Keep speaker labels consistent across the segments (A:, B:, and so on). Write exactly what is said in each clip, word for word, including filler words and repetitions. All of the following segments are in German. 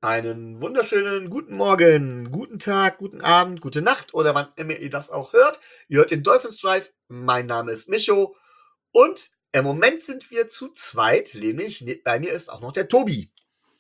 A: Einen wunderschönen guten Morgen, guten Tag, guten Abend, gute Nacht oder wann immer ihr das auch hört. Ihr hört den Dolphins Drive. Mein Name ist Micho und im Moment sind wir zu zweit, nämlich ne- bei mir ist auch noch der Tobi.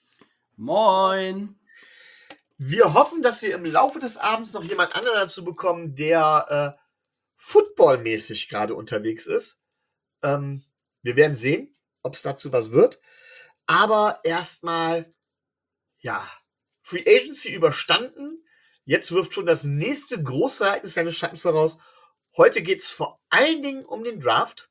B: Moin.
A: Wir hoffen, dass wir im Laufe des Abends noch jemand anderen dazu bekommen, der äh, footballmäßig gerade unterwegs ist. Ähm, wir werden sehen, ob es dazu was wird. Aber erstmal, ja, Free Agency überstanden. Jetzt wirft schon das nächste große Ereignis seine Schatten voraus. Heute geht es vor allen Dingen um den Draft.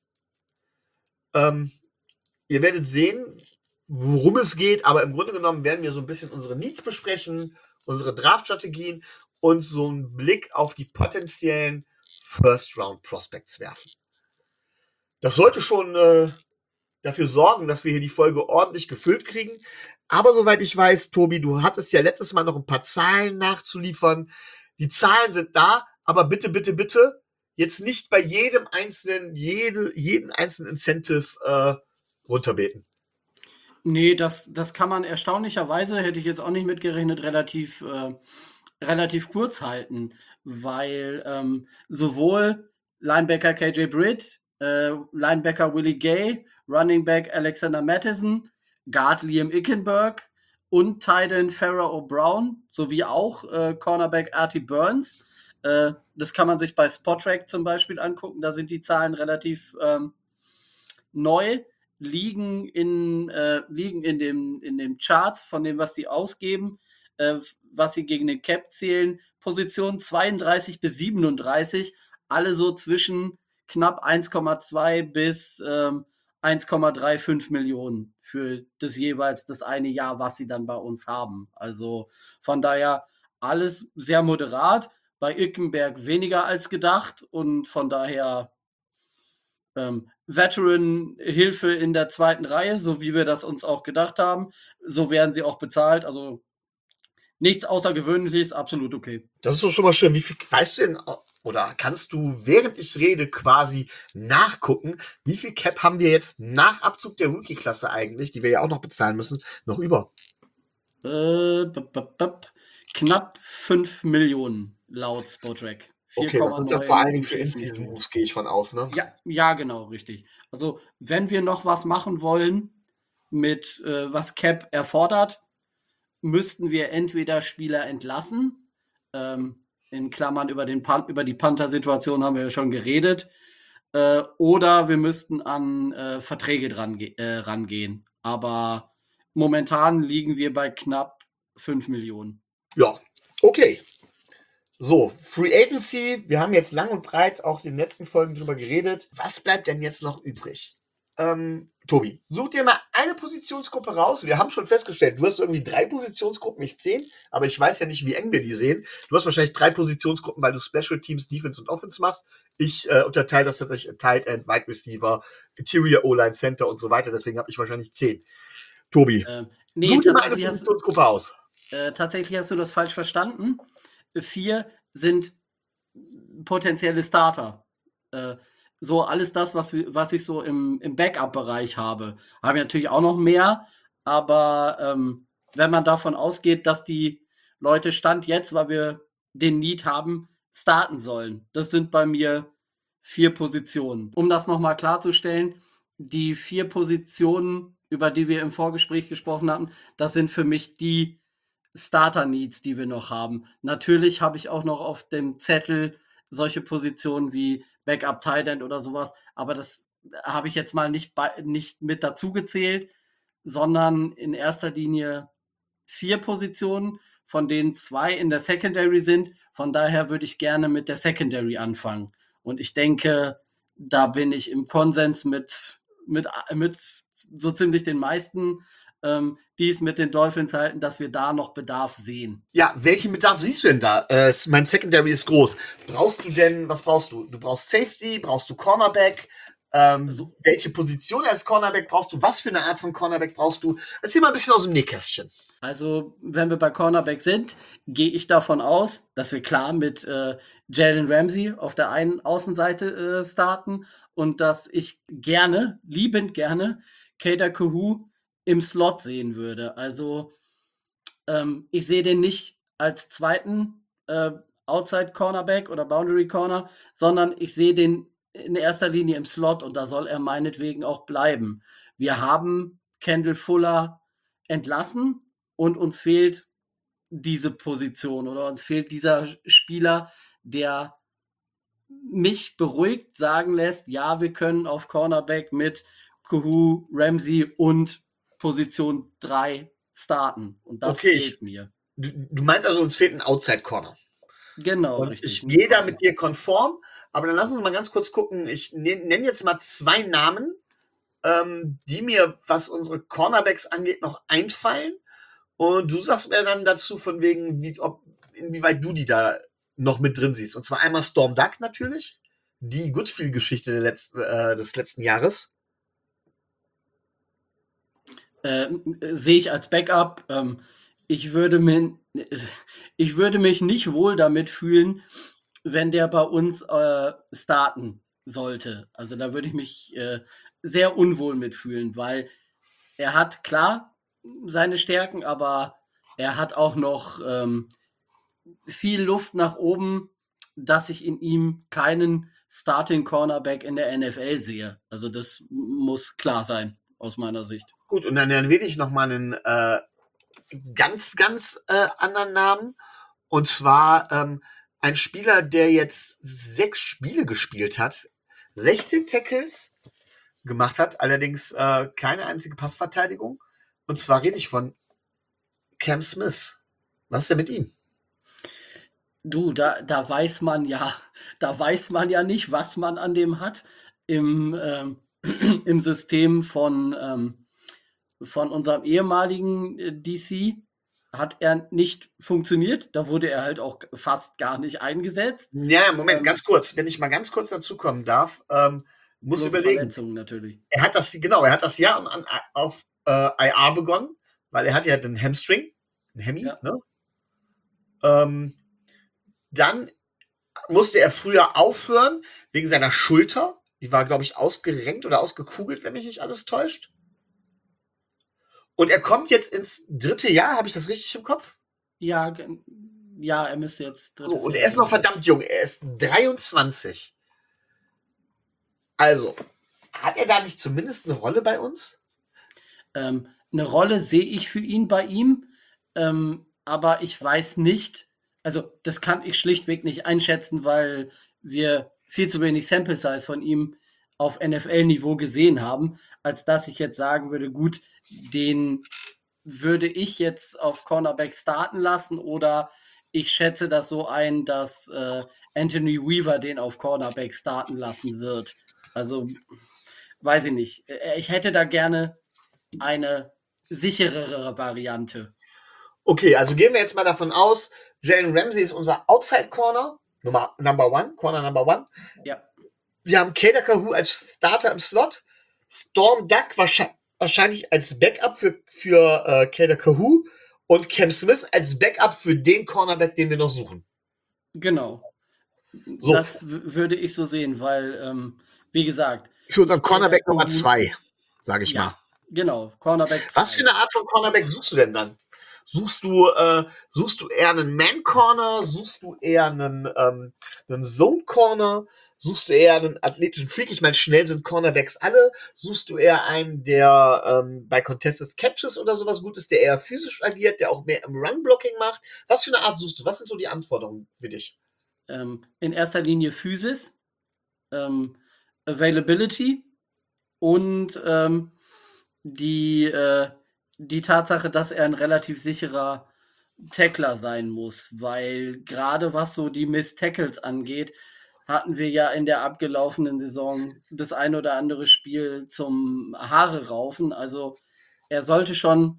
A: Ähm, ihr werdet sehen, worum es geht, aber im Grunde genommen werden wir so ein bisschen unsere Needs besprechen, unsere Draft-Strategien und so einen Blick auf die potenziellen First-Round-Prospects werfen. Das sollte schon äh, dafür sorgen, dass wir hier die Folge ordentlich gefüllt kriegen. Aber soweit ich weiß, Tobi, du hattest ja letztes Mal noch ein paar Zahlen nachzuliefern. Die Zahlen sind da, aber bitte, bitte, bitte jetzt nicht bei jedem einzelnen, jede, jeden einzelnen Incentive äh, runterbeten.
B: Nee, das, das kann man erstaunlicherweise, hätte ich jetzt auch nicht mitgerechnet, relativ, äh, relativ kurz halten, weil ähm, sowohl Linebacker K J Britt, äh, Linebacker Willie Gay, Running Back Alexander Mattison, Guard Liam Ickenberg und Tight End Pharaoh Brown sowie auch äh, Cornerback Artie Burns. Äh, das kann man sich bei Spotrac zum Beispiel angucken, da sind die Zahlen relativ ähm, neu, liegen in, äh, liegen in dem, in dem Charts von dem, was sie ausgeben, äh, was sie gegen den Cap zählen. Position zweiunddreißig bis siebenunddreißig, alle so zwischen knapp eins Komma zwei bis ähm, eins Komma fünfunddreißig Millionen für das jeweils das eine Jahr, was sie dann bei uns haben. Also von daher alles sehr moderat. Bei Ickenberg weniger als gedacht und von daher ähm, Veteran-Hilfe in der zweiten Reihe, so wie wir das uns auch gedacht haben. So werden sie auch bezahlt. Also nichts Außergewöhnliches, absolut okay.
A: Das ist doch schon mal schön. Wie viel weißt du denn oder kannst du, während ich rede, quasi nachgucken, wie viel Cap haben wir jetzt nach Abzug der Rookie-Klasse eigentlich, die wir ja auch noch bezahlen müssen, noch über?
B: Äh, bup, bup, bup. Knapp fünf Millionen laut Spotrac.
A: Okay, das ist ja vor
B: vier Komma neun
A: allen Dingen
B: und
A: für
B: schieß mich tot.
A: In-Season-Moves, gehe ich von aus, ne?
B: Ja, ja, genau, richtig. Also, wenn wir noch was machen wollen mit, äh, was Cap erfordert, müssten wir entweder Spieler entlassen, ähm, in Klammern über, den Pan über die Panther-Situation haben wir ja schon geredet, äh, oder wir müssten an äh, Verträge dran äh, rangehen. Aber momentan liegen wir bei knapp fünf Millionen.
A: Ja, okay. So, Free Agency, wir haben jetzt lang und breit auch in den letzten Folgen drüber geredet. Was bleibt denn jetzt noch übrig? Ähm, Tobi, such dir mal eine Positionsgruppe raus. Wir haben schon festgestellt, du hast irgendwie drei Positionsgruppen, nicht zehn, aber ich weiß ja nicht, wie eng wir die sehen. Du hast wahrscheinlich drei Positionsgruppen, weil du Special Teams, Defense und Offense machst. Ich äh, unterteile das tatsächlich in Tight End, Wide Receiver, Interior O-Line, Center und so weiter. Deswegen habe ich wahrscheinlich zehn. Tobi,
B: Ähm, nee,
A: such dir mal eine
B: tatsächlich hast,
A: Positionsgruppe aus.
B: äh, tatsächlich hast du das falsch verstanden. Vier sind potenzielle Starter. Äh, so alles das, was, was ich so im, im Backup-Bereich habe. Haben wir natürlich auch noch mehr, aber ähm, wenn man davon ausgeht, dass die Leute Stand jetzt, weil wir den Need haben, starten sollen. Das sind bei mir vier Positionen. Um das nochmal klarzustellen, die vier Positionen, über die wir im Vorgespräch gesprochen hatten, das sind für mich die Starter-Needs, die wir noch haben. Natürlich habe ich auch noch auf dem Zettel solche Positionen wie Backup Tight End oder sowas, aber das habe ich jetzt mal nicht, bei, nicht mit dazu gezählt, sondern in erster Linie vier Positionen, von denen zwei in der Secondary sind. Von daher würde ich gerne mit der Secondary anfangen. Und ich denke, da bin ich im Konsens mit, mit, mit so ziemlich den meisten, ähm, die es mit den Dolphins halten, dass wir da noch Bedarf sehen.
A: Ja, welchen Bedarf siehst du denn da? Äh, mein Secondary ist groß. Brauchst du denn, was brauchst du? Du brauchst Safety, brauchst du Cornerback? Ähm,
B: So,
A: welche Position als Cornerback brauchst du? Was für eine Art von Cornerback brauchst du? Erzähl mal ein bisschen aus dem Nähkästchen.
B: also, wenn wir bei Cornerback sind, gehe ich davon aus, dass wir klar mit äh, Jalen Ramsey auf der einen Außenseite äh, starten und dass ich gerne, liebend gerne, Kader Kuhu im Slot sehen würde. Also Ähm, ich sehe den nicht als zweiten äh, Outside Cornerback oder Boundary Corner, sondern ich sehe den in erster Linie im Slot und da soll er meinetwegen auch bleiben. Wir haben Kendall Fuller entlassen und uns fehlt diese Position oder uns fehlt dieser Spieler, der mich beruhigt sagen lässt, ja, wir können auf Cornerback mit Kuhu, Ramsey und Position drei starten. Und das
A: Okay, ich,
B: fehlt mir.
A: du, du meinst also, uns fehlt ein Outside-Corner.
B: Genau,
A: Und
B: richtig.
A: ich gehe da mit dir konform, aber dann lass uns mal ganz kurz gucken. Ich nenne jetzt mal zwei Namen, ähm, die mir, was unsere Cornerbacks angeht, noch einfallen. Und du sagst mir dann dazu, von wegen, wie, ob, inwieweit du die da noch mit drin siehst. Und zwar einmal Storm Duck natürlich, die Goodfield-Geschichte der letzten, äh, des letzten Jahres.
B: Äh, sehe ich als Backup. Ähm, ich, würde mir, ich würde mich nicht wohl damit fühlen, wenn der bei uns äh, starten sollte. Also da würde ich mich äh, sehr unwohl mitfühlen, weil er hat klar seine Stärken, aber er hat auch noch ähm, viel Luft nach oben, dass ich in ihm keinen Starting Cornerback in der N F L sehe. Also das muss klar sein aus meiner Sicht.
A: Gut, und dann erwähne ich noch mal einen äh, ganz, ganz äh, anderen Namen. Und zwar ähm, ein Spieler, der jetzt sechs Spiele gespielt hat, sechzehn Tackles gemacht hat, allerdings äh, keine einzige Passverteidigung. Und zwar rede ich von Cam Smith. Was ist denn mit ihm?
B: Du, da, da weiß man ja, da weiß man ja nicht, was man an dem hat. Im, ähm, im System von, ähm, von unserem ehemaligen äh, D C hat er nicht funktioniert. Da wurde er halt auch fast gar nicht eingesetzt.
A: Ja, Moment,
B: Ähm,
A: ganz kurz. Wenn ich mal ganz kurz dazu kommen darf, ähm, muss
B: plus
A: überlegen.
B: Verletzungen natürlich.
A: Er hat das, genau, er hat das Jahr an, an, auf äh, I R begonnen, weil er hat ja den Hamstring, ein Hemi,
B: Ja.
A: ne? Ähm, dann musste er früher aufhören wegen seiner Schulter. Die war, glaube ich, ausgerenkt oder ausgekugelt, wenn mich nicht alles täuscht. Und er kommt jetzt ins dritte Jahr, habe ich das richtig im Kopf?
B: Ja, ge- ja, er müsste jetzt
A: So,
B: drittes
A: und
B: Jahr
A: er ist noch
B: gehen.
A: verdammt jung, er ist dreiundzwanzig. Also, hat er da nicht zumindest eine Rolle bei uns?
B: Ähm, eine Rolle sehe ich für ihn bei ihm, ähm, aber ich weiß nicht, also das kann ich schlichtweg nicht einschätzen, weil wir viel zu wenig Sample Size von ihm auf N F L-Niveau gesehen haben, als dass ich jetzt sagen würde, gut, den würde ich jetzt auf Cornerback starten lassen oder ich schätze das so ein, dass äh, Anthony Weaver den auf Cornerback starten lassen wird. Also weiß ich nicht. Äh, Ich hätte da gerne eine sicherere Variante.
A: Okay, also gehen wir jetzt mal davon aus, Jalen Ramsey ist unser Outside Corner, Nummer, Number One, Corner Number One.
B: Ja.
A: Wir haben Kader Kahu als Starter im Slot, Storm Duck wahrscheinlich als Backup für, für äh, Kader Kahu und Cam Smith als Backup für den Cornerback, den wir noch suchen.
B: Genau.
A: So,
B: Das würde ich so sehen, weil, ähm, wie gesagt,
A: für unseren Cornerback
B: Kader
A: Nummer
B: Kahu,
A: zwei, sage ich
B: ja,
A: mal.
B: genau, Cornerback
A: Was für
B: zwei.
A: eine Art von Cornerback suchst du denn dann? Suchst du, äh, suchst du eher einen Man-Corner? Suchst du eher einen, ähm, einen Zone-Corner? Suchst du eher einen athletischen Freak? Ich meine, schnell sind Cornerbacks alle. Suchst du eher einen, der ähm, bei Contested Catches oder sowas gut ist, der eher physisch agiert, der auch mehr im Run-Blocking macht? Was für eine Art suchst du? Was sind so die Anforderungen für dich?
B: Ähm, in erster Linie Physis, ähm, Availability und ähm, die, äh, die Tatsache, dass er ein relativ sicherer Tackler sein muss, weil gerade was so die Miss Tackles angeht, hatten wir ja in der abgelaufenen Saison das ein oder andere Spiel zum Haare raufen. Also er sollte schon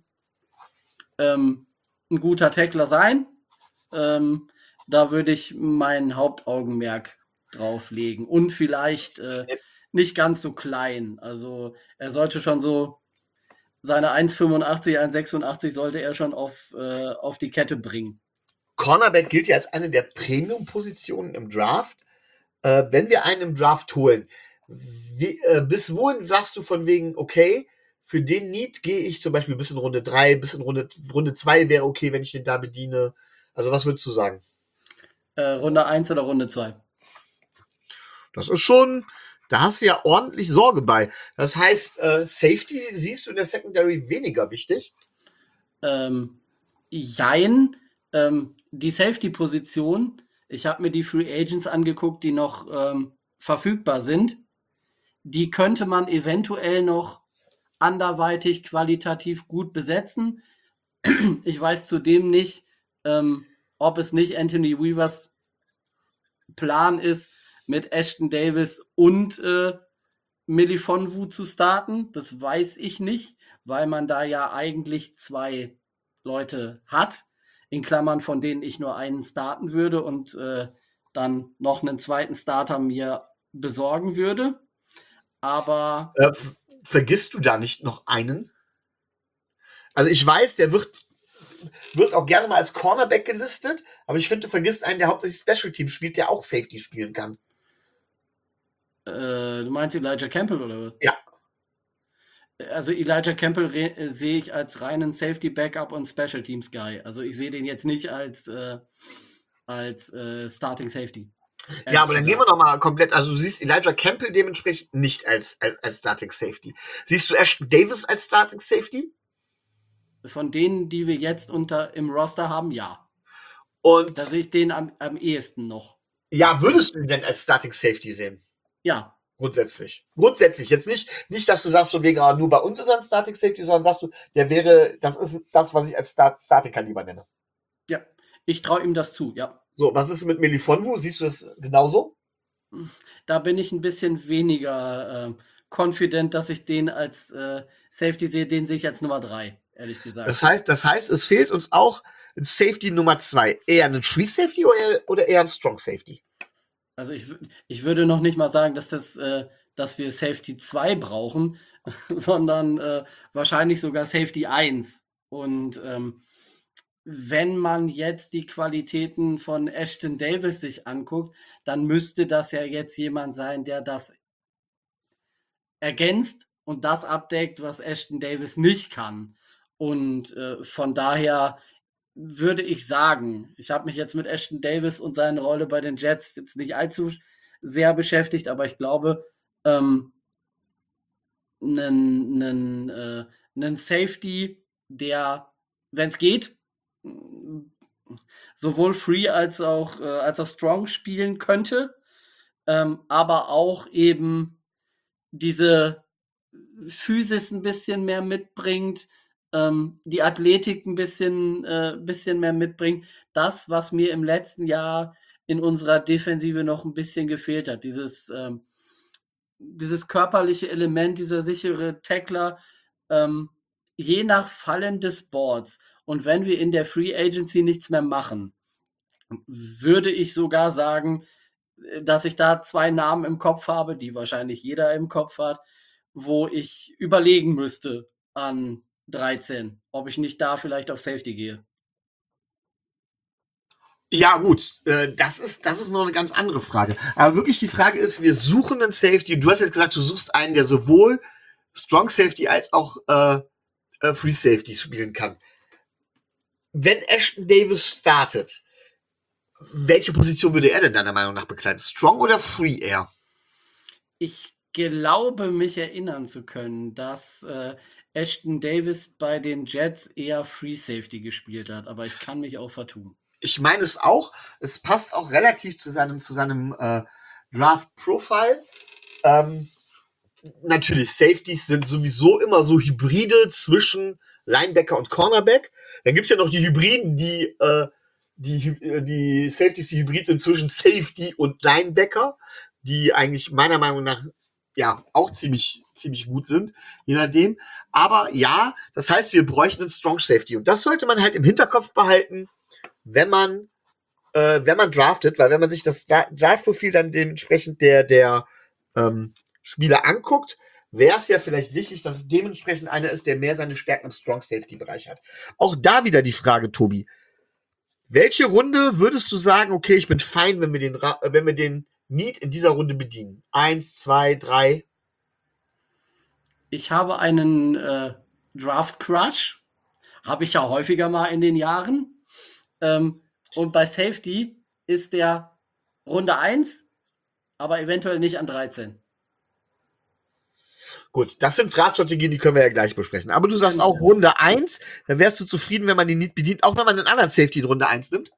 B: ähm, ein guter Tackler sein. Ähm, da würde ich mein Hauptaugenmerk drauf legen. Und vielleicht äh, nicht ganz so klein. Also er sollte schon so seine eins Komma fünfundachtzig, eins Komma sechsundachtzig sollte er schon auf, äh, auf die Kette bringen.
A: Cornerback gilt ja als eine der Premium-Positionen im Draft. Äh, wenn wir einen im Draft holen, wie, äh, bis wohin sagst du von wegen, okay, für den Need gehe ich zum Beispiel bis in Runde drei, bis in Runde, Runde zwei wäre okay, wenn ich den da bediene. Also was würdest du sagen?
B: Äh, Runde eins oder Runde zwei?
A: Das ist schon, da hast du ja ordentlich Sorge bei. Das heißt, äh, Safety siehst du in der Secondary weniger wichtig?
B: Ähm, jein. Ähm, die Safety-Position, ich habe mir die Free Agents angeguckt, die noch ähm, verfügbar sind. Die könnte man eventuell noch anderweitig qualitativ gut besetzen. Ich weiß zudem nicht, ähm, ob es nicht Anthony Weavers Plan ist, mit Ashton Davis und äh, Melifonwu zu starten. Das weiß ich nicht, weil man da ja eigentlich zwei Leute hat, in Klammern, von denen ich nur einen starten würde und äh, dann noch einen zweiten Starter mir besorgen würde. Aber
A: Äh, vergisst du da nicht noch einen? Also ich weiß, der wird, wird auch gerne mal als Cornerback gelistet, aber ich finde, du vergisst einen, der hauptsächlich Special Teams spielt, der auch Safety spielen kann.
B: Äh, du meinst Elijah Campbell oder was?
A: Ja.
B: Also Elijah Campbell äh, sehe ich als reinen Safety Backup und Special Teams Guy. Also ich sehe den jetzt nicht als, äh, als äh, Starting Safety.
A: Ja, aber dann gehen wir noch mal komplett, also du siehst Elijah Campbell dementsprechend nicht als, als, als Starting Safety. Siehst du Ashton Davis als Starting Safety?
B: Von denen, die wir jetzt unter im Roster haben, ja.
A: Und
B: da sehe ich den am, am ehesten noch.
A: Ja, würdest du ihn denn als Starting Safety sehen?
B: Ja.
A: Grundsätzlich. Grundsätzlich. Jetzt nicht, nicht, dass du sagst, so wegen, nur bei uns ist er ein Starting Safety, sondern sagst du, der wäre, das ist das, was ich als Start, Starting Kaliber nenne.
B: Ja, ich traue ihm das zu, ja.
A: So, was ist mit Melifonwu? Siehst du das genauso?
B: Da bin ich ein bisschen weniger äh, confident, dass ich den als äh, Safety sehe. Den sehe ich als Nummer drei, ehrlich gesagt.
A: Das heißt, das heißt, es fehlt uns auch ein Safety Nummer zwei. Eher ein Free Safety oder, oder eher ein Strong Safety?
B: Also ich, ich würde noch nicht mal sagen, dass, das, äh, dass wir Safety zwei brauchen, sondern äh, wahrscheinlich sogar Safety eins. Und ähm, wenn man jetzt die Qualitäten von Ashton Davis sich anguckt, dann müsste das ja jetzt jemand sein, der das ergänzt und das abdeckt, was Ashton Davis nicht kann. Und äh, von daher würde ich sagen, ich habe mich jetzt mit Ashton Davis und seiner Rolle bei den Jets jetzt nicht allzu sehr beschäftigt, aber ich glaube, ähm, einen, einen, äh, einen Safety, der, wenn es geht, sowohl Free als auch, äh, als auch Strong spielen könnte, ähm, aber auch eben diese Physis ein bisschen mehr mitbringt, ähm, die Athletik ein bisschen, äh, bisschen mehr mitbringt. Das, was mir im letzten Jahr in unserer Defensive noch ein bisschen gefehlt hat, dieses, ähm, dieses körperliche Element, dieser sichere Tackler, ähm, je nach Fallen des Boards. Und wenn wir in der Free Agency nichts mehr machen, würde ich sogar sagen, dass ich da zwei Namen im Kopf habe, die wahrscheinlich jeder im Kopf hat, wo ich überlegen müsste an dreizehn, ob ich nicht da vielleicht auf Safety gehe.
A: Ja, gut, äh, das ist, das ist noch eine ganz andere Frage. Aber wirklich die Frage ist, wir suchen einen Safety. Du hast jetzt gesagt, du suchst einen, der sowohl Strong Safety als auch äh, äh, Free Safety spielen kann. Wenn Ashton Davis startet, welche Position würde er denn deiner Meinung nach bekleiden? Strong oder Free eher?
B: Ich glaube, mich erinnern zu können, dass äh, Ashton Davis bei den Jets eher Free Safety gespielt hat, aber ich kann mich auch vertun.
A: Ich meine es auch. Es passt auch relativ zu seinem, zu seinem äh, Draft-Profile. Ähm, natürlich, Safeties sind sowieso immer so Hybride zwischen Linebacker und Cornerback. Dann gibt's ja noch die Hybriden, die, äh, die, die Safeties, die Hybrid sind zwischen Safety und Linebacker, die eigentlich meiner Meinung nach ja auch ziemlich, ziemlich gut sind, je nachdem. Aber ja, das heißt, wir bräuchten einen Strong Safety. Und das sollte man halt im Hinterkopf behalten, wenn man, äh, wenn man draftet, weil wenn man sich das Draft-Profil dann dementsprechend der, der ähm, Spieler anguckt, wäre es ja vielleicht wichtig, dass es dementsprechend einer ist, der mehr seine Stärken im Strong-Safety-Bereich hat. Auch da wieder die Frage, Tobi. Welche Runde würdest du sagen, okay, ich bin fein, wenn wir den, wenn wir den Need in dieser Runde bedienen? Eins, zwei, drei?
B: Ich habe einen äh, Draft-Crush. Habe ich ja häufiger mal in den Jahren. Ähm, und bei Safety ist der Runde eins, aber eventuell nicht an dreizehn.
A: Gut, das sind Draftstrategien, die können wir ja gleich besprechen. Aber du sagst auch
B: Genau.
A: Runde eins, dann wärst du zufrieden, wenn man den nicht bedient, auch wenn man einen anderen Safety in Runde eins nimmt?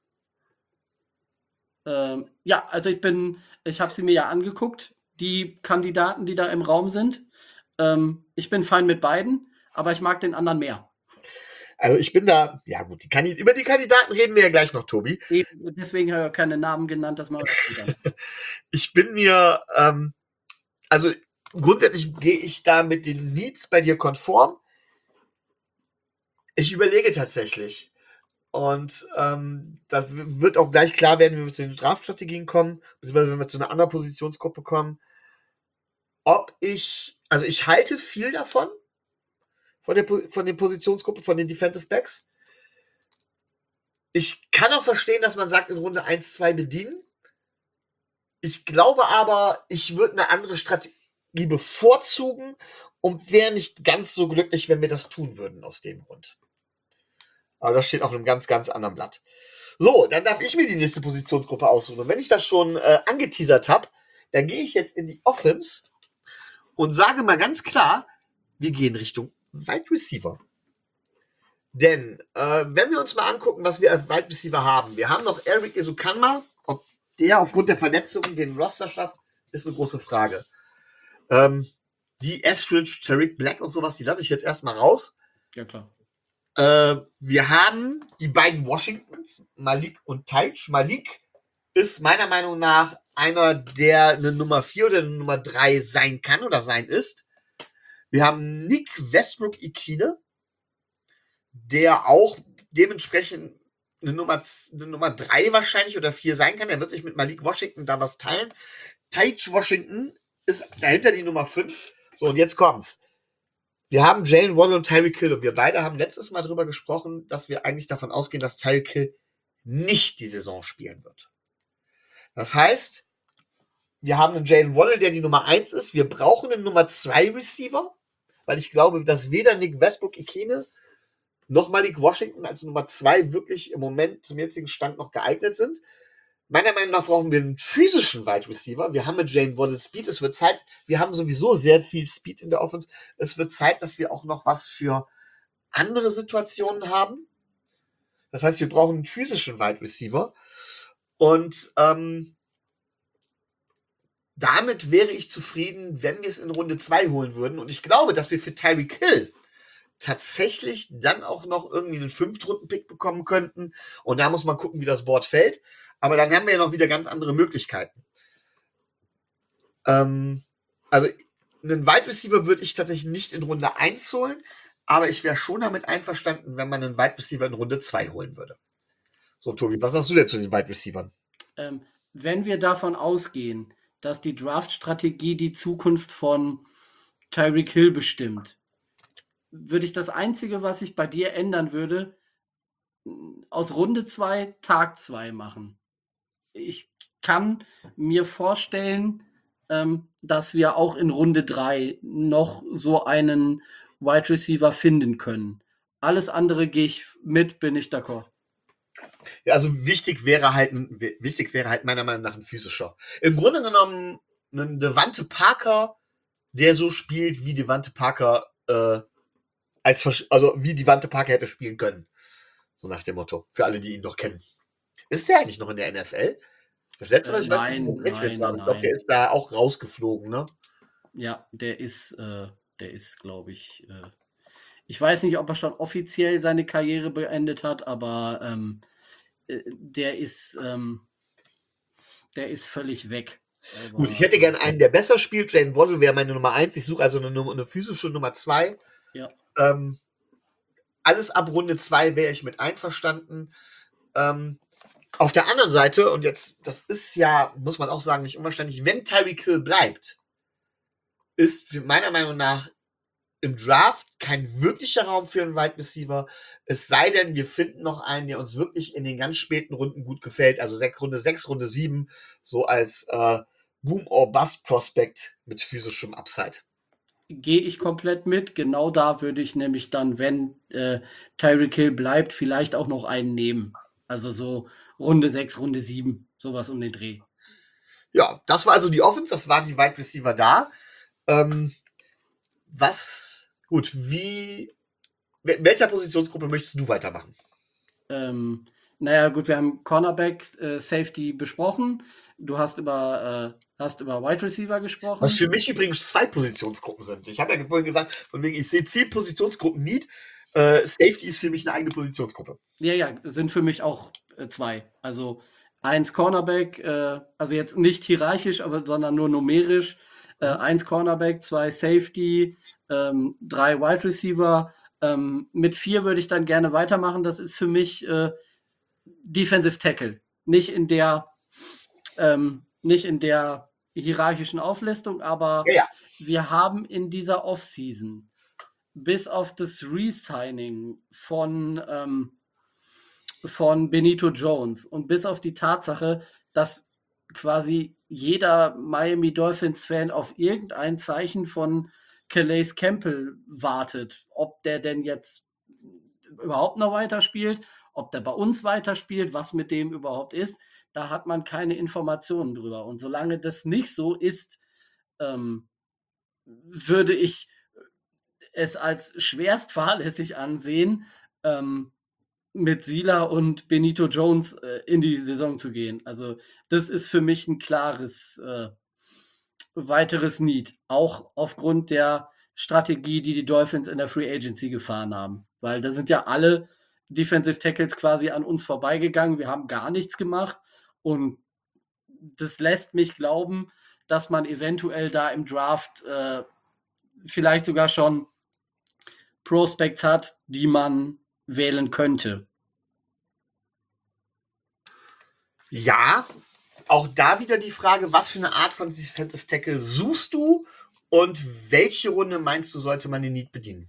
B: Ähm, ja, also ich bin, ich habe sie mir ja angeguckt, die Kandidaten, die da im Raum sind. Ähm, ich bin fein mit beiden, aber ich mag den anderen mehr.
A: Also ich bin da, ja gut, die Kandid- über die Kandidaten reden wir ja gleich noch, Tobi.
B: Eben, deswegen habe ich keine Namen genannt, das mache ich später.
A: Ich bin mir, ähm, also grundsätzlich gehe ich da mit den Needs bei dir konform. Ich überlege tatsächlich. Und ähm, das wird auch gleich klar werden, wenn wir zu den Draftstrategien kommen, beziehungsweise wenn wir zu einer anderen Positionsgruppe kommen, ob ich, also ich halte viel davon, von der von den Positionsgruppe, von den Defensive Backs. Ich kann auch verstehen, dass man sagt, in Runde eins, zwei bedienen. Ich glaube aber, ich würde eine andere Strategie bevorzugen und wäre nicht ganz so glücklich, wenn wir das tun würden aus dem Grund. Aber das steht auf einem ganz, ganz anderen Blatt. So, dann darf ich mir die nächste Positionsgruppe aussuchen. Und wenn ich das schon äh, angeteasert habe, dann gehe ich jetzt in die Offense und sage mal ganz klar, wir gehen Richtung Wide Receiver. Denn äh, wenn wir uns mal angucken, was wir als Wide Receiver haben, wir haben noch Eric Ezukanma, ob der aufgrund der Verletzungen den Roster schafft, ist eine große Frage. Ähm, die Eskridge, Tariq Black und sowas, die lasse ich jetzt erstmal raus.
B: Ja, klar.
A: Äh, wir haben die beiden Washingtons, Malik und Taich. Malik ist meiner Meinung nach einer, der eine Nummer vier oder eine Nummer drei sein kann oder sein ist. Wir haben Nick Westbrook-Ikine, der auch dementsprechend eine Nummer, eine Nummer drei wahrscheinlich oder vier sein kann. Er wird sich mit Malik Washington da was teilen. Taich Washington ist dahinter die Nummer fünf. So, und jetzt kommt's. Wir haben Jalen Waddle und Tyreek Hill und wir beide haben letztes Mal darüber gesprochen, dass wir eigentlich davon ausgehen, dass Tyreek Hill nicht die Saison spielen wird. Das heißt, wir haben einen Jalen Waddle, der die Nummer eins ist. Wir brauchen einen Nummer zwei Receiver, weil ich glaube, dass weder Nick Westbrook-Ikine noch Malik Washington als Nummer zwei wirklich im Moment zum jetzigen Stand noch geeignet sind. Meiner Meinung nach brauchen wir einen physischen Wide Receiver. Wir haben mit Jalen Waddle Speed. Es wird Zeit, wir haben sowieso sehr viel Speed in der Offense. Es wird Zeit, dass wir auch noch was für andere Situationen haben. Das heißt, wir brauchen einen physischen Wide Receiver. Und ähm, damit wäre ich zufrieden, wenn wir es in Runde zwei holen würden. Und ich glaube, dass wir für Tyreek Hill tatsächlich dann auch noch irgendwie einen Fünftrunden-Pick bekommen könnten. Und da muss man gucken, wie das Board fällt. Aber dann haben wir ja noch wieder ganz andere Möglichkeiten. Ähm, also einen Wide Receiver würde ich tatsächlich nicht in Runde eins holen, aber ich wäre schon damit einverstanden, wenn man einen Wide Receiver in Runde zwei holen würde. So, Tobi, was sagst du denn zu den Wide Receivern?
B: Ähm, wenn wir davon ausgehen, dass die Draft-Strategie die Zukunft von Tyreek Hill bestimmt, würde ich das Einzige, was ich bei dir ändern würde, aus Runde zwei Tag zwei machen. Ich kann mir vorstellen, ähm, dass wir auch in Runde drei noch so einen Wide Receiver finden können. Alles andere gehe ich mit, bin ich d'accord.
A: Ja, also wichtig wäre halt, wichtig wäre halt meiner Meinung nach ein physischer. Im Grunde genommen ein Devante Parker, der so spielt, wie Devante Parker äh, als also wie Devante Parker hätte spielen können. So nach dem Motto. Für alle, die ihn noch kennen. Ist der eigentlich noch in der N F L? Das letzte,
B: Äh,
A: was ich weiß, ist
B: nein,
A: ein Patriots
B: nein,
A: war.
B: nein,
A: Ich glaube, der
B: nein.
A: ist da auch rausgeflogen, ne?
B: Ja, der ist, äh, der ist, glaube ich, äh, ich weiß nicht, ob er schon offiziell seine Karriere beendet hat, aber ähm, äh, der ist, ähm, der ist völlig weg.
A: Gut, ich
B: Aber,
A: hätte
B: äh,
A: gerne einen, der besser spielt. Jalen Waddle wäre meine Nummer eins. Ich suche also eine, eine physische Nummer zwei.
B: ja.
A: Ähm, alles ab Runde zwei wäre ich mit einverstanden. Ähm, auf der anderen Seite, und jetzt, das ist ja, muss man auch sagen, nicht unwahrscheinlich, wenn Tyreek Hill bleibt, ist meiner Meinung nach im Draft kein wirklicher Raum für einen Wide Receiver. Es sei denn, wir finden noch einen, der uns wirklich in den ganz späten Runden gut gefällt. Also Runde sechs, Runde sieben, so als äh, Boom or Bust Prospect mit physischem Upside.
B: gehe ich komplett mit. Genau da würde ich nämlich dann, wenn äh, Tyreek Hill bleibt, vielleicht auch noch einen nehmen. Also so Runde sechs, Runde sieben, sowas um den Dreh.
A: Ja, das war also die Offense, das waren die Wide Receiver da. Ähm, was, gut, wie, in welcher Positionsgruppe möchtest du weitermachen?
B: Ähm, naja, gut, wir haben Cornerback, äh, Safety besprochen. Du hast über, äh, hast über Wide Receiver gesprochen.
A: Was für mich übrigens zwei Positionsgruppen sind. Ich habe ja vorhin gesagt, von wegen, ich sehe zehn Positionsgruppen Need. Äh, Safety ist für mich eine eigene Positionsgruppe.
B: Ja, ja, sind für mich auch äh, zwei. Also eins Cornerback, äh, also jetzt nicht hierarchisch, aber sondern nur numerisch. Äh,
A: Mhm.
B: eins Cornerback, zwei Safety, ähm, drei Wide Receiver. Ähm, mit vier würde ich dann gerne weitermachen. Das ist für mich äh, Defensive Tackle. Nicht in der, ähm, nicht in der hierarchischen Auflistung, aber
A: Ja, ja.
B: wir haben in dieser Offseason bis auf das Resigning von ähm, von Benito Jones und bis auf die Tatsache, dass quasi jeder Miami Dolphins-Fan auf irgendein Zeichen von Calais Campbell wartet, ob der denn jetzt überhaupt noch weiterspielt, ob der bei uns weiterspielt, was mit dem überhaupt ist, da hat man keine Informationen drüber. Und solange das nicht so ist, ähm, würde ich es als schwerst fahrlässig ansehen, ähm, mit Sila und Benito Jones äh, in die Saison zu gehen. Also das ist für mich ein klares äh, weiteres Need, auch aufgrund der Strategie, die die Dolphins in der Free Agency gefahren haben. Weil da sind ja alle Defensive Tackles quasi an uns vorbeigegangen. Wir haben gar nichts gemacht und das lässt mich glauben, dass man eventuell da im Draft äh, vielleicht sogar schon Prospects hat, die man wählen könnte.
A: Ja, auch da wieder die Frage, was für eine Art von Defensive Tackle suchst du und welche Runde meinst du, sollte man den Need bedienen?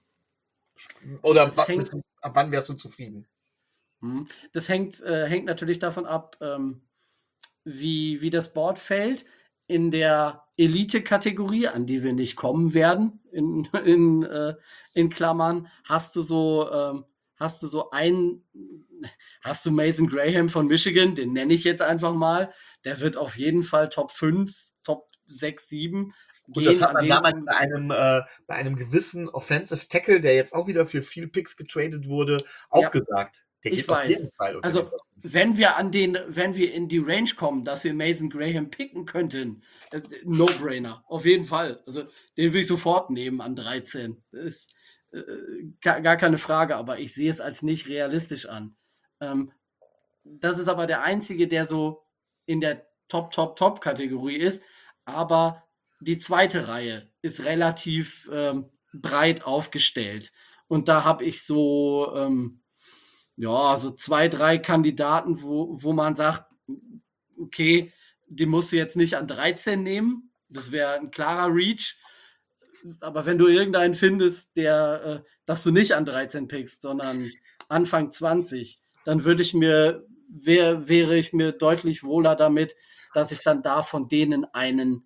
A: Oder
B: Das hängt,
A: ab wann wärst du zufrieden?
B: das hängt, äh, hängt natürlich davon ab, ähm, wie, wie das Board fällt. In der Elite-Kategorie, an die wir nicht kommen werden, in, in, äh, in Klammern, hast du so, ähm, hast du so ein, hast du Mason Graham von Michigan, den nenne ich jetzt einfach mal. Der wird auf jeden Fall Top fünf, Top sechs, sieben
A: Gut, das
B: gehen.
A: hat
B: An
A: man
B: den
A: damals
B: kommen,
A: bei einem, äh, bei einem gewissen Offensive Tackle, der jetzt auch wieder für viel Picks getradet wurde, auch
B: ja,
A: gesagt. Der
B: ich
A: geht auf jeden
B: weiß.
A: Fall unter den
B: Also,
A: Top fünf.
B: wenn wir an den, wenn wir in die Range kommen, dass wir Mason Graham picken könnten, äh, No-Brainer, auf jeden Fall. Also, den würde ich sofort nehmen an dreizehn. Das ist äh, gar, gar keine Frage, aber ich sehe es als nicht realistisch an. Ähm, das ist aber der einzige, der so in der Top, Top, Top-Kategorie ist. Aber die zweite Reihe ist relativ ähm, breit aufgestellt. Und da habe ich so, ähm, ja, so zwei, drei Kandidaten, wo, wo man sagt, okay, die musst du jetzt nicht an dreizehn nehmen. Das wäre ein klarer Reach. Aber wenn du irgendeinen findest, der, äh, dass du nicht an dreizehn pickst, sondern Anfang zwanzig, dann würde ich mir, wär, wäre ich mir deutlich wohler damit, dass ich dann da von denen einen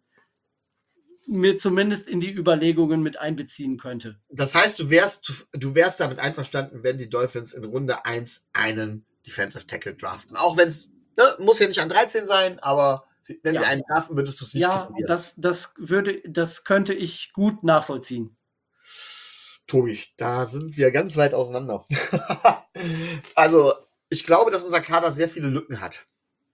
B: mir zumindest in die Überlegungen mit einbeziehen könnte.
A: Das heißt, du wärst, du wärst damit einverstanden, wenn die Dolphins in Runde eins einen Defensive Tackle draften. Auch wenn es, ne, muss ja nicht an dreizehn sein, aber wenn
B: Ja.
A: sie einen draften, würdest du es nicht
B: Ja,
A: kritisieren.
B: das, das würde, das könnte ich gut nachvollziehen.
A: Tobi, da sind wir ganz weit auseinander. Also, ich glaube, dass unser Kader sehr viele Lücken hat.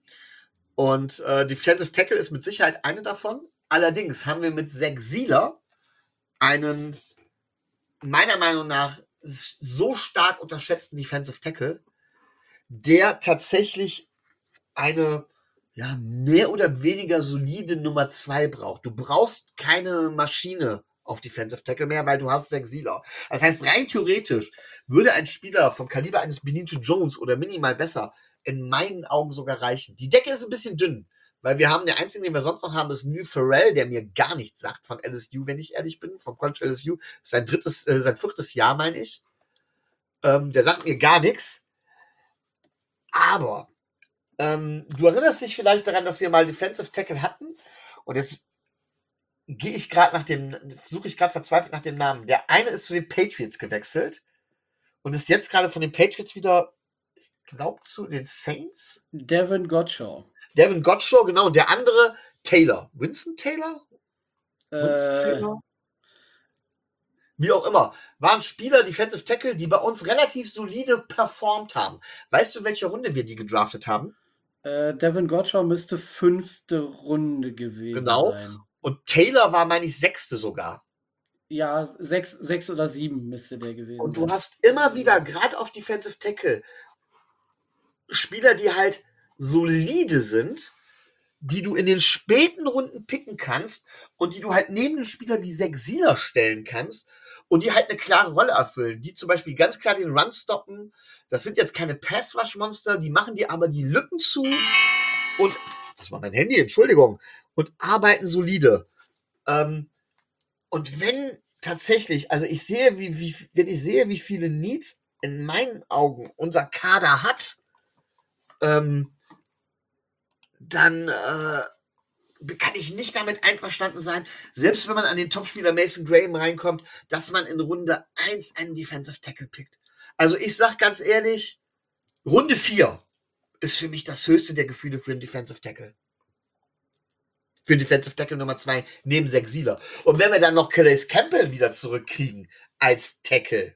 A: Und äh, Defensive Tackle ist mit Sicherheit eine davon. Allerdings haben wir mit Zach Sieler einen meiner Meinung nach so stark unterschätzten Defensive Tackle, der tatsächlich eine ja, mehr oder weniger solide Nummer zwei braucht. Du brauchst keine Maschine auf Defensive Tackle mehr, weil du hast Zach Sieler. Das heißt, rein theoretisch würde ein Spieler vom Kaliber eines Benito Jones oder minimal besser in meinen Augen sogar reichen. Die Decke ist ein bisschen dünn, weil wir haben, der einzige, den wir sonst noch haben, ist Neil Farrell, der mir gar nichts sagt von L S U, wenn ich ehrlich bin, vom College L S U. Sein drittes, äh, sein viertes Jahr, meine ich. Ähm, der sagt mir gar nichts. Aber ähm, du erinnerst dich vielleicht daran, dass wir mal Defensive Tackle hatten und jetzt gehe ich gerade nach dem, suche ich gerade verzweifelt nach dem Namen. Der eine ist zu den Patriots gewechselt und ist jetzt gerade von den Patriots wieder, glaubt zu den Saints?
B: Devin Gottschall.
A: Devin Gottschall, genau. Und der andere, Taylor. Winston Taylor? Winston
B: Äh,
A: Taylor? Wie auch immer. Waren Spieler, Defensive Tackle, die bei uns relativ solide performt haben. Weißt du, welche Runde wir die gedraftet haben?
B: äh, Devin Gottschall müsste fünfte Runde gewesen
A: Genau.
B: sein.
A: Und Taylor war, meine ich, sechste sogar.
B: Ja, sechs, sechs oder sieben müsste der gewesen
A: Und
B: sein.
A: du hast immer wieder, gerade auf Defensive Tackle, Spieler, die halt solide sind, die du in den späten Runden picken kannst und die du halt neben einen Spieler wie Zach Sieler stellen kannst und die halt eine klare Rolle erfüllen, die zum Beispiel ganz klar den Run stoppen. Das sind jetzt keine Pass-Rush-Monster, die machen dir aber die Lücken zu und, das war mein Handy, Entschuldigung, und arbeiten solide. Ähm, und wenn tatsächlich, also ich sehe, wie, wie, wenn ich sehe, wie viele Needs in meinen Augen unser Kader hat, ähm, dann äh, kann ich nicht damit einverstanden sein, selbst wenn man an den Topspieler Mason Graham reinkommt, dass man in Runde eins einen Defensive Tackle pickt. Also ich sag ganz ehrlich, Runde vier ist für mich das höchste der Gefühle für einen Defensive Tackle. Für einen Defensive Tackle Nummer zwei neben Zach Sieler. Und wenn wir dann noch Calais Campbell wieder zurückkriegen als Tackle,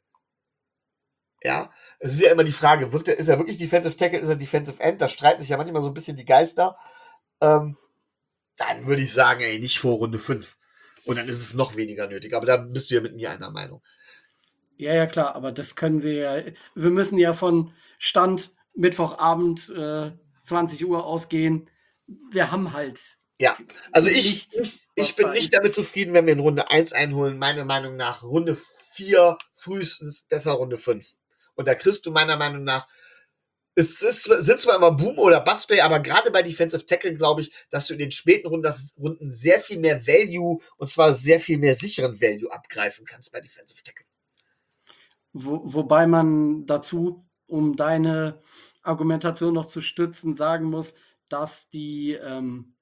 A: ja, es ist ja immer die Frage, wird er, ist er wirklich Defensive Tackle, ist er Defensive End? Da streiten sich ja manchmal so ein bisschen die Geister. Ähm, dann würde ich sagen, ey, nicht vor Runde fünf. Und dann ist es noch weniger nötig. Aber da bist du ja mit mir einer Meinung.
B: Ja, ja, klar, aber das können wir ja. Wir müssen ja von Stand Mittwochabend äh, zwanzig Uhr ausgehen. Wir haben halt.
A: Ja, also ich,
B: nichts,
A: ich, ich
B: was
A: bin
B: da
A: nicht
B: ist.
A: damit zufrieden, wenn wir in Runde eins einholen. Meiner Meinung nach Runde vier frühestens, besser Runde fünf. Und da kriegst du meiner Meinung nach, es ist, sind zwar immer Boom oder Bust-Play, aber gerade bei Defensive Tackle glaube ich, dass du in den späten Runden, das Runden sehr viel mehr Value und zwar sehr viel mehr sicheren Value abgreifen kannst bei Defensive Tackle.
B: Wo, wobei man dazu, um deine Argumentation noch zu stützen, sagen muss, dass die, ähm,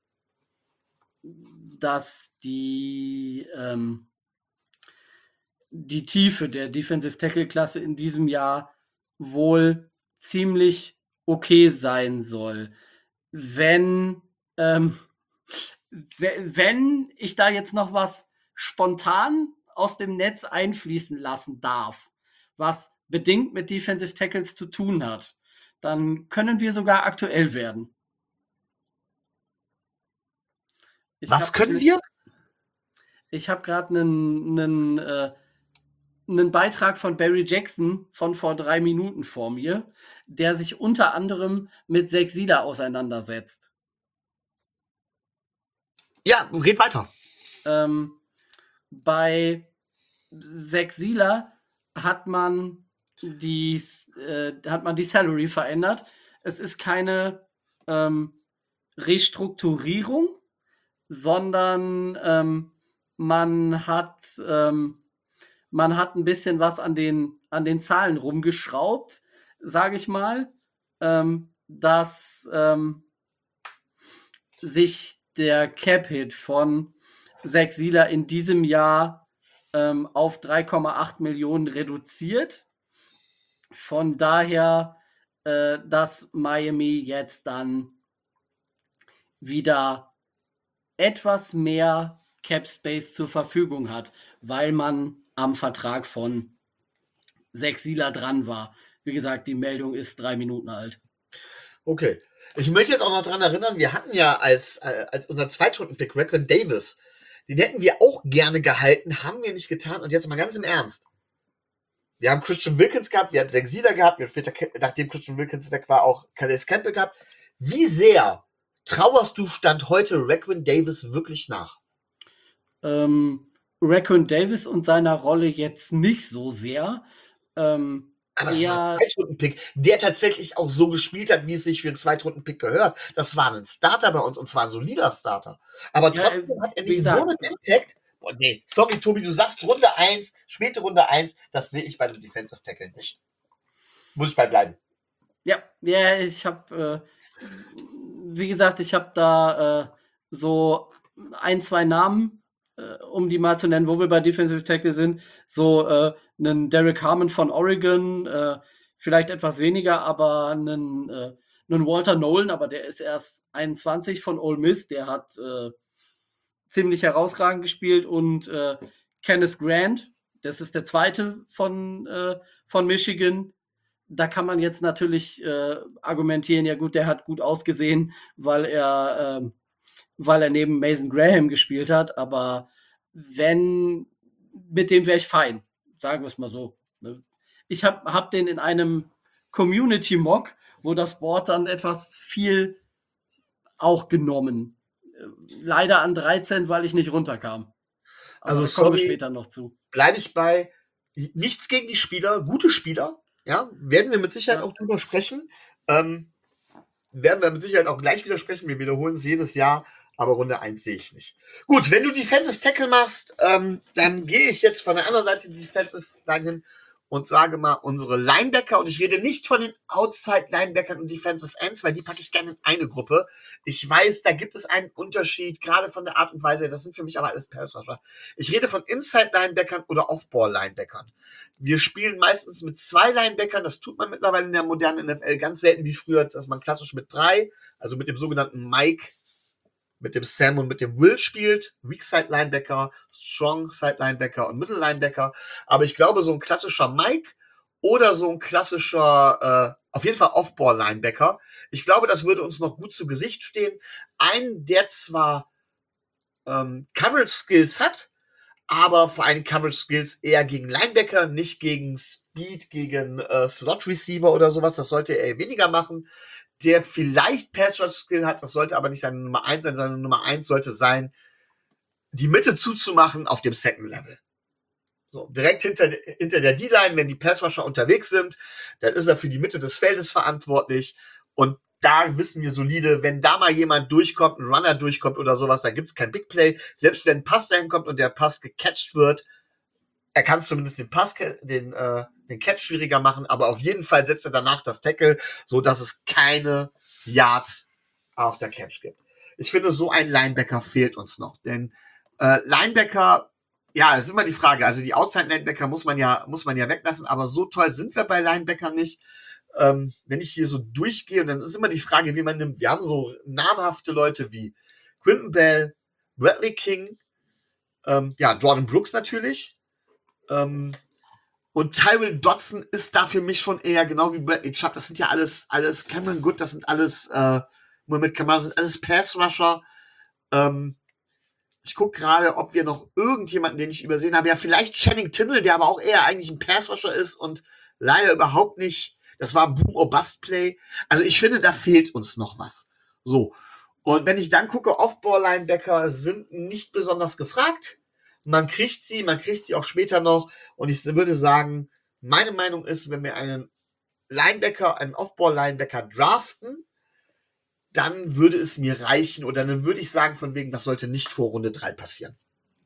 B: dass die, ähm, die Tiefe der Defensive Tackle Klasse in diesem Jahr wohl ziemlich okay sein soll. Wenn, ähm, wenn ich da jetzt noch was spontan aus dem Netz einfließen lassen darf, was bedingt mit Defensive Tackles zu tun hat, dann können wir sogar aktuell werden. Ich
A: Was
B: hab,
A: können wir?
B: Ich habe gerade einen, einen, äh, einen Beitrag von Barry Jackson von vor drei Minuten vor mir, der sich unter anderem mit Zach Sieler auseinandersetzt.
A: Ja, red weiter.
B: Ähm, bei Zach Sieler hat man die, äh, hat man die Salary verändert. Es ist keine ähm, Restrukturierung, sondern ähm, man hat ähm, man hat ein bisschen was an den an den Zahlen rumgeschraubt, sage ich mal, ähm, dass ähm, sich der Cap-Hit von Zach Sieler in diesem Jahr ähm, auf drei Komma acht Millionen reduziert. Von daher, äh, dass Miami jetzt dann wieder etwas mehr Cap Space zur Verfügung hat, weil man am Vertrag von Zach Sieler dran war. Wie gesagt, die Meldung ist drei Minuten alt.
A: Okay. Ich möchte jetzt auch noch daran erinnern, wir hatten ja als, äh, als unser Zweitrunden-Pick Raquan Davis. Den hätten wir auch gerne gehalten, haben wir nicht getan. Und jetzt mal ganz im Ernst. Wir haben Christian Wilkins gehabt, wir haben Zach Sieler gehabt, wir haben später, nachdem Christian Wilkins weg war, auch Calais Campbell gehabt. Wie sehr trauerst du Stand heute Raquan Davis wirklich nach?
B: Ähm, Raquan Davis und seiner Rolle jetzt nicht so sehr. Ähm,
A: Aber das
B: eher,
A: war ein Zweitrunden-Pick, der tatsächlich auch so gespielt hat, wie es sich für einen Zweitrunden-Pick gehört. Das war ein Starter bei uns und zwar ein solider Starter. Aber
B: ja,
A: trotzdem hat er
B: wie
A: nicht
B: gesagt,
A: so einen Impact. Oh, nee, sorry, Tobi, du sagst Runde eins, späte Runde eins, das sehe ich bei dem Defensive Tackle nicht. Muss ich bei bleiben.
B: Ja, ja, ich habe, äh, wie gesagt, ich habe da äh, so ein, zwei Namen äh, um die mal zu nennen, wo wir bei Defensive Tackle sind, so äh, einen Derek Harmon von Oregon, äh, vielleicht etwas weniger, aber einen, äh, einen Walter Nolan, aber der ist erst einundzwanzig von Ole Miss, der hat äh, ziemlich herausragend gespielt und äh, Kenneth Grant, das ist der zweite von, äh, von Michigan. Da kann man jetzt natürlich äh, argumentieren, ja gut, der hat gut ausgesehen, weil er, äh, weil er neben Mason Graham gespielt hat, aber wenn, mit dem wäre ich fein, sagen wir es mal so. Ne? Ich habe hab den in einem Community-Mock, wo das Board dann etwas viel auch genommen. Äh, Leider an dreizehn, weil ich nicht runterkam. Aber
A: Also
B: da kommen wir
A: sorry,
B: später noch zu.
A: bleibe ich bei nichts gegen die Spieler, gute Spieler, ja, werden wir mit Sicherheit
B: Ja.
A: auch drüber sprechen. Ähm, werden wir mit Sicherheit auch gleich wieder sprechen. Wir wiederholen es jedes Jahr, aber Runde eins sehe ich nicht. Gut, wenn du Defensive Tackle machst, ähm, dann gehe ich jetzt von der anderen Seite die Defensive Line hin und sage mal unsere Linebacker, und ich rede nicht von den Outside-Linebackern und Defensive Ends, weil die packe ich gerne in eine Gruppe. Ich weiß, da gibt es einen Unterschied, gerade von der Art und Weise, das sind für mich aber alles Pass-Rusher. Ich rede von Inside-Linebackern oder Off-Ball-Linebackern. Wir spielen meistens mit zwei Linebackern, das tut man mittlerweile in der modernen N F L ganz selten wie früher, dass man klassisch mit drei, also mit dem sogenannten Mike, mit dem Sam und mit dem Will spielt. Weak Side Linebacker, Strong Side Linebacker und Middle Linebacker. Aber ich glaube, so ein klassischer Mike oder so ein klassischer, äh, auf jeden Fall Off-Ball Linebacker, ich glaube, das würde uns noch gut zu Gesicht stehen. Ein, der zwar ähm, Coverage Skills hat, aber vor allem Coverage Skills eher gegen Linebacker, nicht gegen Speed, gegen äh, Slot Receiver oder sowas. Das sollte er weniger machen. Der vielleicht Pass-Rush-Skill hat, das sollte aber nicht seine Nummer eins sein, sondern Nummer eins sollte sein, die Mitte zuzumachen auf dem Second Level. So, direkt hinter, hinter der D-Line, wenn die Pass-Rusher unterwegs sind, dann ist er für die Mitte des Feldes verantwortlich. Und da wissen wir solide, wenn da mal jemand durchkommt, ein Runner durchkommt oder sowas, da gibt es kein Big Play. Selbst wenn ein Pass dahin kommt und der Pass gecatcht wird, er kann zumindest den Pass, den, äh, den Catch schwieriger machen, aber auf jeden Fall setzt er danach das Tackle, so dass es keine Yards auf der Catch gibt. Ich finde, so ein Linebacker fehlt uns noch, denn äh, Linebacker, ja, es ist immer die Frage, also die Outside-Linebacker muss man ja, muss man ja weglassen, aber so toll sind wir bei Linebackern nicht. Ähm, wenn ich hier so durchgehe, und dann ist immer die Frage, wie man nimmt. Wir haben so namhafte Leute wie Quinton Bell, Bradley King, ähm, ja, Jordan Brooks natürlich, Ähm, und Tyrell Dodson ist da für mich schon eher genau wie Bradley Chubb. Das sind ja alles, alles Cameron Good, das sind alles, äh, Mohamed Kamara, sind alles Pass-Rusher. Ähm, ich gucke gerade, ob wir noch irgendjemanden, den ich übersehen habe. Ja, vielleicht Channing Tindall, der aber auch eher eigentlich ein Pass-Rusher ist und leider überhaupt nicht. Das war ein Boom-or-Bust-Play. Also ich finde, da fehlt uns noch was. So. Und wenn ich dann gucke, Off-Ball-Linebacker sind nicht besonders gefragt. Man kriegt sie, man kriegt sie auch später noch. Und ich würde sagen, meine Meinung ist, wenn wir einen Linebacker, einen Off-Ball-Linebacker draften, dann würde es mir reichen, oder dann würde ich sagen, von wegen, das sollte nicht vor Runde drei passieren.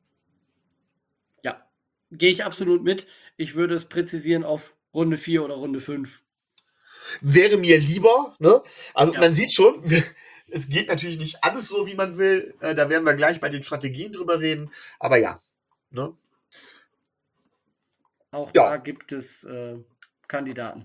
B: Ja, gehe ich absolut mit. Ich würde es präzisieren auf Runde vier oder Runde fünf.
A: Wäre mir lieber, ne? Also
B: Ja.
A: man sieht schon, es geht natürlich nicht alles so, wie man will. Äh, da werden wir gleich bei den Strategien drüber reden. Aber ja, ne?
B: Auch
A: Ja.
B: da gibt es äh, Kandidaten.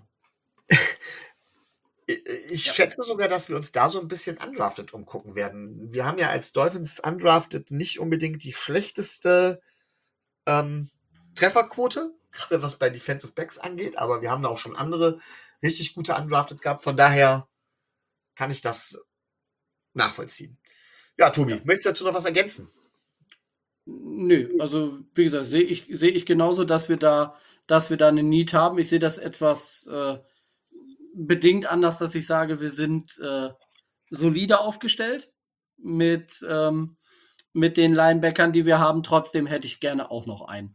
A: Ich
B: Ja.
A: schätze sogar, dass wir uns da so ein bisschen undrafted umgucken werden. Wir haben ja als Dolphins undrafted nicht unbedingt die schlechteste ähm, Trefferquote, gerade was bei Defensive Backs angeht, aber wir haben da auch schon andere richtig gute undrafted gehabt. Von daher kann ich das nachvollziehen. Ja, Tobi,
B: Ja.
A: möchtest du dazu noch was ergänzen?
B: Nö, also wie gesagt, sehe ich, sehe ich genauso, dass wir da, dass wir da eine Need haben. Ich sehe das etwas äh, bedingt anders, dass ich sage, wir sind äh, solide aufgestellt mit, ähm, mit den Linebackern, die wir haben. Trotzdem hätte ich gerne auch noch einen.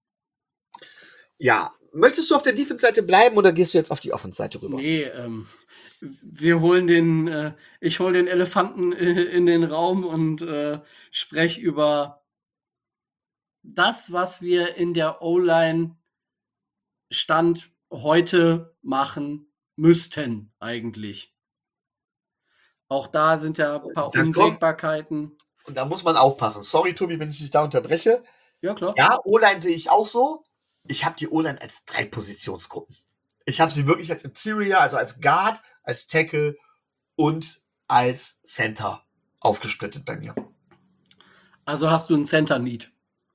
A: Ja, möchtest du auf der Defense-Seite bleiben oder gehst du jetzt auf die Offense-Seite rüber?
B: Nee, ähm, wir holen den, äh, ich hole den Elefanten äh, in den Raum und äh, spreche über das, was wir in der O-Line Stand heute machen müssten eigentlich. Auch da sind ja ein paar
A: Dann kommt,
B: Unwägbarkeiten.
A: und da muss man aufpassen. Sorry, Tobi, wenn ich dich da unterbreche.
B: Ja, klar.
A: Ja, O-Line sehe ich auch so. Ich habe die O-Line als drei Positionsgruppen. Ich habe sie wirklich als Interior, also als Guard, als Tackle und als Center aufgesplittet bei mir.
B: Also hast du einen Center Need.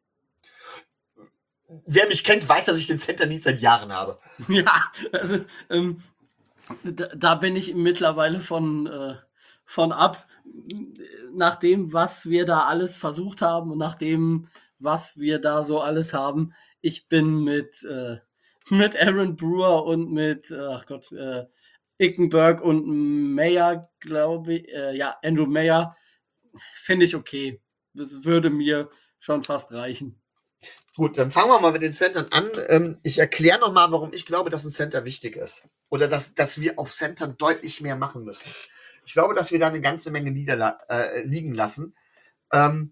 A: Wer mich kennt, weiß, dass ich den Center Need seit Jahren habe.
B: Ja, also ähm, da, da bin ich mittlerweile von, äh, von ab. Nach dem, was wir da alles versucht haben und nach dem, was wir da so alles haben. Ich bin mit, äh, mit Aaron Brewer und mit, ach Gott, äh, Ickenberg und Mayer, glaube ich, äh, ja, Andrew Mayer, finde ich okay. Das würde mir schon fast reichen.
A: Gut, dann fangen wir mal mit den Centern an. Ähm, ich erkläre nochmal, warum ich glaube, dass ein Center wichtig ist. Oder dass, dass wir auf Centern deutlich mehr machen müssen. Ich glaube, dass wir da eine ganze Menge niederla- äh, liegen lassen. Ähm,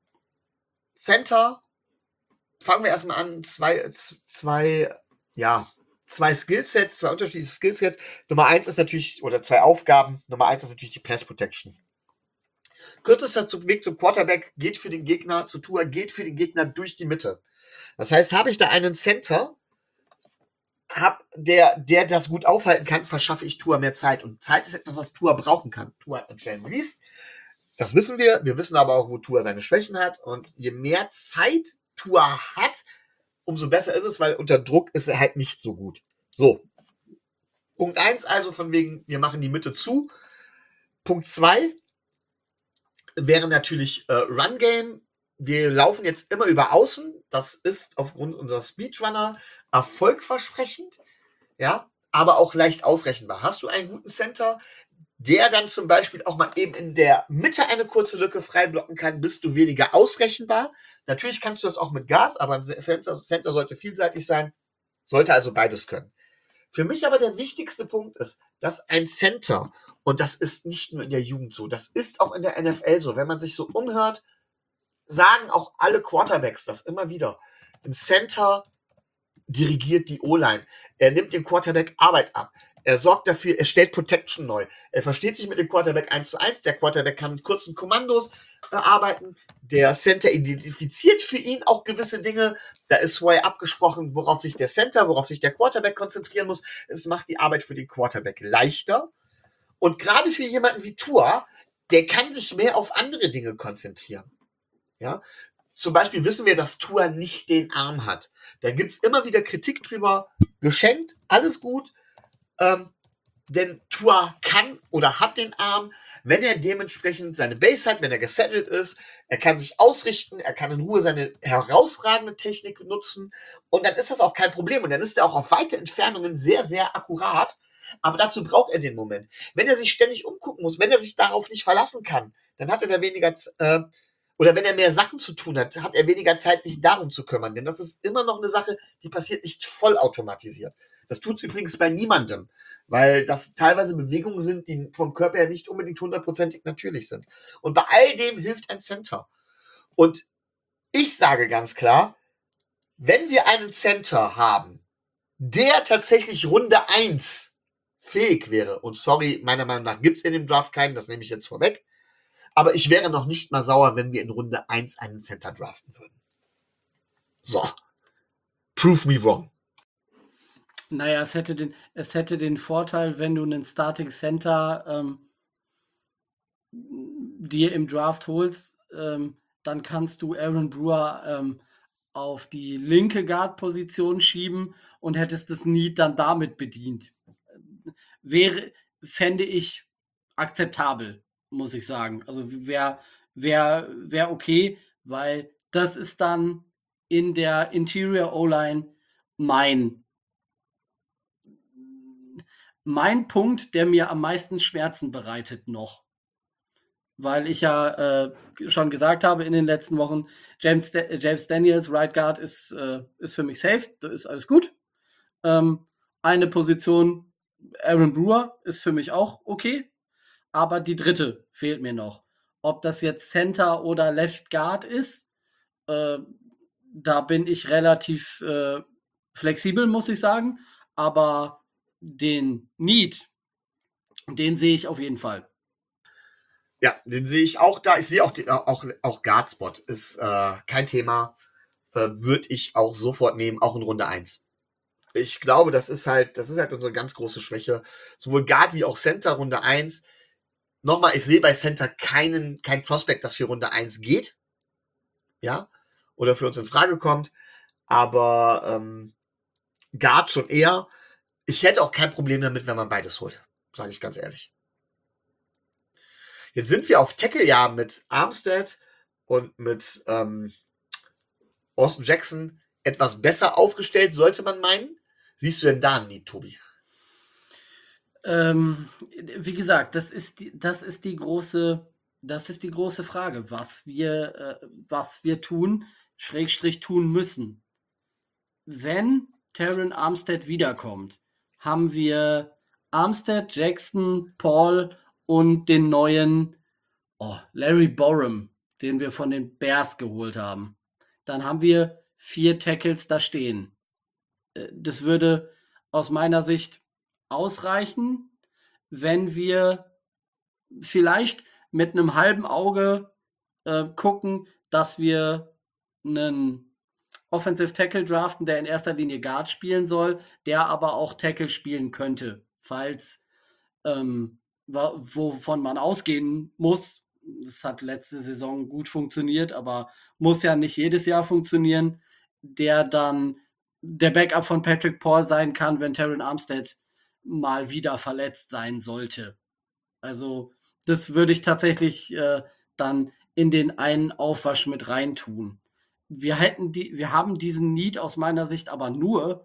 A: Center, fangen wir erstmal an, zwei, zwei, ja, zwei Skillsets, zwei unterschiedliche Skillsets. Nummer eins ist natürlich, oder zwei Aufgaben. Nummer eins ist natürlich die Pass Protection. Kürzester Weg zum Quarterback geht für den Gegner, zu Tua geht für den Gegner durch die Mitte. Das heißt, habe ich da einen Center, hab, der, der das gut aufhalten kann, verschaffe ich Tua mehr Zeit. Und Zeit ist etwas, was Tua brauchen kann. Tua hat einen schnellen Release. Das wissen wir. Wir wissen aber auch, wo Tua seine Schwächen hat. Und je mehr Zeit Tua hat, umso besser ist es, weil unter Druck ist er halt nicht so gut. So. Punkt eins also von wegen, wir machen die Mitte zu. Punkt zwei wäre natürlich äh, Run Game. Wir laufen jetzt immer über Außen. Das ist aufgrund unserer Speedrunner erfolgversprechend, ja, aber auch leicht ausrechenbar. Hast du einen guten Center, der dann zum Beispiel auch mal eben in der Mitte eine kurze Lücke frei blocken kann, bist du weniger ausrechenbar. Natürlich kannst du das auch mit Guards, aber ein Center, Center sollte vielseitig sein, sollte also beides können. Für mich aber der wichtigste Punkt ist, dass ein Center, und das ist nicht nur in der Jugend so, das ist auch in der N F L so, wenn man sich so umhört, sagen auch alle Quarterbacks das immer wieder. Ein Center dirigiert die O-Line. Er nimmt dem Quarterback Arbeit ab. Er sorgt dafür, er stellt Protection neu. Er versteht sich mit dem Quarterback eins zu eins. Der Quarterback kann mit kurzen Kommandos bearbeiten. Der Center identifiziert für ihn auch gewisse Dinge. Da ist vorher abgesprochen, worauf sich der Center, worauf sich der Quarterback konzentrieren muss. Es macht die Arbeit für den Quarterback leichter. Und gerade für jemanden wie Tua, der kann sich mehr auf andere Dinge konzentrieren. Ja, zum Beispiel wissen wir, dass Tua nicht den Arm hat. Da gibt es immer wieder Kritik drüber. Geschenkt, alles gut. Ähm, denn Tua kann oder hat den Arm, wenn er dementsprechend seine Base hat, wenn er gesettelt ist. Er kann sich ausrichten, er kann in Ruhe seine herausragende Technik nutzen. Und dann ist das auch kein Problem. Und dann ist er auch auf weite Entfernungen sehr, sehr akkurat. Aber dazu braucht er den Moment. Wenn er sich ständig umgucken muss, wenn er sich darauf nicht verlassen kann, dann hat er weniger äh, oder wenn er mehr Sachen zu tun hat, hat er weniger Zeit, sich darum zu kümmern. Denn das ist immer noch eine Sache, die passiert nicht vollautomatisiert. Das tut es übrigens bei niemandem, weil das teilweise Bewegungen sind, die vom Körper her nicht unbedingt hundertprozentig natürlich sind. Und bei all dem hilft ein Center. Und ich sage ganz klar, wenn wir einen Center haben, der tatsächlich Runde eins fähig wäre, und sorry, meiner Meinung nach gibt es in dem Draft keinen, das nehme ich jetzt vorweg, aber ich wäre noch nicht mal sauer, wenn wir in Runde eins einen Center draften würden. So. Prove me wrong.
B: Naja, es hätte den, es hätte den Vorteil, wenn du einen Starting Center ähm, dir im Draft holst, ähm, dann kannst du Aaron Brewer ähm, auf die linke Guard-Position schieben und hättest das Need dann damit bedient. Wäre, fände ich akzeptabel, muss ich sagen. Also wäre wär, wär okay, weil das ist dann in der Interior O-Line mein mein Punkt, der mir am meisten Schmerzen bereitet noch. Weil ich ja äh, schon gesagt habe in den letzten Wochen, James, James Daniels, Right Guard, ist, äh, ist für mich safe, da ist alles gut. Ähm, eine Position, Aaron Brewer, ist für mich auch okay, aber die dritte fehlt mir noch. Ob das jetzt Center oder Left Guard ist, äh, da bin ich relativ äh, flexibel, muss ich sagen, aber den Need, den sehe ich auf jeden Fall.
A: Ja, den sehe ich auch da. Ich sehe auch, die, auch, auch Guard-Spot. Ist äh, kein Thema. Äh, Würde ich auch sofort nehmen, auch in Runde eins. Ich glaube, das ist halt, das ist halt unsere ganz große Schwäche. Sowohl Guard wie auch Center, Runde eins. Nochmal, ich sehe bei Center keinen, kein Prospect, das für Runde eins geht. Ja. Oder für uns in Frage kommt. Aber ähm, Guard schon eher. Ich hätte auch kein Problem damit, wenn man beides holt. Sage ich ganz ehrlich. Jetzt sind wir auf Tackle ja mit Armstead und mit ähm, Austin Jackson etwas besser aufgestellt, sollte man meinen. Siehst du denn da nie, Tobi?
B: Ähm, wie gesagt, das ist die, das ist die große, das ist die große Frage, was wir, äh, was wir tun, Schrägstrich tun müssen. Wenn Terron Armstead wiederkommt, haben wir Armstead, Jackson, Paul und den neuen oh, Larry Borum, den wir von den Bears geholt haben. Dann haben wir vier Tackles da stehen. Das würde aus meiner Sicht ausreichen, wenn wir vielleicht mit einem halben Auge äh, gucken, dass wir einen Offensive Tackle draften, der in erster Linie Guard spielen soll, der aber auch Tackle spielen könnte, falls ähm, wovon man ausgehen muss. Das hat letzte Saison gut funktioniert, aber muss ja nicht jedes Jahr funktionieren, der dann der Backup von Patrick Paul sein kann, wenn Terron Armstead mal wieder verletzt sein sollte. Also das würde ich tatsächlich äh, dann in den einen Aufwasch mit reintun. Wir hätten die, wir haben diesen Need aus meiner Sicht aber nur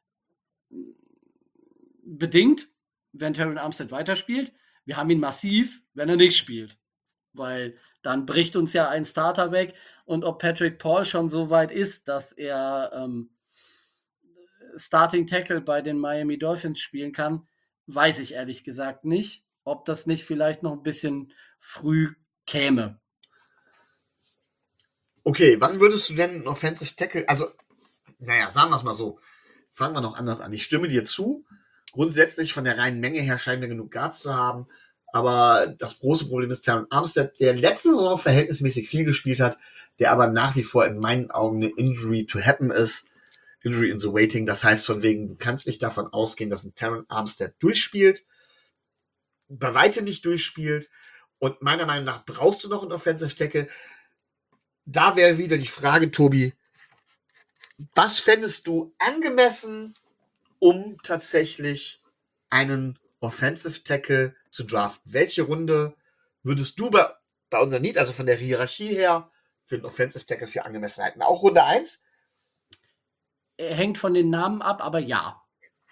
B: bedingt, wenn Terron Armstead weiterspielt. Wir haben ihn massiv, wenn er nicht spielt. Weil dann bricht uns ja ein Starter weg. Und ob Patrick Paul schon so weit ist, dass er ähm, Starting Tackle bei den Miami Dolphins spielen kann, weiß ich ehrlich gesagt nicht. Ob das nicht vielleicht noch ein bisschen früh käme.
A: Okay, wann würdest du denn einen Offensive Tackle, also, naja, sagen wir es mal so, fangen wir noch anders an. Ich stimme dir zu. Grundsätzlich von der reinen Menge her scheinen wir genug Guards zu haben. Aber das große Problem ist Terron Armstead, der letzte Saison verhältnismäßig viel gespielt hat, der aber nach wie vor in meinen Augen eine Injury to happen ist. Injury in the waiting. Das heißt von wegen, du kannst nicht davon ausgehen, dass ein Terron Armstead durchspielt. Bei weitem nicht durchspielt. Und meiner Meinung nach brauchst du noch einen Offensive Tackle. Da wäre wieder die Frage, Tobi, was fändest du angemessen, um tatsächlich einen Offensive Tackle zu draften? Welche Runde würdest du bei, bei unserem Need, also von der Hierarchie her, für einen Offensive Tackle für angemessen halten? Auch Runde eins?
B: Hängt von den Namen ab, aber ja.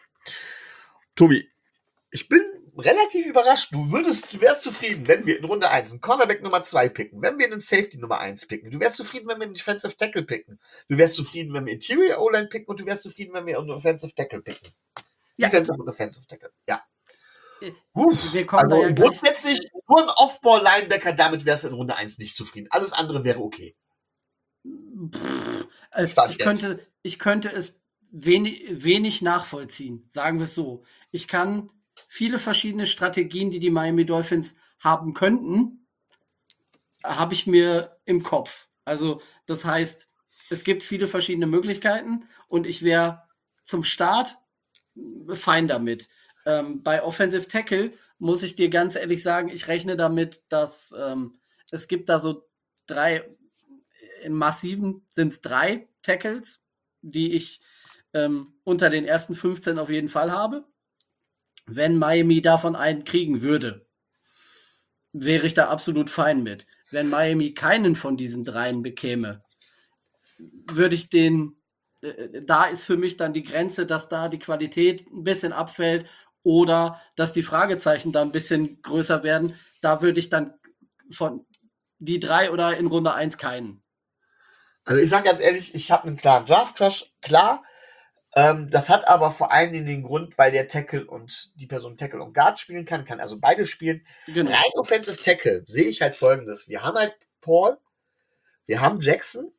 A: Tobi, ich bin relativ überrascht. Du würdest, du wärst zufrieden, wenn wir in Runde eins einen Cornerback Nummer zwei picken, wenn wir einen Safety Nummer eins picken. Du wärst zufrieden, wenn wir einen Defensive Tackle picken. Du wärst zufrieden, wenn wir Interior O-Line picken und du wärst zufrieden, wenn wir einen Offensive Tackle picken.
B: Ja.
A: Defensive und Offensive Tackle, ja.
B: Uff, wir kommen
A: also
B: da ja
A: grundsätzlich
B: gleich.
A: Nur ein Off-Ball-Linebacker, damit wärst du in Runde eins nicht zufrieden. Alles andere wäre okay.
B: Pff, äh, ich, könnte, ich könnte es wenig, wenig nachvollziehen, sagen wir es so. Ich kann viele verschiedene Strategien, die die Miami Dolphins haben könnten, habe ich mir im Kopf. Also das heißt, es gibt viele verschiedene Möglichkeiten und ich wäre zum Start fein damit. Ähm, bei Offensive Tackle muss ich dir ganz ehrlich sagen, ich rechne damit, dass ähm, es gibt da so drei, im Massiven sind es drei Tackles, die ich ähm, unter den ersten fünfzehn auf jeden Fall habe. Wenn Miami davon einen kriegen würde, wäre ich da absolut fein mit. Wenn Miami keinen von diesen dreien bekäme, würde ich den, äh, da ist für mich dann die Grenze, dass da die Qualität ein bisschen abfällt oder dass die Fragezeichen da ein bisschen größer werden. Da würde ich dann von die drei oder in Runde eins keinen.
A: Also ich sage ganz ehrlich, ich habe einen klaren Draft-Crush, klar. Ähm, das hat aber vor allem den Grund, weil der Tackle und die Person Tackle und Guard spielen kann, kann also beide spielen.
B: Genau.
A: Rein Offensive Tackle sehe ich halt folgendes. Wir haben halt Paul, wir haben Jackson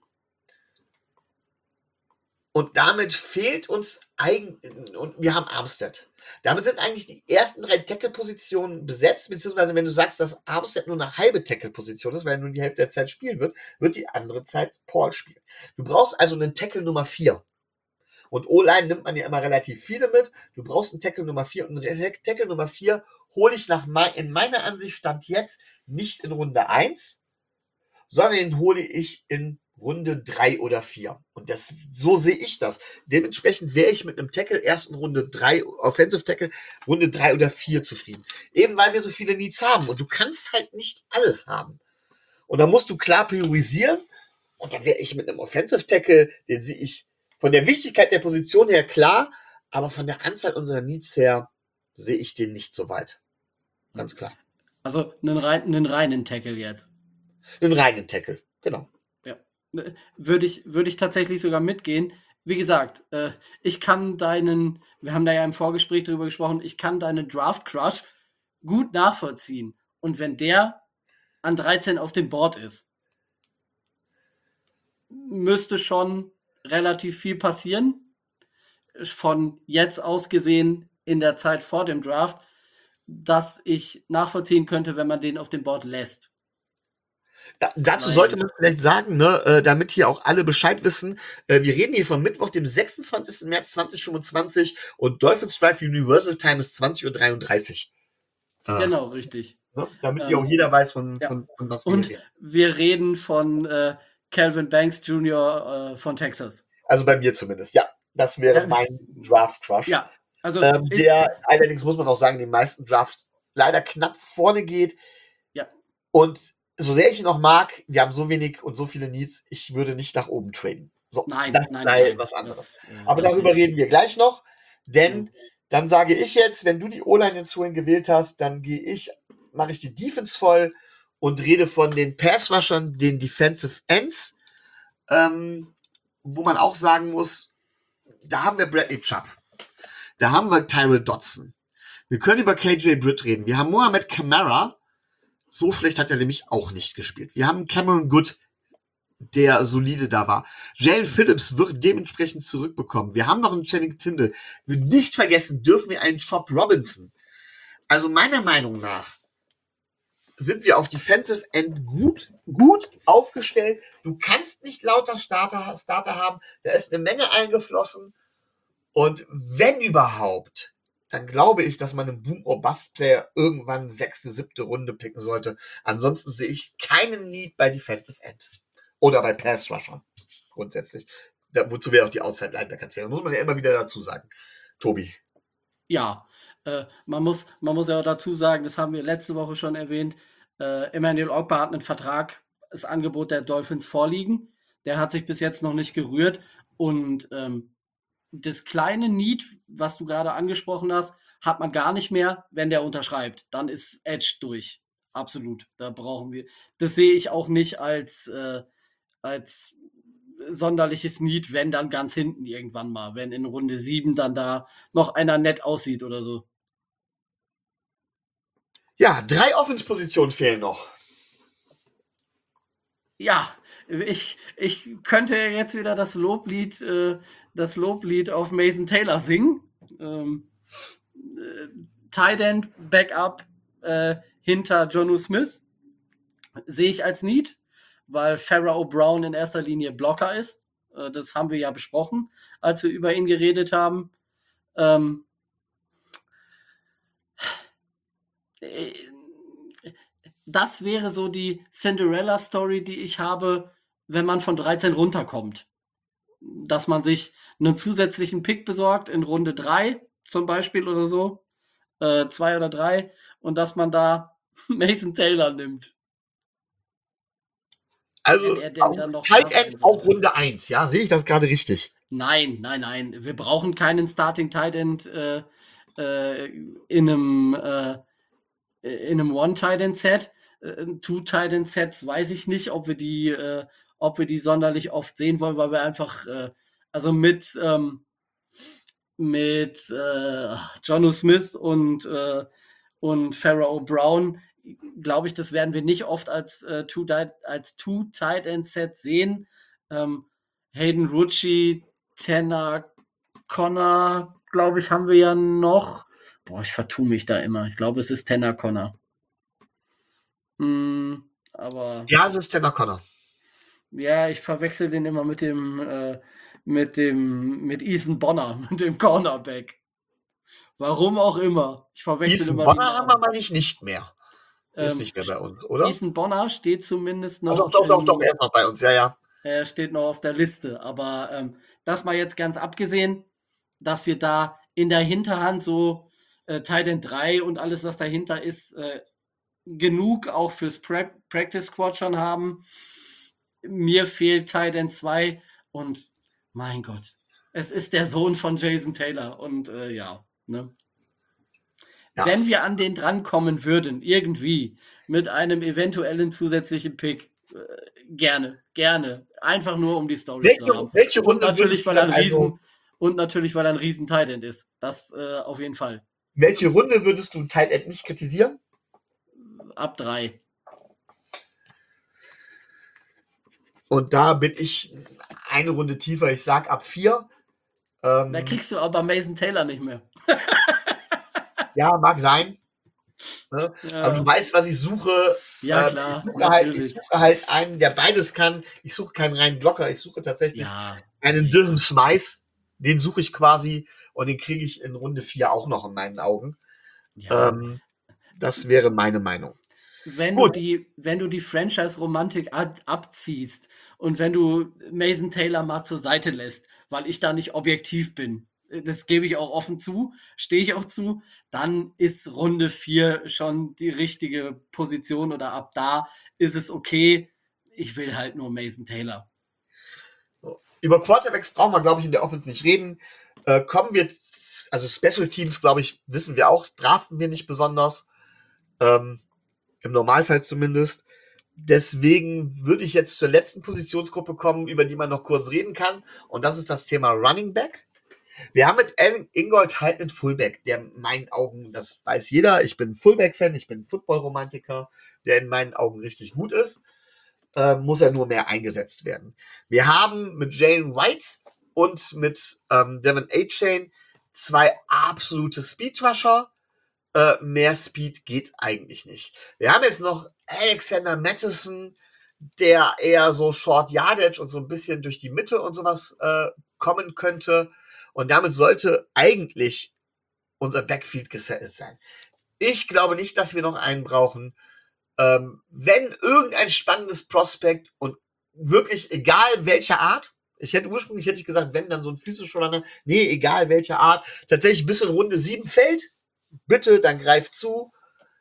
A: und damit fehlt uns eigentlich, und wir haben Armstead. Damit sind eigentlich die ersten drei Tackle-Positionen besetzt, beziehungsweise wenn du sagst, dass Armstead nur eine halbe Tackle-Position ist, weil er nur die Hälfte der Zeit spielen wird, wird die andere Zeit Paul spielen. Du brauchst also einen Tackle Nummer vier. Und O-Line nimmt man ja immer relativ viele mit. Du brauchst einen Tackle Nummer vier und einen Tackle Nummer vier hole ich nach mein, in meiner Ansicht Stand jetzt nicht in Runde eins, sondern den hole ich in Runde drei oder vier. Und das, so sehe ich das. Dementsprechend wäre ich mit einem Tackle erst in Runde drei, Offensive Tackle, Runde drei oder vier zufrieden. Eben weil wir so viele Needs haben. Und du kannst halt nicht alles haben. Und da musst du klar priorisieren. Und da wäre ich mit einem Offensive Tackle, den sehe ich von der Wichtigkeit der Position her klar, aber von der Anzahl unserer Needs her sehe ich den nicht so weit. Ganz klar.
B: Also einen, rein, einen reinen Tackle jetzt.
A: Einen reinen Tackle, genau.
B: Ja. Würde ich, würde ich tatsächlich sogar mitgehen. Wie gesagt, äh, ich kann deinen, wir haben da ja im Vorgespräch drüber gesprochen, ich kann deinen Draft-Crush gut nachvollziehen. Und wenn der an dreizehn auf dem Board ist, müsste schon relativ viel passieren. Von jetzt aus gesehen in der Zeit vor dem Draft, dass ich nachvollziehen könnte, wenn man den auf dem Board lässt.
A: Da, dazu Weil, sollte man vielleicht sagen, ne, äh, damit hier auch alle Bescheid wissen, äh, wir reden hier von Mittwoch, dem sechsundzwanzigsten März zweitausendfünfundzwanzig und Dolphins Drive Universal Time ist zwanzig Uhr dreiunddreißig.
B: Äh, genau, richtig.
A: Ne, damit ähm, hier auch jeder weiß, von, ja. von, von was wir
B: und reden. Und wir reden von äh, Calvin Banks Junior äh, von Texas.
A: Also bei mir zumindest, ja. Das wäre ja, mein Draft-Crush.
B: Ja, also
A: ähm, der allerdings, muss man auch sagen, den meisten Drafts leider knapp vorne geht.
B: Ja.
A: Und so sehr ich ihn noch mag, wir haben so wenig und so viele Needs, ich würde nicht nach oben traden. So,
B: nein,
A: das
B: nein,
A: sei
B: nein,
A: was anderes.
B: Das, äh,
A: Aber darüber nicht. Reden wir gleich noch, denn ja. Dann sage ich jetzt, wenn du die O-Line jetzt vorhin gewählt hast, dann gehe ich, mache ich die Defense voll und rede von den Pass-Rushern, den Defensive Ends, ähm, wo man auch sagen muss, da haben wir Bradley Chubb, da haben wir Tyrell Dodson, wir können über K J Britt reden, wir haben Mohamed Kamara, so schlecht hat er nämlich auch nicht gespielt. Wir haben Cameron Good, der solide da war. Jalen Phillips wird dementsprechend zurückbekommen. Wir haben noch einen Channing Tindall. Wir nicht vergessen dürfen wir einen Chop Robinson. Also meiner Meinung nach sind wir auf Defensive End gut, gut aufgestellt. Du kannst nicht lauter Starter, Starter haben. Da ist eine Menge eingeflossen. Und wenn überhaupt, dann glaube ich, dass man einen Boom-or-Bust-Player irgendwann sechste, siebte Runde picken sollte. Ansonsten sehe ich keinen Need bei Defensive End. Oder bei Pass-Rusher. Grundsätzlich. Da, wozu wir auch die Outside-Linebacker zählen. Das muss man ja immer wieder dazu sagen. Tobi.
B: Ja, äh, man, muss, man muss ja auch dazu sagen, das haben wir letzte Woche schon erwähnt, äh, Emmanuel Ogbah hat einen Vertrag, das Angebot der Dolphins vorliegen. Der hat sich bis jetzt noch nicht gerührt. Und ähm, das kleine Need, was du gerade angesprochen hast, hat man gar nicht mehr, wenn der unterschreibt. Dann ist Edge durch. Absolut. Da brauchen wir. Das sehe ich auch nicht als, äh, als sonderliches Need, wenn dann ganz hinten irgendwann mal, wenn in Runde sieben dann da noch einer nett aussieht oder so.
A: Ja, drei Offense-Positionen fehlen noch.
B: Ja, ich, ich könnte jetzt wieder das Loblied, äh, das Loblied auf Mason Taylor singen. Ähm, äh, Tight End, Backup äh, hinter Jonnu Smith sehe ich als Need, weil Pharaoh Brown in erster Linie Blocker ist. Äh, das haben wir ja besprochen, als wir über ihn geredet haben. Ähm, äh, Das wäre so die Cinderella-Story, die ich habe, wenn man von dreizehn runterkommt. Dass man sich einen zusätzlichen Pick besorgt in Runde drei zum Beispiel oder so, äh, zwei oder drei, und dass man da Mason Taylor nimmt.
A: Also Tight End auf Runde eins, ja? Sehe ich das gerade richtig?
B: Nein, nein, nein. Wir brauchen keinen Starting Tight End äh, äh, in einem äh, in einem One-Tight-End-Set. Äh, Two-Tight-End-Sets weiß ich nicht, ob wir die, äh, ob wir die sonderlich oft sehen wollen, weil wir einfach, äh, also mit, ähm, mit äh, Jonnu Smith und, äh, und Pharaoh Brown, glaube ich, das werden wir nicht oft als, äh, Two, als Two-Tight-End-Set sehen. Ähm, Hayden Rucci, Tanner Connor, glaube ich, haben wir ja noch. Boah, ich vertue mich da immer. Ich glaube, es ist Tanner Conner. Hm, aber
A: Ja, es ist Tanner Conner.
B: ja, ich verwechsel den immer mit dem, äh, mit dem, mit Ethan Bonner, mit dem Cornerback. Warum auch immer. Ich verwechsel
A: Ethan
B: immer die
A: Bonner haben wir,
B: Namen.
A: meine ich, nicht mehr. Der ist
B: Ähm,
A: nicht mehr bei uns, oder?
B: Ethan Bonner steht zumindest
A: Ah, doch,
B: noch
A: doch, doch, doch, er
B: in,
A: ist noch bei uns, ja, ja.
B: er steht noch auf der Liste. Aber ähm, das mal jetzt ganz abgesehen, dass wir da in der Hinterhand so äh, Tight End drei und alles, was dahinter ist, äh, genug auch fürs Pra Practice Squad schon haben. Mir fehlt Tight End zwei und mein Gott, es ist der Sohn von Jason Taylor und äh, ja, ne?
A: Ja.
B: Wenn wir an den drankommen würden, irgendwie, mit einem eventuellen zusätzlichen Pick, äh, gerne, gerne. Einfach nur, um die Story zu
A: Welche,
B: haben.
A: welche
B: Und
A: Runde
B: natürlich,
A: würdest du
B: weil er
A: dann
B: ein
A: also,
B: Riesen, und natürlich, weil er ein riesen Tight End ist. Das äh, auf jeden Fall.
A: welche
B: Das,
A: Runde würdest du Tight End nicht kritisieren?
B: ab drei.
A: Und da bin ich eine Runde tiefer. Ich sag ab vier.
B: Da
A: Ähm,
B: kriegst du aber Mason Taylor nicht mehr.
A: ja, mag sein. Ne? Aber du
B: Ja,
A: weißt, was ich suche.
B: ja
A: Ähm, ich,
B: klar,
A: suche halt, ich
B: natürlich.
A: suche halt einen, der beides kann. Ich suche keinen reinen Blocker. Ich suche tatsächlich
B: Ja,
A: einen
B: ja,
A: Durham
B: ja.
A: Smythe. Den suche ich quasi und den kriege ich in Runde vier auch noch in meinen Augen.
B: Ja,
A: Ähm, das wäre meine Meinung.
B: wenn du
A: Gut,
B: die, wenn du die Franchise-Romantik ab, abziehst und wenn du Mason Taylor mal zur Seite lässt, weil ich da nicht objektiv bin, das gebe ich auch offen zu, stehe ich auch zu, dann ist Runde vier schon die richtige Position oder ab da ist es okay. Ich will halt nur Mason Taylor.
A: über Quarterbacks brauchen wir, glaube ich, in der Offense nicht reden. Äh, kommen wir, also Special Teams, glaube ich, wissen wir auch, draften wir nicht besonders. Ähm, Im Normalfall zumindest. Deswegen würde ich jetzt zur letzten Positionsgruppe kommen, über die man noch kurz reden kann. Und das ist das Thema Running Back. Wir haben mit Allen Ingold halt einen Fullback, der in meinen Augen, das weiß jeder, ich bin Fullback-Fan, ich bin Football-Romantiker, der in meinen Augen richtig gut ist. Äh, muss er nur mehr eingesetzt werden. Wir haben mit Jalen White und mit ähm, Devin A-Chain zwei absolute Speedrusher. Äh, mehr Speed geht eigentlich nicht. Wir haben jetzt noch Alexander Mattison, der eher so Short Yardage und so ein bisschen durch die Mitte und sowas äh, kommen könnte. Und damit sollte eigentlich unser Backfield gesettelt sein. Ich glaube nicht, dass wir noch einen brauchen. Ähm, wenn irgendein spannendes Prospekt und wirklich egal welcher Art, ich hätte ursprünglich hätte ich gesagt, wenn dann so ein physischer Runner, nee, egal welche Art, tatsächlich bis in Runde sieben fällt, bitte, dann greift zu.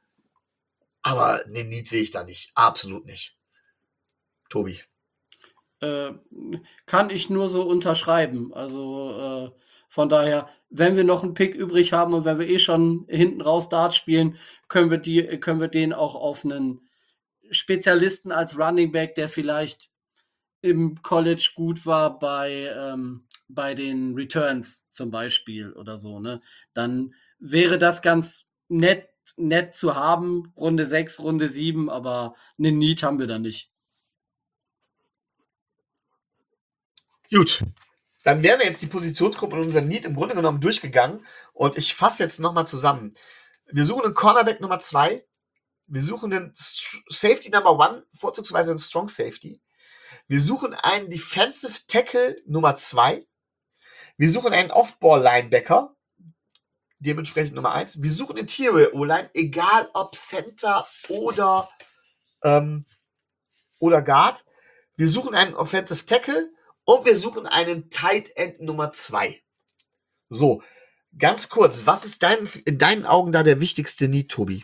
A: Aber den Need sehe ich da nicht. Absolut nicht. Tobi.
B: Äh, kann ich nur so unterschreiben. Also äh, von daher, wenn wir noch einen Pick übrig haben und wenn wir eh schon hinten raus Dart spielen, können wir die, können wir den auch auf einen Spezialisten als Running Back, der vielleicht im College gut war bei, ähm, bei den Returns zum Beispiel oder so, ne? Dann wäre das ganz nett, nett zu haben, Runde sechs, Runde sieben, aber einen Need haben wir da nicht.
A: Gut. Dann wären wir jetzt die Positionsgruppe und unser Need im Grunde genommen durchgegangen. Und ich fasse jetzt nochmal zusammen. Wir suchen einen Cornerback Nummer zwei. Wir suchen einen Safety Number one, vorzugsweise einen Strong Safety. Wir suchen einen Defensive Tackle Nummer zwei. Wir suchen einen Off-Ball-Linebacker, dementsprechend Nummer eins. Wir suchen Interior O-Line, egal ob Center oder, ähm, oder Guard. Wir suchen einen Offensive Tackle und wir suchen einen Tight End Nummer zwei. So, ganz kurz, was ist dein, in deinen Augen da der wichtigste Need, Tobi?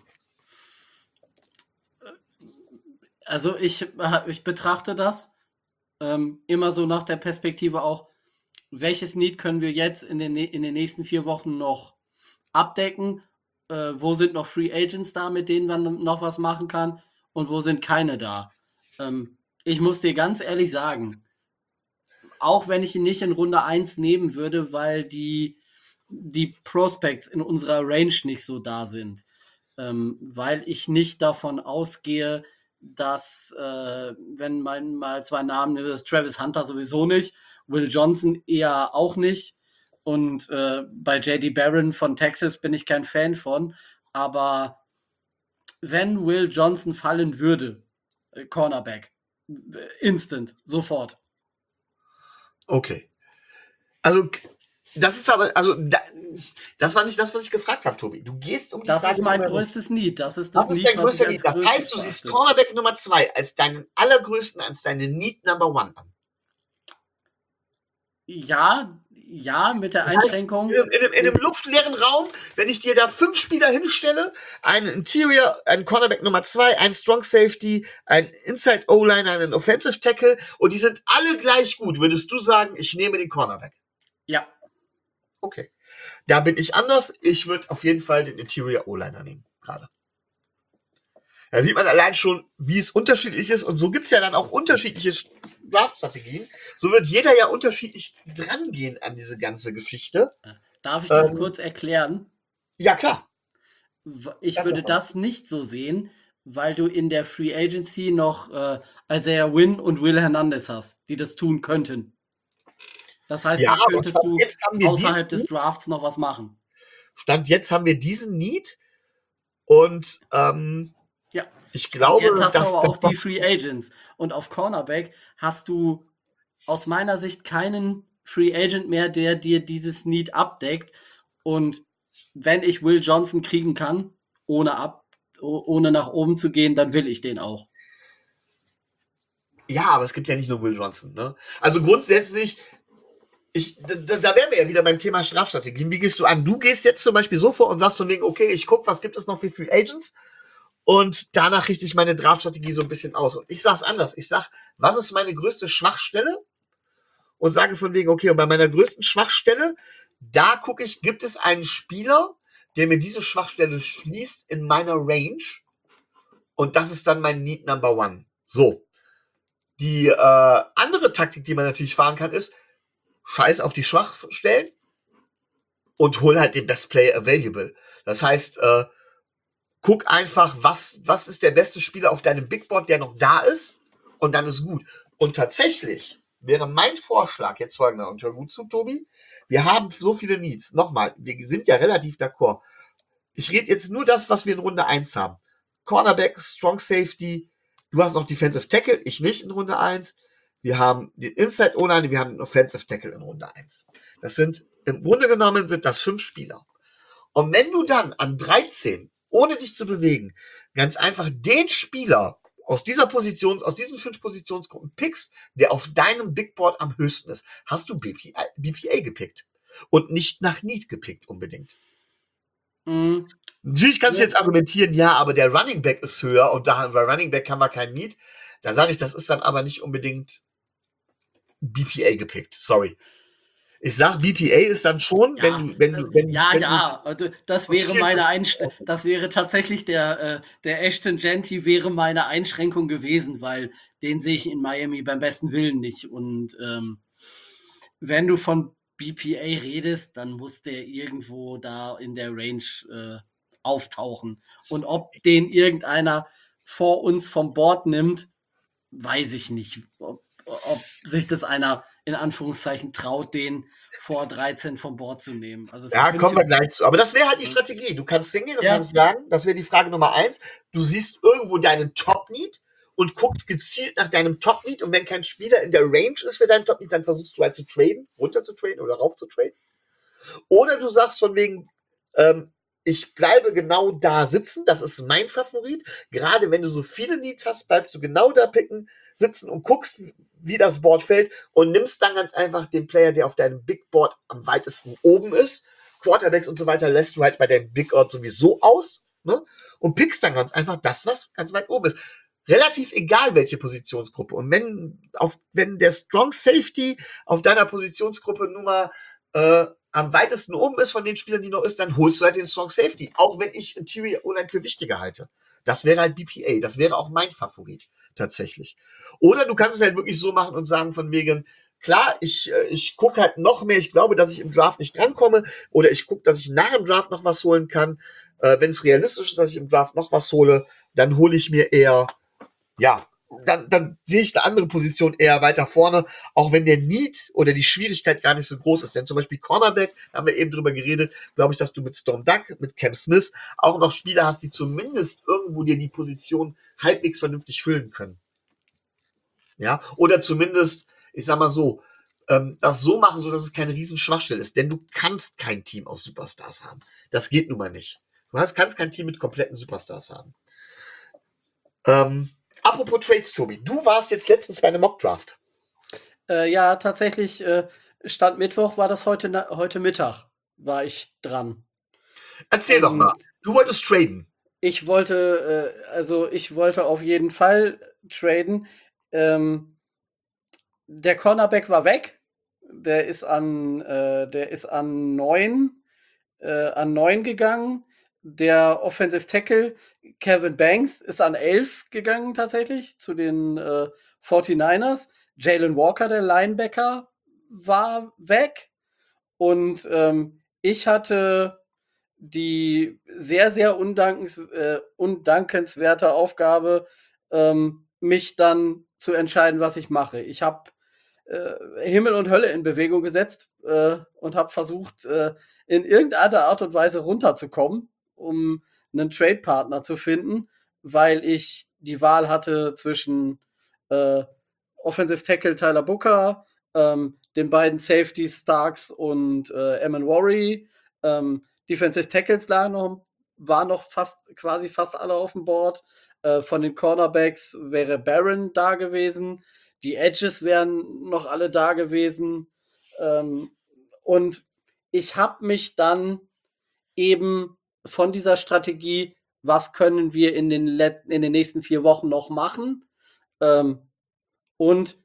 B: Also ich, ich betrachte das ähm, immer so nach der Perspektive auch, welches Need können wir jetzt in den, in den nächsten vier Wochen noch abdecken? Äh, wo sind noch Free Agents da, mit denen man noch was machen kann? Und wo sind keine da? Ähm, ich muss dir ganz ehrlich sagen, auch wenn ich ihn nicht in Runde eins nehmen würde, weil die, die Prospects in unserer Range nicht so da sind, ähm, weil ich nicht davon ausgehe, dass, äh, wenn man mal zwei Namen ist, Travis Hunter sowieso nicht, Will Johnson eher auch nicht. Und äh, bei J D Barron von Texas bin ich kein Fan von. Aber wenn Will Johnson fallen würde, äh, Cornerback, äh, instant, sofort.
A: Okay. Also, das ist aber, also, da, das war nicht das, was ich gefragt habe, Tobi. Du gehst um die
B: Das
A: Frage
B: ist mein
A: drumherum.
B: größtes Need. Das ist das
A: Was ist
B: Need,
A: dein
B: was
A: größter
B: ich
A: Need?
B: als
A: Das
B: größtes
A: heißt, du siehst
B: beachte.
A: Cornerback Nummer zwei als deinen allergrößten, als deine Need Number One an.
B: Ja, ja, mit der
A: Das heißt,
B: Einschränkung.
A: in, in, in einem luftleeren Raum, wenn ich dir da fünf Spieler hinstelle, einen Interior, einen Cornerback Nummer zwei, einen Strong Safety, einen Inside O-Line, einen Offensive Tackle und die sind alle gleich gut, würdest du sagen, ich nehme den Cornerback?
B: Ja.
A: Okay. Da bin ich anders. Ich würde auf jeden Fall den Interior O-Liner nehmen, gerade. Da sieht man allein schon, wie es unterschiedlich ist. Und so gibt es ja dann auch unterschiedliche Draft-Strategien. So wird jeder ja unterschiedlich drangehen an diese ganze Geschichte.
B: Darf ich das
A: Ähm,
B: kurz erklären?
A: Ja, klar.
B: Ich
A: Sag
B: würde
A: doch mal.
B: das nicht so sehen, weil du in der Free Agency noch äh, Isaiah Wynn und Will Hernandez hast, die das tun könnten. Das heißt,
A: Ja,
B: da
A: aber
B: könntest
A: Stand
B: du
A: jetzt haben wir
B: außerhalb
A: diesen
B: des Drafts noch was machen.
A: Stand jetzt haben wir diesen Need und ähm,
B: Ja.
A: ich glaube,
B: Jetzt hast
A: dass
B: du aber
A: das
B: auch die Free Agents. Und auf Cornerback hast du aus meiner Sicht keinen Free Agent mehr, der dir dieses Need abdeckt. Und wenn ich Will Johnson kriegen kann, ohne, ab, ohne nach oben zu gehen, dann will ich den auch.
A: Ja, aber es gibt ja nicht nur Will Johnson. Ne? Also grundsätzlich, ich, da, da wären wir ja wieder beim Thema Strafstrategien. Wie gehst du an? Du gehst jetzt zum Beispiel so vor und sagst von wegen, okay, ich gucke, was gibt es noch für Free Agents und danach richte ich meine Draftstrategie so ein bisschen aus. Und ich sage es anders. Ich sage, was ist meine größte Schwachstelle? Und sage von wegen, okay, und bei meiner größten Schwachstelle, da gucke ich, gibt es einen Spieler, der mir diese Schwachstelle schließt in meiner Range und das ist dann mein Need Number One. So. Die äh, andere Taktik, die man natürlich fahren kann, ist, scheiß auf die Schwachstellen und hol halt den Best Player Available. Das heißt, äh, guck einfach, was, was ist der beste Spieler auf deinem Big Board, der noch da ist und dann ist gut. Und tatsächlich wäre mein Vorschlag jetzt folgender, und hör gut zu, Tobi, wir haben so viele Needs. Nochmal, wir sind ja relativ d'accord. Ich rede jetzt nur das, was wir in Runde eins haben. Cornerback, Strong Safety, du hast noch Defensive Tackle, ich nicht in Runde eins. Wir haben den Inside O-Line, wir haben den Offensive Tackle in Runde eins. Das sind, im Grunde genommen sind das fünf Spieler. Und wenn du dann an dreizehn, ohne dich zu bewegen, ganz einfach den Spieler aus dieser Position, aus diesen fünf Positionsgruppen pickst, der auf deinem Big Board am höchsten ist, hast du B P A, B P A gepickt. Und nicht nach Need gepickt unbedingt.
B: Mhm.
A: Natürlich kannst du jetzt argumentieren, ja, aber der Running Back ist höher und da bei Running Back haben wir keinen Need. Da sage ich, das ist dann aber nicht unbedingt B P A gepickt. Sorry. Ich sag, B P A ist dann schon,
B: Ja,
A: wenn, wenn, wenn, wenn,
B: ja,
A: wenn
B: ja, also das wäre meine Einstellung, das wäre tatsächlich der, äh, der Ashton Genty wäre meine Einschränkung gewesen, weil den sehe ich in Miami beim besten Willen nicht. Und ähm, wenn du von B P A redest, dann muss der irgendwo da in der Range äh, auftauchen. Und ob den irgendeiner vor uns vom Board nimmt, weiß ich nicht. Ob, ob sich das einer in Anführungszeichen traut, den vor dreizehn vom Board zu nehmen. Also
A: ja, kommen wir gleich zu. Aber das wäre halt die Strategie. Du kannst hingehen und
B: ja.
A: kannst sagen, das wäre die Frage Nummer eins. Du siehst irgendwo deinen Top-Need und guckst gezielt nach deinem Top-Need. Und wenn kein Spieler in der Range ist für deinen Top-Need, dann versuchst du halt zu traden, runter zu traden oder rauf zu traden. Oder du sagst von wegen, ähm, ich bleibe genau da sitzen, das ist mein Favorit. Gerade wenn du so viele Needs hast, bleibst du genau da picken, sitzen und guckst, wie das Board fällt und nimmst dann ganz einfach den Player, der auf deinem Big Board am weitesten oben ist. Quarterbacks und so weiter lässt du halt bei deinem Big Board sowieso aus, ne? Und pickst dann ganz einfach das, was ganz weit oben ist. Relativ egal, welche Positionsgruppe. Und wenn, auf, wenn der Strong Safety auf deiner Positionsgruppe Nummer äh, am weitesten oben ist von den Spielern, die noch ist, dann holst du halt den Strong Safety. Auch wenn ich Interior O-Line für wichtiger halte. Das wäre halt B P A. Das wäre auch mein Favorit. Tatsächlich. Oder du kannst es halt wirklich so machen und sagen von wegen, klar, ich, ich gucke halt noch mehr. Ich glaube, dass ich im Draft nicht drankomme. Oder ich gucke, dass ich nach dem Draft noch was holen kann. Äh, wenn es realistisch ist, dass ich im Draft noch was hole, dann hole ich mir eher, ja, dann, dann sehe ich eine andere Position eher weiter vorne, auch wenn der Need oder die Schwierigkeit gar nicht so groß ist. Denn zum Beispiel Cornerback, da haben wir eben drüber geredet, glaube ich, dass du mit Storm Duck, mit Cam Smith auch noch Spieler hast, die zumindest irgendwo dir die Position halbwegs vernünftig füllen können. Ja, oder zumindest, ich sag mal so, ähm, das so machen, so dass es keine riesen Schwachstelle ist. Denn du kannst kein Team aus Superstars haben. Das geht nun mal nicht. Du hast, kannst kein Team mit kompletten Superstars haben. Ähm, apropos Trades, Tobi, du warst jetzt letztens bei einem Mockdraft.
B: Äh, ja, tatsächlich, äh, Stand Mittwoch war das heute, na- heute Mittag, war ich dran.
A: Erzähl doch mal,
B: Und
A: du wolltest traden.
B: ich wollte, äh, also ich wollte auf jeden Fall traden. Ähm, der Cornerback war weg. Der ist an, äh, der ist an neun, äh, an neun gegangen. Der Offensive Tackle Kevin Banks ist an elf gegangen tatsächlich zu den äh, forty-niners. Jalen Walker, der Linebacker, war weg. Und ähm, ich hatte die sehr, sehr undankens, äh, undankenswerte Aufgabe, ähm, mich dann zu entscheiden, was ich mache. Ich habe äh, Himmel und Hölle in Bewegung gesetzt äh, und habe versucht, äh, in irgendeiner Art und Weise runterzukommen, um einen Trade-Partner zu finden, weil ich die Wahl hatte zwischen äh, Offensive Tackle Tyler Booker, ähm, den beiden Safeties Starks und äh, Eamon Worry. Ähm, Defensive Tackles lagen noch, waren noch fast, quasi fast alle auf dem Board. Äh, von den Cornerbacks wäre Barron da gewesen. Die Edges wären noch alle da gewesen. Ähm, und ich habe mich dann eben von dieser Strategie, was können wir in den, Let in den nächsten vier Wochen noch machen, ähm, und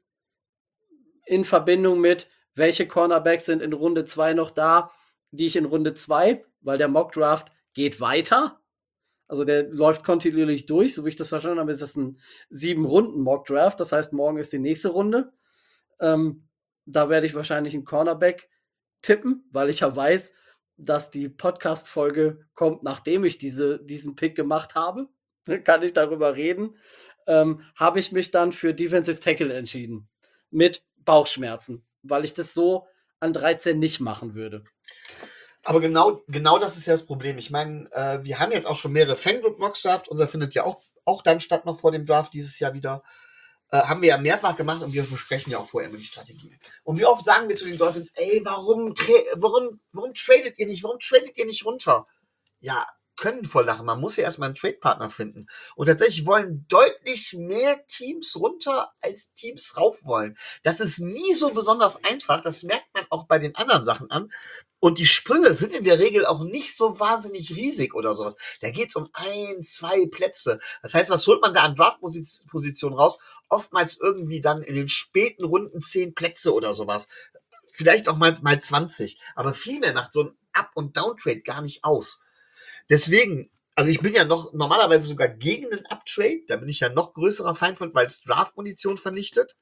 B: in Verbindung mit, welche Cornerbacks sind in Runde zwei noch da, die ich in Runde zwei, weil der Mock-Draft geht weiter, also der läuft kontinuierlich durch, so wie ich das verstanden habe, ist das ein sieben Runden Mock-Draft, das heißt, morgen ist die nächste Runde. Ähm, da werde ich wahrscheinlich einen Cornerback tippen, weil ich ja weiß, dass die Podcast-Folge kommt, nachdem ich diese, diesen Pick gemacht habe. Kann ich darüber reden. Ähm, habe ich mich dann für Defensive Tackle entschieden. Mit Bauchschmerzen, weil ich das so an dreizehn nicht machen würde.
A: Aber genau, genau das ist ja das Problem. Ich meine, äh, wir haben jetzt auch schon mehrere Fangroup-Mocks Draft. Unser findet ja auch, auch dann statt noch vor dem Draft dieses Jahr wieder. Äh, haben wir ja mehrfach gemacht und wir besprechen ja auch vorher immer die Strategie. Und wie oft sagen wir zu den Dolphins, ey, warum, warum, warum tradet ihr nicht? Warum tradet ihr nicht runter? Ja, können voll lachen. Man muss ja erstmal einen Trade-Partner finden. Und tatsächlich wollen deutlich mehr Teams runter, als Teams rauf wollen. Das ist nie so besonders einfach. Das merkt man auch bei den anderen Sachen an. Und die Sprünge sind in der Regel auch nicht so wahnsinnig riesig oder sowas. Da geht es um ein, zwei Plätze. Das heißt, was holt man da an Draft-Position raus? Oftmals irgendwie dann in den späten Runden zehn Plätze oder sowas. Vielleicht auch mal, mal zwanzig. Aber viel mehr macht so ein Up- und Down-Trade gar nicht aus. Deswegen, also ich bin ja noch normalerweise sogar gegen den Uptrade. Da bin ich ja noch größerer Feind von, weil es Draft-Munition vernichtet.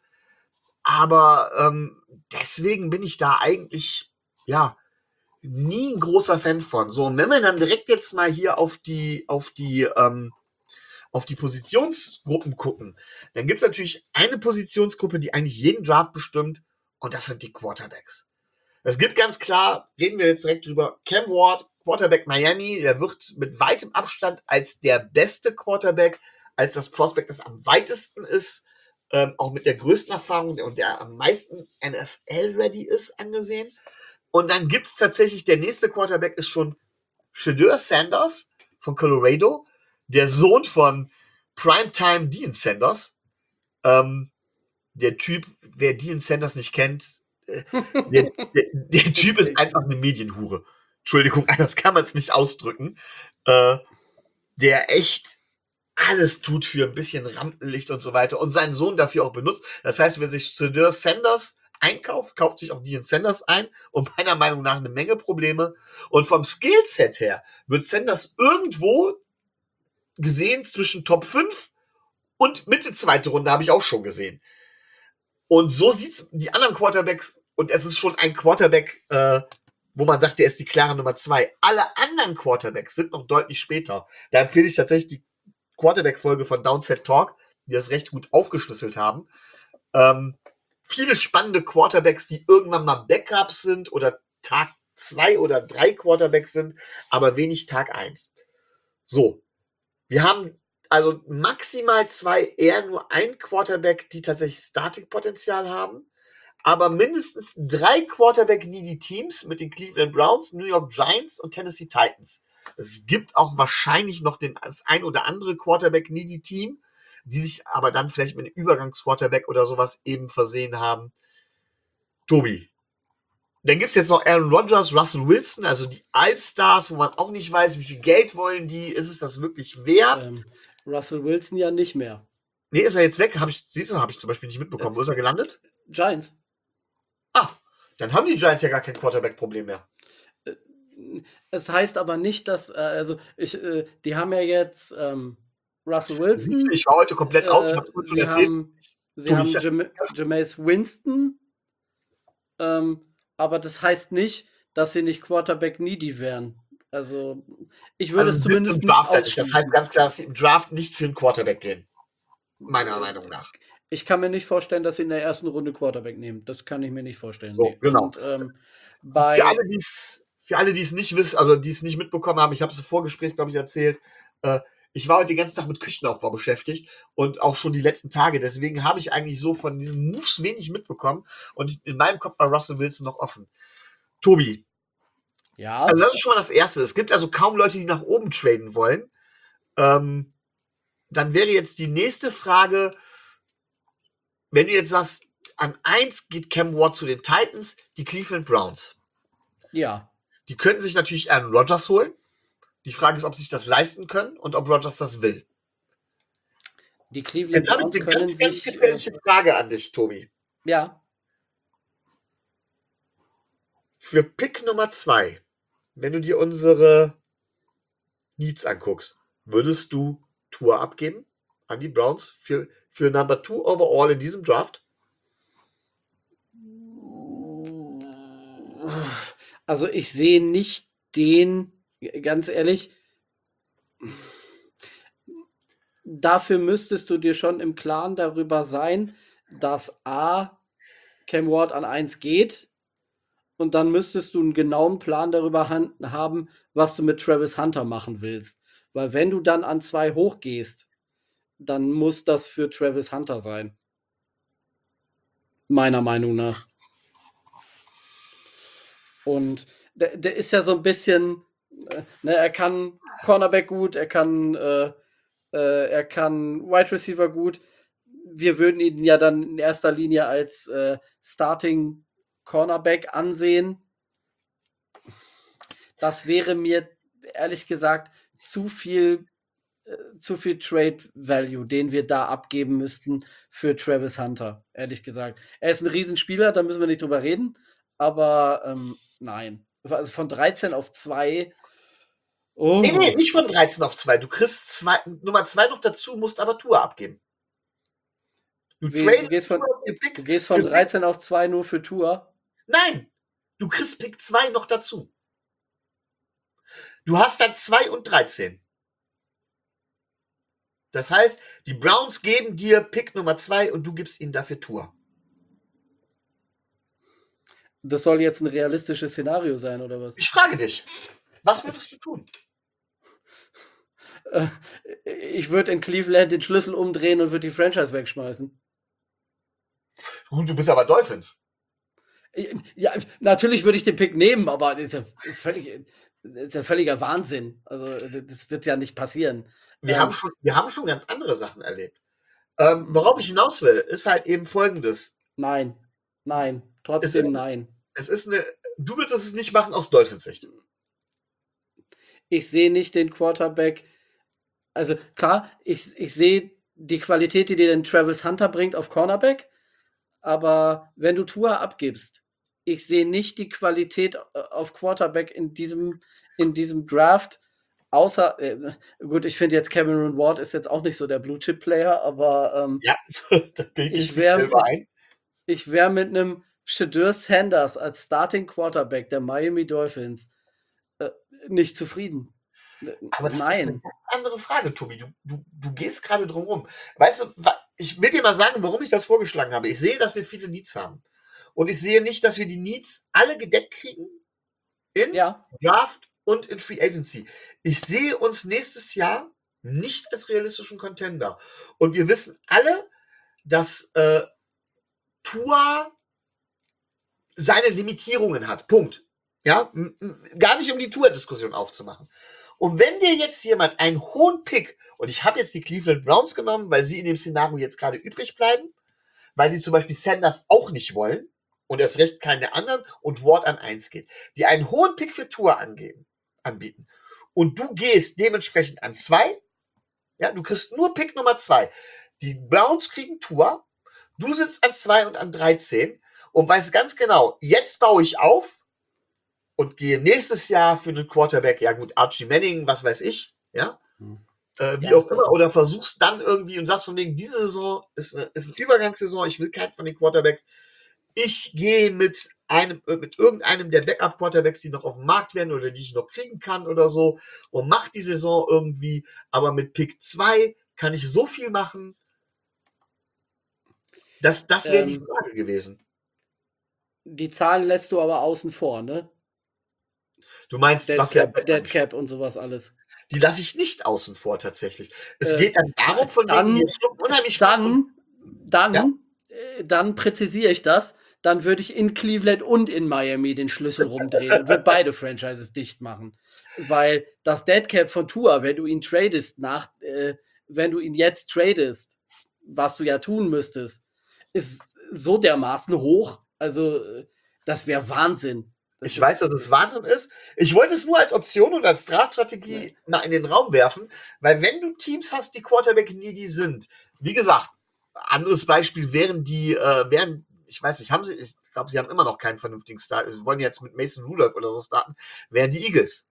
A: Aber ähm, deswegen bin ich da eigentlich, ja, nie ein großer Fan von. So, und wenn wir dann direkt jetzt mal hier auf die, auf die, ähm, auf die Positionsgruppen gucken, dann gibt es natürlich eine Positionsgruppe, die eigentlich jeden Draft bestimmt, und das sind die Quarterbacks. Es gibt ganz klar, reden wir jetzt direkt drüber, Cam Ward, Quarterback Miami, der wird mit weitem Abstand als der beste Quarterback, als das Prospect, das am weitesten ist, ähm, auch mit der größten Erfahrung und der am meisten N F L-ready ist, angesehen. Und dann gibt es tatsächlich, der nächste Quarterback ist schon Shedeur Sanders von Colorado, der Sohn von Primetime Deion Sanders. Ähm, der Typ, wer Deion Sanders nicht kennt, äh, der, der, der Typ ist einfach eine Medienhure. Entschuldigung, anders kann man es nicht ausdrücken. Äh, der echt alles tut für ein bisschen Rampenlicht und so weiter und seinen Sohn dafür auch benutzt. Das heißt, wer sich Shedeur Sanders einkauft, kauft sich auch Deion Sanders ein und meiner Meinung nach eine Menge Probleme. Und vom Skillset her wird Sanders irgendwo gesehen zwischen Top fünf und Mitte zweite Runde, habe ich auch schon gesehen. Und so sieht's die anderen Quarterbacks, und es ist schon ein Quarterback, äh, wo man sagt, der ist die klare Nummer zwei. Alle anderen Quarterbacks sind noch deutlich später. Da empfehle ich tatsächlich die Quarterback-Folge von Downset Talk. die das recht gut aufgeschlüsselt haben. Ähm, viele spannende Quarterbacks, die irgendwann mal Backups sind oder Tag zwei oder drei Quarterbacks sind, aber wenig Tag eins. So, wir haben also maximal zwei, eher nur ein Quarterback, die tatsächlich Starting-Potenzial haben, aber mindestens drei Quarterback-needy Teams mit den Cleveland Browns, New York Giants und Tennessee Titans. Es gibt auch wahrscheinlich noch den, das ein oder andere Quarterback-needy Team, die sich aber dann vielleicht mit einem Übergangsquarterback oder sowas eben versehen haben. Tobi, dann gibt es jetzt noch Aaron Rodgers, Russell Wilson, also die All-Stars, wo man auch nicht weiß, wie viel Geld wollen die, ist es das wirklich wert?
B: Ähm, Russell Wilson ja nicht mehr.
A: Nee, ist er jetzt weg? Hab ich, siehst du, habe ich zum Beispiel nicht mitbekommen. Wo ist er gelandet?
B: Giants.
A: Ah, dann haben die Giants ja gar kein Quarterback-Problem mehr.
B: Es heißt aber nicht, dass, äh, also ich, äh, die haben ja jetzt ähm, Russell Wilson.
A: Siehst du, ich war heute komplett
B: äh,
A: aus, ich hab's schon
B: sie
A: erzählt.
B: haben, sie
A: Tobi,
B: haben
A: ich-
B: Jam Jameis Winston, ähm, aber das heißt nicht, dass sie nicht Quarterback-needy wären. Also ich würde
A: Also
B: es
A: sie sind
B: zumindest
A: im
B: nicht
A: Draft halt nicht. Das heißt
B: ausschließen.
A: ganz klar, dass sie im Draft nicht für einen Quarterback gehen. Meiner Meinung nach.
B: Ich kann mir nicht vorstellen, dass sie in der ersten Runde Quarterback nehmen. Das kann ich mir nicht vorstellen.
A: So,
B: nee.
A: genau.
B: Und ähm,
A: Für
B: bei
A: alle, die es für alle, die es nicht wissen, also die es nicht mitbekommen haben, ich habe es im Vorgespräch, glaube ich, erzählt, äh, ich war heute den ganzen Tag mit Küchenaufbau beschäftigt und auch schon die letzten Tage. Deswegen habe ich eigentlich so von diesen Moves wenig mitbekommen und in meinem Kopf war Russell Wilson noch offen. Tobi,
B: ja,
A: also das ist schon mal das Erste. Es gibt also kaum Leute, die nach oben traden wollen. Ähm, dann wäre jetzt die nächste Frage, wenn du jetzt sagst, an eins geht Cam Ward zu den Titans, die Cleveland Browns.
B: ja.
A: Die könnten sich natürlich Aaron Rodgers holen. Die Frage ist, ob sie sich das leisten können und ob Rodgers das will.
B: Die Cleveland
A: Jetzt habe ich
B: Browns
A: eine
B: können
A: ganz, ganz
B: sich äh,
A: gefährliche Frage an dich, Tobi.
B: ja,
A: Für Pick Nummer zwei, wenn du dir unsere Needs anguckst, würdest du Tour abgeben an die Browns für, für Number Two overall in diesem Draft?
B: also ich sehe nicht den, ganz ehrlich, dafür müsstest du dir schon im Klaren darüber sein, dass A, Cam Ward an eins geht und dann müsstest du einen genauen Plan darüber han- haben, was du mit Travis Hunter machen willst. Weil wenn du dann an zwei hochgehst, dann muss das für Travis Hunter sein. Meiner Meinung nach. Und der, der ist ja so ein bisschen, äh, ne, er kann Cornerback gut, er kann, äh, äh, er kann Wide Receiver gut. Wir würden ihn ja dann in erster Linie als äh, Starting Cornerback ansehen. Das wäre mir ehrlich gesagt zu viel, äh, zu viel Trade Value, den wir da abgeben müssten für Travis Hunter, ehrlich gesagt. Er ist ein Riesenspieler, da müssen wir nicht drüber reden, aber ähm, nein. Also von dreizehn auf zwei. Oh.
A: Nee, nee, nicht von dreizehn auf zwei. Du kriegst zwei, Nummer zwei noch dazu, musst aber Tour abgeben. Du,
B: Wie, du, gehst von,
A: für Pick,
B: du gehst von dreizehn auf zwei nur für Tour?
A: Nein, du kriegst Pick zwei noch dazu. Du hast dann zwei und dreizehn. Das heißt, die Browns geben dir Pick Nummer zwei und du gibst ihnen dafür Tour.
B: Das soll jetzt ein realistisches Szenario sein, oder was?
A: Ich frage dich, was würdest du tun?
B: Ich würde in Cleveland den Schlüssel umdrehen und würde die Franchise wegschmeißen.
A: Gut, du bist aber Dolphins.
B: Ja, natürlich würde ich den Pick nehmen, aber das ist ja völlig, das ist ja völliger Wahnsinn. Also, das wird ja nicht passieren.
A: Wir,
B: Ähm,
A: haben, schon, wir haben schon ganz andere Sachen erlebt. Ähm, worauf ich hinaus will, ist halt eben Folgendes.
B: Nein, nein, trotzdem
A: Es ist,
B: nein.
A: Es ist eine, du würdest es nicht machen aus Dolphins Sicht.
B: Ich sehe nicht den Quarterback. Also klar, ich, ich sehe die Qualität, die dir den Travis Hunter bringt auf Cornerback, aber wenn du Tua abgibst, ich sehe nicht die Qualität auf Quarterback in diesem, in diesem Draft, außer, äh, gut, ich finde jetzt Cameron Ward ist jetzt auch nicht so der Blue-Chip-Player, aber ähm,
A: Ja, da bin
B: ich
A: ich
B: wäre
A: selber ein.
B: ich wär mit einem Shadur Sanders als Starting Quarterback der Miami Dolphins äh, nicht zufrieden.
A: Aber das ist 'ne
B: Nein.
A: ganz andere Frage, Tobi. Du du du gehst grade drum rum. Weißt du, wa ich will dir mal sagen, warum ich das vorgeschlagen habe. Ich sehe, dass wir viele Needs haben. Und ich sehe nicht, dass wir die Needs alle gedeckt kriegen in
B: Ja.
A: Draft und in Free Agency. Ich sehe uns nächstes Jahr nicht als realistischen Contender. Und wir wissen alle, dass, äh, Tua seine Limitierungen hat. Punkt. Ja, m m gar nicht, um die Tua-Diskussion aufzumachen. Und wenn dir jetzt jemand einen hohen Pick und ich habe jetzt die Cleveland Browns genommen, weil sie in dem Szenario jetzt gerade übrig bleiben, weil sie zum Beispiel Sanders auch nicht wollen und erst recht keinen der anderen und Ward an eins geht, die einen hohen Pick für Tua angeben, anbieten. Und du gehst dementsprechend an zwei, ja, du kriegst nur Pick Nummer zwei. Die Browns kriegen Tua, du sitzt an zwei und an dreizehn und weißt ganz genau, jetzt baue ich auf und gehe nächstes Jahr für einen Quarterback, ja gut, Archie Manning, was weiß ich, ja,
B: Hm.
A: äh, wie
B: Ja.
A: auch immer, oder versuchst dann irgendwie und sagst von wegen, diese Saison ist eine, ist eine Übergangssaison, ich will keinen von den Quarterbacks. Ich gehe mit einem, mit irgendeinem der Backup-Quarterbacks, die noch auf dem Markt werden oder die ich noch kriegen kann oder so, und mach die Saison irgendwie, aber mit Pick zwei kann ich so viel machen. Das, das wäre die
B: Ähm,
A: Frage gewesen.
B: Die Zahlen lässt du aber außen vor, ne?
A: Du meinst,
B: Dead
A: was wir
B: Cap, Dead Cap und sowas alles.
A: Die lasse ich nicht außen vor tatsächlich. Es
B: Äh,
A: geht dann darum, von wegen, wir
B: Dann,
A: schlucken unheimlich viel und
B: dann,
A: ja.
B: dann, äh, dann präzisiere ich das. Dann würde ich in Cleveland und in Miami den Schlüssel rumdrehen und würde beide Franchises dicht machen. Weil das Dead Cap von Tua, wenn du ihn tradest nach, äh, wenn du ihn jetzt tradest, was du ja tun müsstest, ist so dermaßen hoch. Also, äh, das wäre Wahnsinn. Das
A: Ich weiß, dass
B: ist,
A: es Wahnsinn ist. Ich wollte es nur als Option und als Draftstrategie mal in den Raum werfen, weil wenn du Teams hast, die Quarterback-needy sind, wie gesagt, anderes Beispiel wären die, äh, wären, ich weiß nicht, haben sie, ich glaube, sie haben immer noch keinen vernünftigen Start, sie wollen jetzt mit Mason Rudolph oder so starten, wären die Eagles.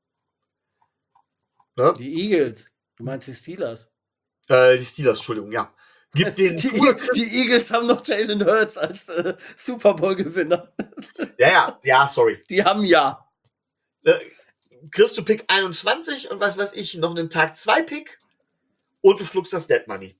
A: Ne?
B: Die Eagles. Du meinst die Steelers?
A: Äh, die Steelers, Entschuldigung, ja. Gibt den
B: die,
A: Tour
B: die Eagles haben noch Jalen Hurts als äh, Super Bowl-Gewinner.
A: Ja, ja, ja, sorry.
B: Die haben ja.
A: Äh, kriegst du Pick einundzwanzig und was weiß ich, noch einen Tag zwei Pick und du schluckst das Dead Money.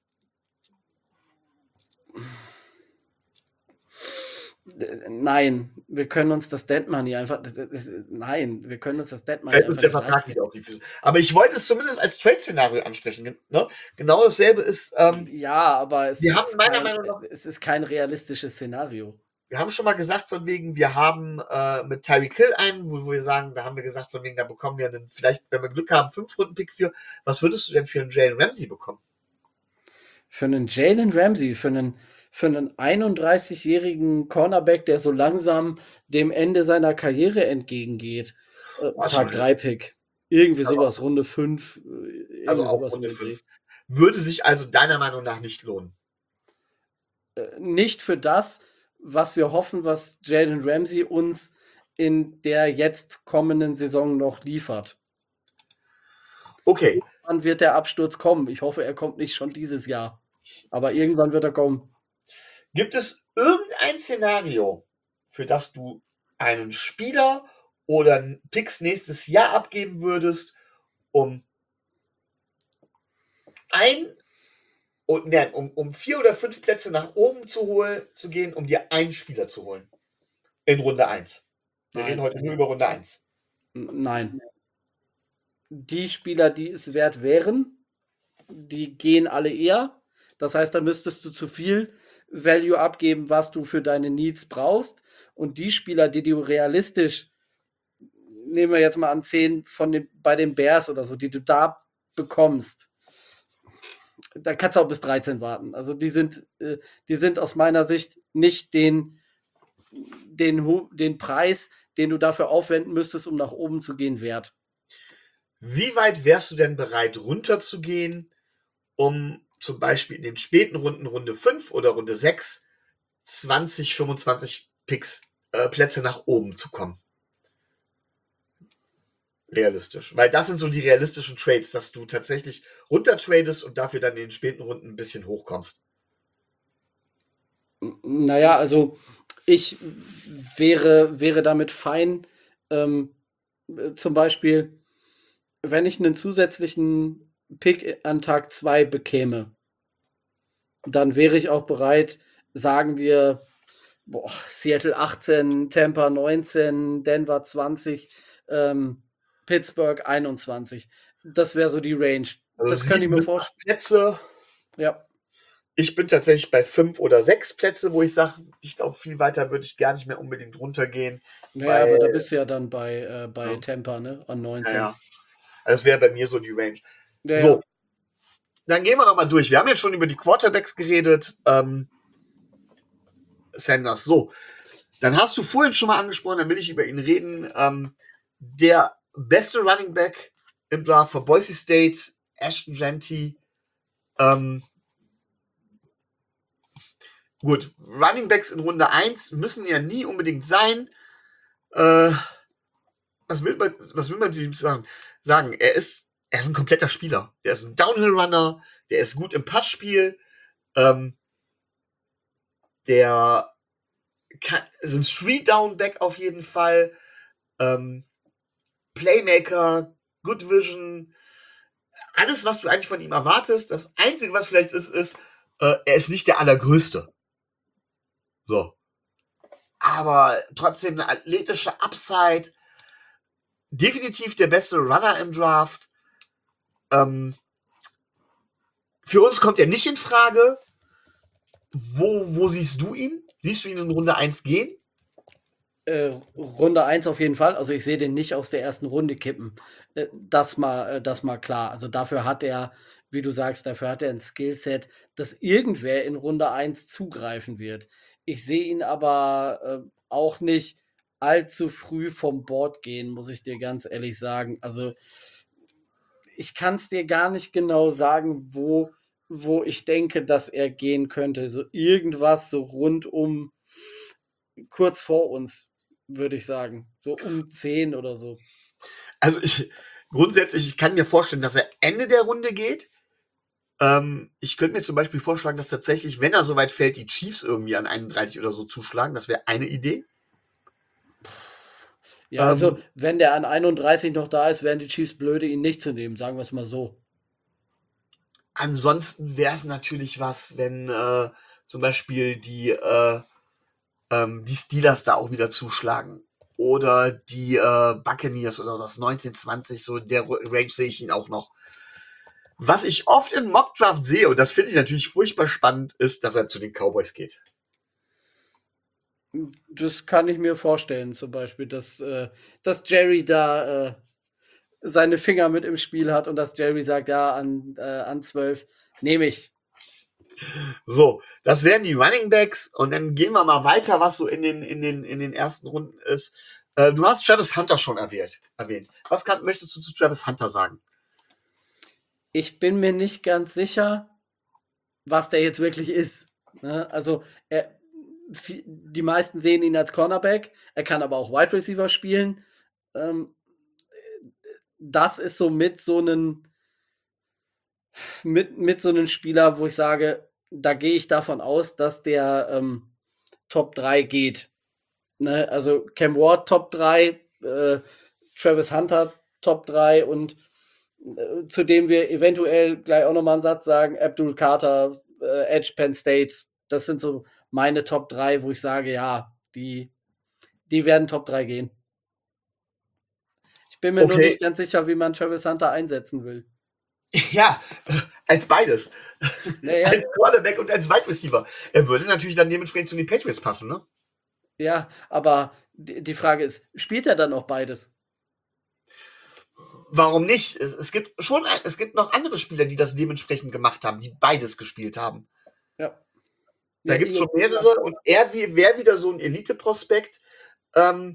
B: Nein, wir können uns das Dead Money einfach. Das ist, nein, wir können uns das Dead Money
A: Fällt
B: einfach
A: uns der
B: nicht
A: Vertrag
B: leisten.
A: wieder auf die Füße. Aber ich wollte es zumindest als Trade-Szenario ansprechen. Ne? Genau dasselbe ist. Ähm,
B: Ja, aber es
A: wir
B: ist,
A: haben meiner
B: kein,
A: Meinung nach,
B: es ist kein realistisches Szenario.
A: wir haben schon mal gesagt, von wegen, wir haben äh, mit Tyreek Hill einen, wo, wo wir sagen, da haben wir gesagt, von wegen, da bekommen wir einen, vielleicht, wenn wir Glück haben, fünf Runden Pick für. Was würdest du denn für einen Jalen Ramsey bekommen?
B: Für einen Jalen Ramsey, für einen, für einen einunddreißigjährigen Cornerback, der so langsam dem Ende seiner Karriere entgegengeht. Äh,
A: Was
B: Tag
A: würde-
B: drei Pick. Irgendwie
A: Also-
B: sowas, Runde fünf. Irgendwie
A: Also auch
B: sowas
A: Runde
B: um den Dreh.
A: fünf. Würde sich also deiner Meinung nach nicht lohnen.
B: Äh, Nicht für das, was wir hoffen, was Jalen Ramsey uns in der jetzt kommenden Saison noch liefert.
A: Okay,
B: Wann wird der Absturz kommen? Ich hoffe, er kommt nicht schon dieses Jahr. Aber irgendwann wird er kommen.
A: gibt es irgendein Szenario, für das du einen Spieler oder einen Picks nächstes Jahr abgeben würdest, um ein und nein, um, um vier oder fünf Plätze nach oben zu holen, zu gehen, um dir einen Spieler zu holen? In Runde eins. Wir
B: Nein.
A: reden heute nur über Runde eins.
B: N- Nein. Die Spieler, die es wert wären, die gehen alle eher. Das heißt, da müsstest du zu viel Value abgeben, was du für deine Needs brauchst. Und die Spieler, die du realistisch, nehmen wir jetzt mal an zehn von den, bei den Bears oder so, die du da bekommst, da kannst du auch bis dreizehn warten. Also die sind, äh, die sind aus meiner Sicht nicht den, den, Hu- den Preis, den du dafür aufwenden müsstest, um nach oben zu gehen, wert.
A: Wie weit wärst du denn bereit, runterzugehen, um zum Beispiel in den späten Runden, Runde fünf oder Runde sechs, zwanzig, fünfundzwanzig Picks, äh, Plätze nach oben zu kommen? Realistisch. Weil das sind so die realistischen Trades, dass du tatsächlich runtertradest und dafür dann in den späten Runden ein bisschen hochkommst.
B: N- Naja, also ich wäre, wäre damit fein, ähm, äh, zum Beispiel wenn ich einen zusätzlichen Pick an Tag zwei bekäme, dann wäre ich auch bereit, sagen wir, boah, Seattle achtzehn, Tampa neunzehn, Denver zwanzig, ähm, Pittsburgh einundzwanzig. Das wäre so die Range.
A: Also
B: Das könnte ich
A: sieben
B: mir
A: bis acht
B: vorstellen.
A: Plätze.
B: Ja.
A: Ich bin tatsächlich bei fünf oder sechs Plätze, wo ich sage, ich glaube, viel weiter würde ich gar nicht mehr unbedingt runtergehen.
B: Naja,
A: Weil,
B: aber da bist du ja dann bei, äh, bei
A: ja,
B: Tampa, ne? An neunzehn.
A: ja. Also das wäre bei mir so die Range.
B: Ja,
A: So,
B: ja.
A: dann gehen wir noch mal durch. Wir haben jetzt schon über die Quarterbacks geredet. Ähm, Sanders. So, dann hast du vorhin schon mal angesprochen, dann will ich über ihn reden. Ähm, der beste Running Back im Draft von Boise State, Ashton Jeanty. Ähm, gut, Running Backs in Runde eins müssen ja nie unbedingt sein. Äh, was will man, was will man zu ihm sagen? sagen? Er ist, er ist ein kompletter Spieler. Der ist ein Downhill-Runner, der ist gut im Passspiel, ähm, der kann, ist ein Three-Down-Back auf jeden Fall, ähm, Playmaker, Good Vision, alles, was du eigentlich von ihm erwartest. Das Einzige, was vielleicht ist, ist, äh, er ist nicht der Allergrößte. So. Aber trotzdem eine athletische Upside. Definitiv der beste Runner im Draft. Ähm, für uns kommt er nicht in Frage. Wo, wo siehst du ihn? Siehst du ihn in Runde eins gehen?
B: Äh, Runde eins auf jeden Fall. Also ich sehe den nicht aus der ersten Runde kippen. Äh, das mal, äh, das mal klar. Also dafür hat er, wie du sagst, dafür hat er ein Skillset, dass irgendwer in Runde eins zugreifen wird. Ich sehe ihn aber äh, auch nicht allzu früh vom Board gehen, muss ich dir ganz ehrlich sagen. Also ich kann es dir gar nicht genau sagen, wo, wo ich denke, dass er gehen könnte. So irgendwas so rund um kurz vor uns, würde ich sagen. So um zehn oder so.
A: Also ich grundsätzlich, ich kann mir vorstellen, dass er Ende der Runde geht. Ähm, ich könnte mir zum Beispiel vorschlagen, dass tatsächlich, wenn er so weit fällt, die Chiefs irgendwie an einunddreißig oder so zuschlagen. Das wäre eine Idee.
B: Ja, also
A: Ähm,
B: wenn der an einunddreißig noch da ist, wären die Chiefs blöde, ihn nicht zu nehmen, sagen wir es mal so.
A: ansonsten wäre es natürlich was, wenn äh, zum Beispiel die, äh, ähm, die Steelers da auch wieder zuschlagen. Oder die äh, Buccaneers oder das neunzehn zwanzig, so in der Range sehe ich ihn auch noch. Was ich oft in Mockdraft sehe, und das finde ich natürlich furchtbar spannend, ist, dass er zu den Cowboys geht.
B: Das kann ich mir vorstellen, zum Beispiel, dass, äh, dass Jerry da äh, seine Finger mit im Spiel hat und dass Jerry sagt, ja, an, äh, an zwölf nehme ich.
A: So, das wären die Running Backs und dann gehen wir mal weiter, was so in den, in den, in den ersten Runden ist. Äh, du hast Travis Hunter schon erwähnt. erwähnt. Was kann, möchtest du zu Travis Hunter sagen?
B: Ich bin mir nicht ganz sicher, was der jetzt wirklich ist. Ne? Also er, die meisten sehen ihn als Cornerback, er kann aber auch Wide Receiver spielen. Ähm, das ist so mit so einem mit, mit so einem Spieler, wo ich sage, da gehe ich davon aus, dass der ähm, Top drei geht. Ne? Also Cam Ward Top drei, äh, Travis Hunter Top drei und äh, zu dem wir eventuell gleich auch nochmal einen Satz sagen, Abdul Carter, äh, Edge, Penn State, das sind so meine Top drei, wo ich sage, ja, die, die werden Top drei gehen. Ich bin mir nur
A: Okay,
B: nicht ganz sicher, wie man Travis Hunter einsetzen will.
A: ja, äh, als beides.
B: Naja,
A: als Quarterback und als Wide Receiver. Er würde natürlich dann dementsprechend zu den Patriots passen, ne?
B: ja, aber die, die Frage ist, spielt er dann auch beides?
A: Warum nicht? Es, es gibt schon, es gibt noch andere Spieler, die das dementsprechend gemacht haben, die beides gespielt haben.
B: Ja.
A: Da
B: Ja,
A: gibt es
B: ja,
A: schon mehrere und er wäre wieder so ein Elite-Prospekt. Ähm,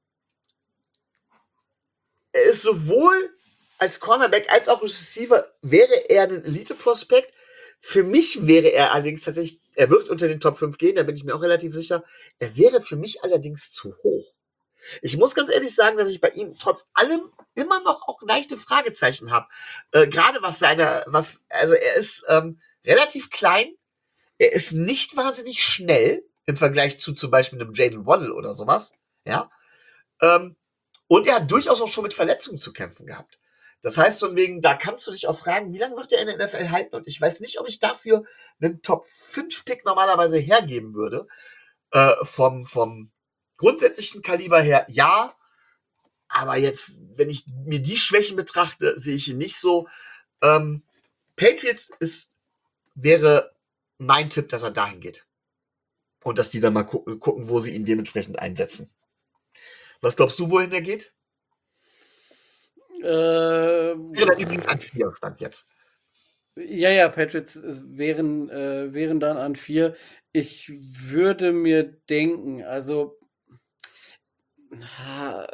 A: er ist sowohl als Cornerback als auch als Receiver wäre er ein Elite-Prospekt. Für mich wäre er allerdings tatsächlich, er wird unter den Top fünf gehen, da bin ich mir auch relativ sicher. Er wäre für mich allerdings zu hoch. Ich muss ganz ehrlich sagen, dass ich bei ihm trotz allem immer noch auch leichte Fragezeichen habe. Äh, Gerade was seine, was, also er ist ähm, relativ klein, er ist nicht wahnsinnig schnell im Vergleich zu zum Beispiel einem Jalen Waddle oder sowas. Ja. Ähm, und er hat durchaus auch schon mit Verletzungen zu kämpfen gehabt. Das heißt von wegen, da kannst du dich auch fragen, wie lange wird der in der N F L halten? Und ich weiß nicht, ob ich dafür einen Top fünf Pick normalerweise hergeben würde. Äh, vom, vom grundsätzlichen Kaliber her, ja. Aber jetzt, wenn ich mir die Schwächen betrachte, sehe ich ihn nicht so. Ähm, Patriots ist, wäre mein Tipp, dass er dahin geht. Und dass die dann mal gu- gucken, wo sie ihn dementsprechend einsetzen. Was glaubst du, wohin er geht?
B: Äh,
A: Wäre dann übrigens an vier Stand jetzt.
B: ja, ja, Patriots äh, wären, äh, wären dann an vier. Ich würde mir denken, also ha,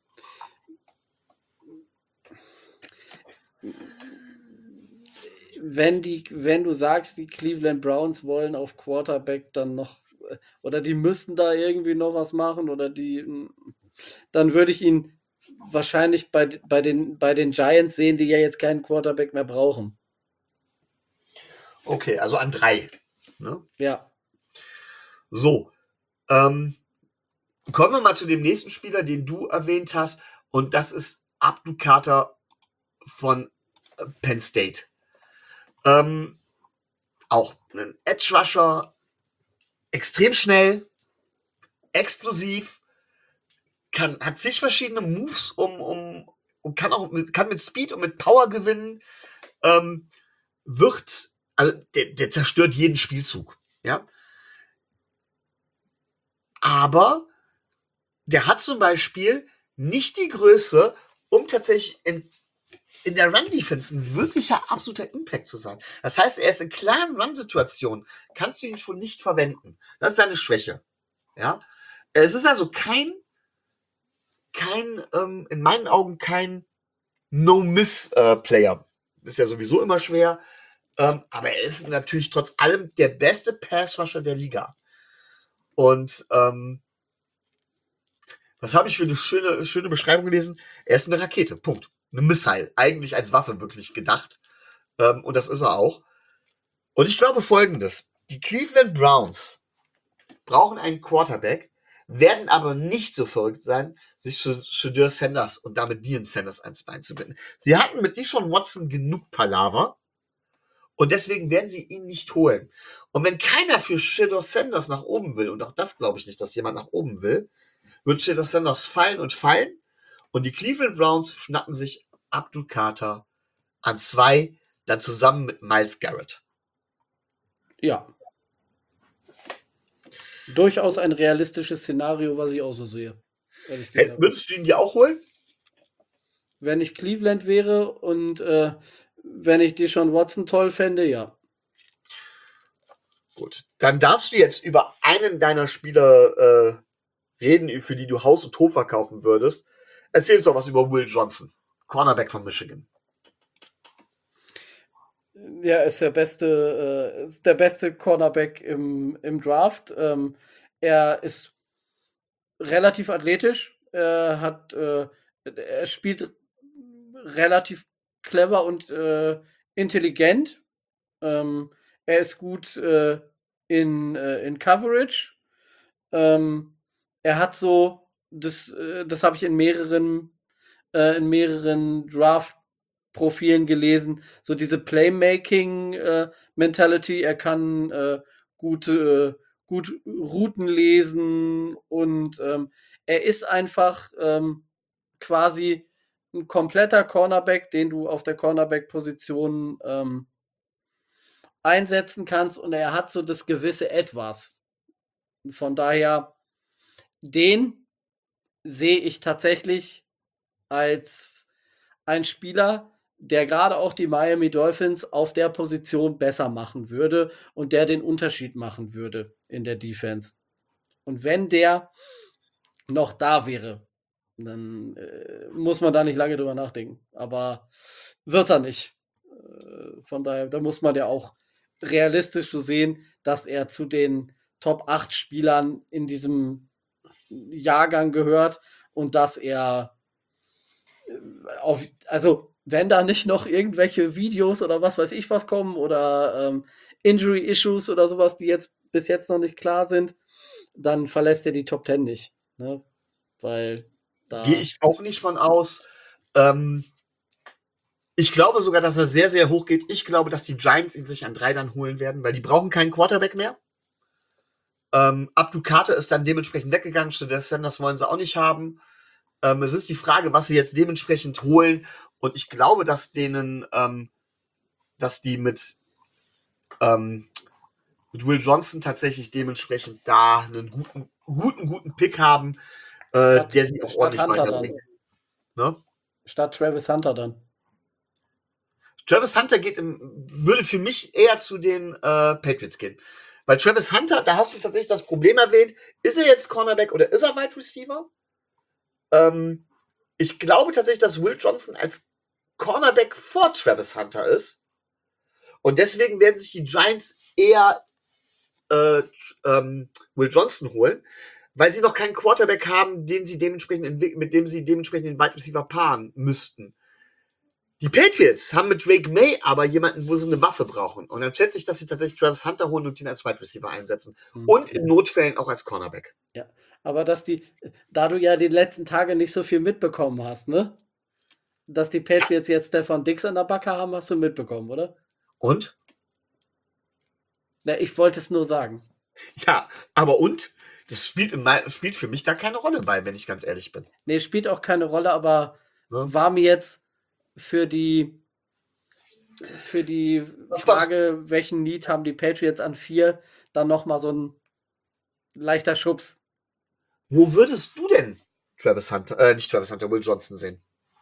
B: wenn die, wenn du sagst, die Cleveland Browns wollen auf Quarterback dann noch, äh, oder die müssten da irgendwie noch was machen, oder die, mm, dann würde ich ihn wahrscheinlich bei, bei, den, bei den Giants sehen, die ja jetzt keinen Quarterback mehr brauchen.
A: Okay, also an drei. Ne?
B: Ja.
A: So. Ähm, kommen wir mal zu dem nächsten Spieler, den du erwähnt hast. Und das ist Abdul Carter von äh, Penn State. Ähm, auch ein Edge Rusher, extrem schnell, explosiv, kann, hat zig verschiedene Moves, um, um, und kann auch mit, kann mit Speed und mit Power gewinnen, ähm, wird, also der, der zerstört jeden Spielzug, ja. Aber der hat zum Beispiel nicht die Größe, um tatsächlich in, in der Run-Defense ein wirklicher absoluter Impact zu sein. Das heißt, er ist in klaren Run-Situationen, kannst du ihn schon nicht verwenden. Das ist seine Schwäche. Ja? Es ist also kein, kein ähm, in meinen Augen kein No-Miss-Player. Äh, ist ja sowieso immer schwer. Ähm, aber er ist natürlich trotz allem der beste Pass-Rusher der Liga. Und ähm, was habe ich für eine schöne, schöne Beschreibung gelesen? Er ist eine Rakete, Punkt. Eine Missile, eigentlich als Waffe wirklich gedacht. Ähm, und das ist er auch. Und ich glaube Folgendes. Die Cleveland Browns brauchen einen Quarterback, werden aber nicht so verrückt sein, sich Shedeur Sanders und damit Deion Sanders ans Bein zu binden. Sie hatten mit Deshaun Watson genug Palaver und deswegen werden sie ihn nicht holen. Und wenn keiner für Shedeur Sanders nach oben will, und auch das glaube ich nicht, dass jemand nach oben will, wird Shedeur Sanders fallen und fallen und die Cleveland Browns schnappen sich Abdul Carter an zwei, dann zusammen mit Myles Garrett.
B: Ja. Durchaus ein realistisches Szenario, was ich auch so sehe. Ehrlich
A: Hey,
B: gesagt.
A: würdest du ihn dir auch holen?
B: Wenn ich Cleveland wäre und äh, wenn ich Deshaun Watson toll fände, ja.
A: Gut. Dann darfst du jetzt über einen deiner Spieler äh, reden, für die du Haus und Hof verkaufen würdest. Erzähl uns doch was über Will Johnson, Cornerback von Michigan.
B: Ja, ist der beste, äh, ist der beste Cornerback im, im Draft. Ähm, er ist relativ athletisch. Er hat, äh, er spielt relativ clever und äh, intelligent. Ähm, er ist gut äh, in, äh, in Coverage. Ähm, er hat so, das, äh, das habe ich in mehreren, äh, in mehreren Draft-Profilen gelesen, so diese Playmaking-Mentality. Er kann äh, gute, äh, gut Routen lesen und ähm, er ist einfach ähm, quasi ein kompletter Cornerback, den du auf der Cornerback-Position ähm, einsetzen kannst und er hat so das gewisse Etwas. Von daher, den sehe ich tatsächlich als ein Spieler, der gerade auch die Miami Dolphins auf der Position besser machen würde und der den Unterschied machen würde in der Defense. Und wenn der noch da wäre, dann äh, muss man da nicht lange drüber nachdenken. Aber wird er nicht. Äh, von daher, da muss man ja auch realistisch so sehen, dass er zu den Top acht Spielern in diesem Jahrgang gehört und dass er äh, auf, also wenn da nicht noch irgendwelche Videos oder was weiß ich was kommen oder ähm, Injury-Issues oder sowas, die jetzt bis jetzt noch nicht klar sind, dann verlässt er die Top Ten nicht. Ne? Weil
A: Gehe
B: da.
A: ich auch nicht von aus. Ähm, Ich glaube sogar, dass er sehr, sehr hoch geht. Ich glaube, dass die Giants ihn sich an drei dann holen werden, weil die brauchen keinen Quarterback mehr. Ähm, Abdul Carter ist dann dementsprechend weggegangen. Stattdessen Sanders wollen sie auch nicht haben. Ähm, es ist die Frage, was sie jetzt dementsprechend holen. Und ich glaube, dass denen, ähm, dass die mit, ähm, mit Will Johnson tatsächlich dementsprechend da einen guten, guten, guten Pick haben, äh,
B: Statt,
A: der sie auch
B: statt
A: ordentlich
B: Hunter
A: weiterbringt.
B: dann.
A: Ne?
B: Statt Travis Hunter dann.
A: Travis Hunter geht im, würde für mich eher zu den äh, Patriots gehen. Weil Travis Hunter, da hast du tatsächlich das Problem erwähnt, ist er jetzt Cornerback oder ist er Wide Receiver? Ähm, ich glaube tatsächlich, dass Will Johnson als Cornerback vor Travis Hunter ist. Und deswegen werden sich die Giants eher äh, ähm, Will Johnson holen, weil sie noch keinen Quarterback haben, den sie dementsprechend mit dem sie dementsprechend den Wide Receiver paaren müssten. Die Patriots haben mit Drake May aber jemanden, wo sie eine Waffe brauchen. Und dann schätze ich, dass sie tatsächlich Travis Hunter holen und ihn als Wide Receiver einsetzen.
B: Hm.
A: Und in Notfällen auch als Cornerback.
B: Ja, aber dass die, da du ja die letzten Tage nicht so viel mitbekommen hast, ne? Dass die Patriots jetzt Stefan Diggs an der Backe haben, hast du mitbekommen, oder?
A: Und?
B: Ja, ich wollte es nur sagen.
A: Ja, aber und? Das spielt, in mein, spielt für mich da keine Rolle bei, wenn ich ganz ehrlich bin.
B: Nee, spielt auch keine Rolle, aber
A: Ne?
B: war mir jetzt für die für die
A: Was glaubst
B: Frage, welchen Need haben die Patriots an vier, dann nochmal so ein leichter Schubs.
A: Wo würdest du denn Travis Hunter, äh, nicht Travis Hunter, Will Johnson sehen?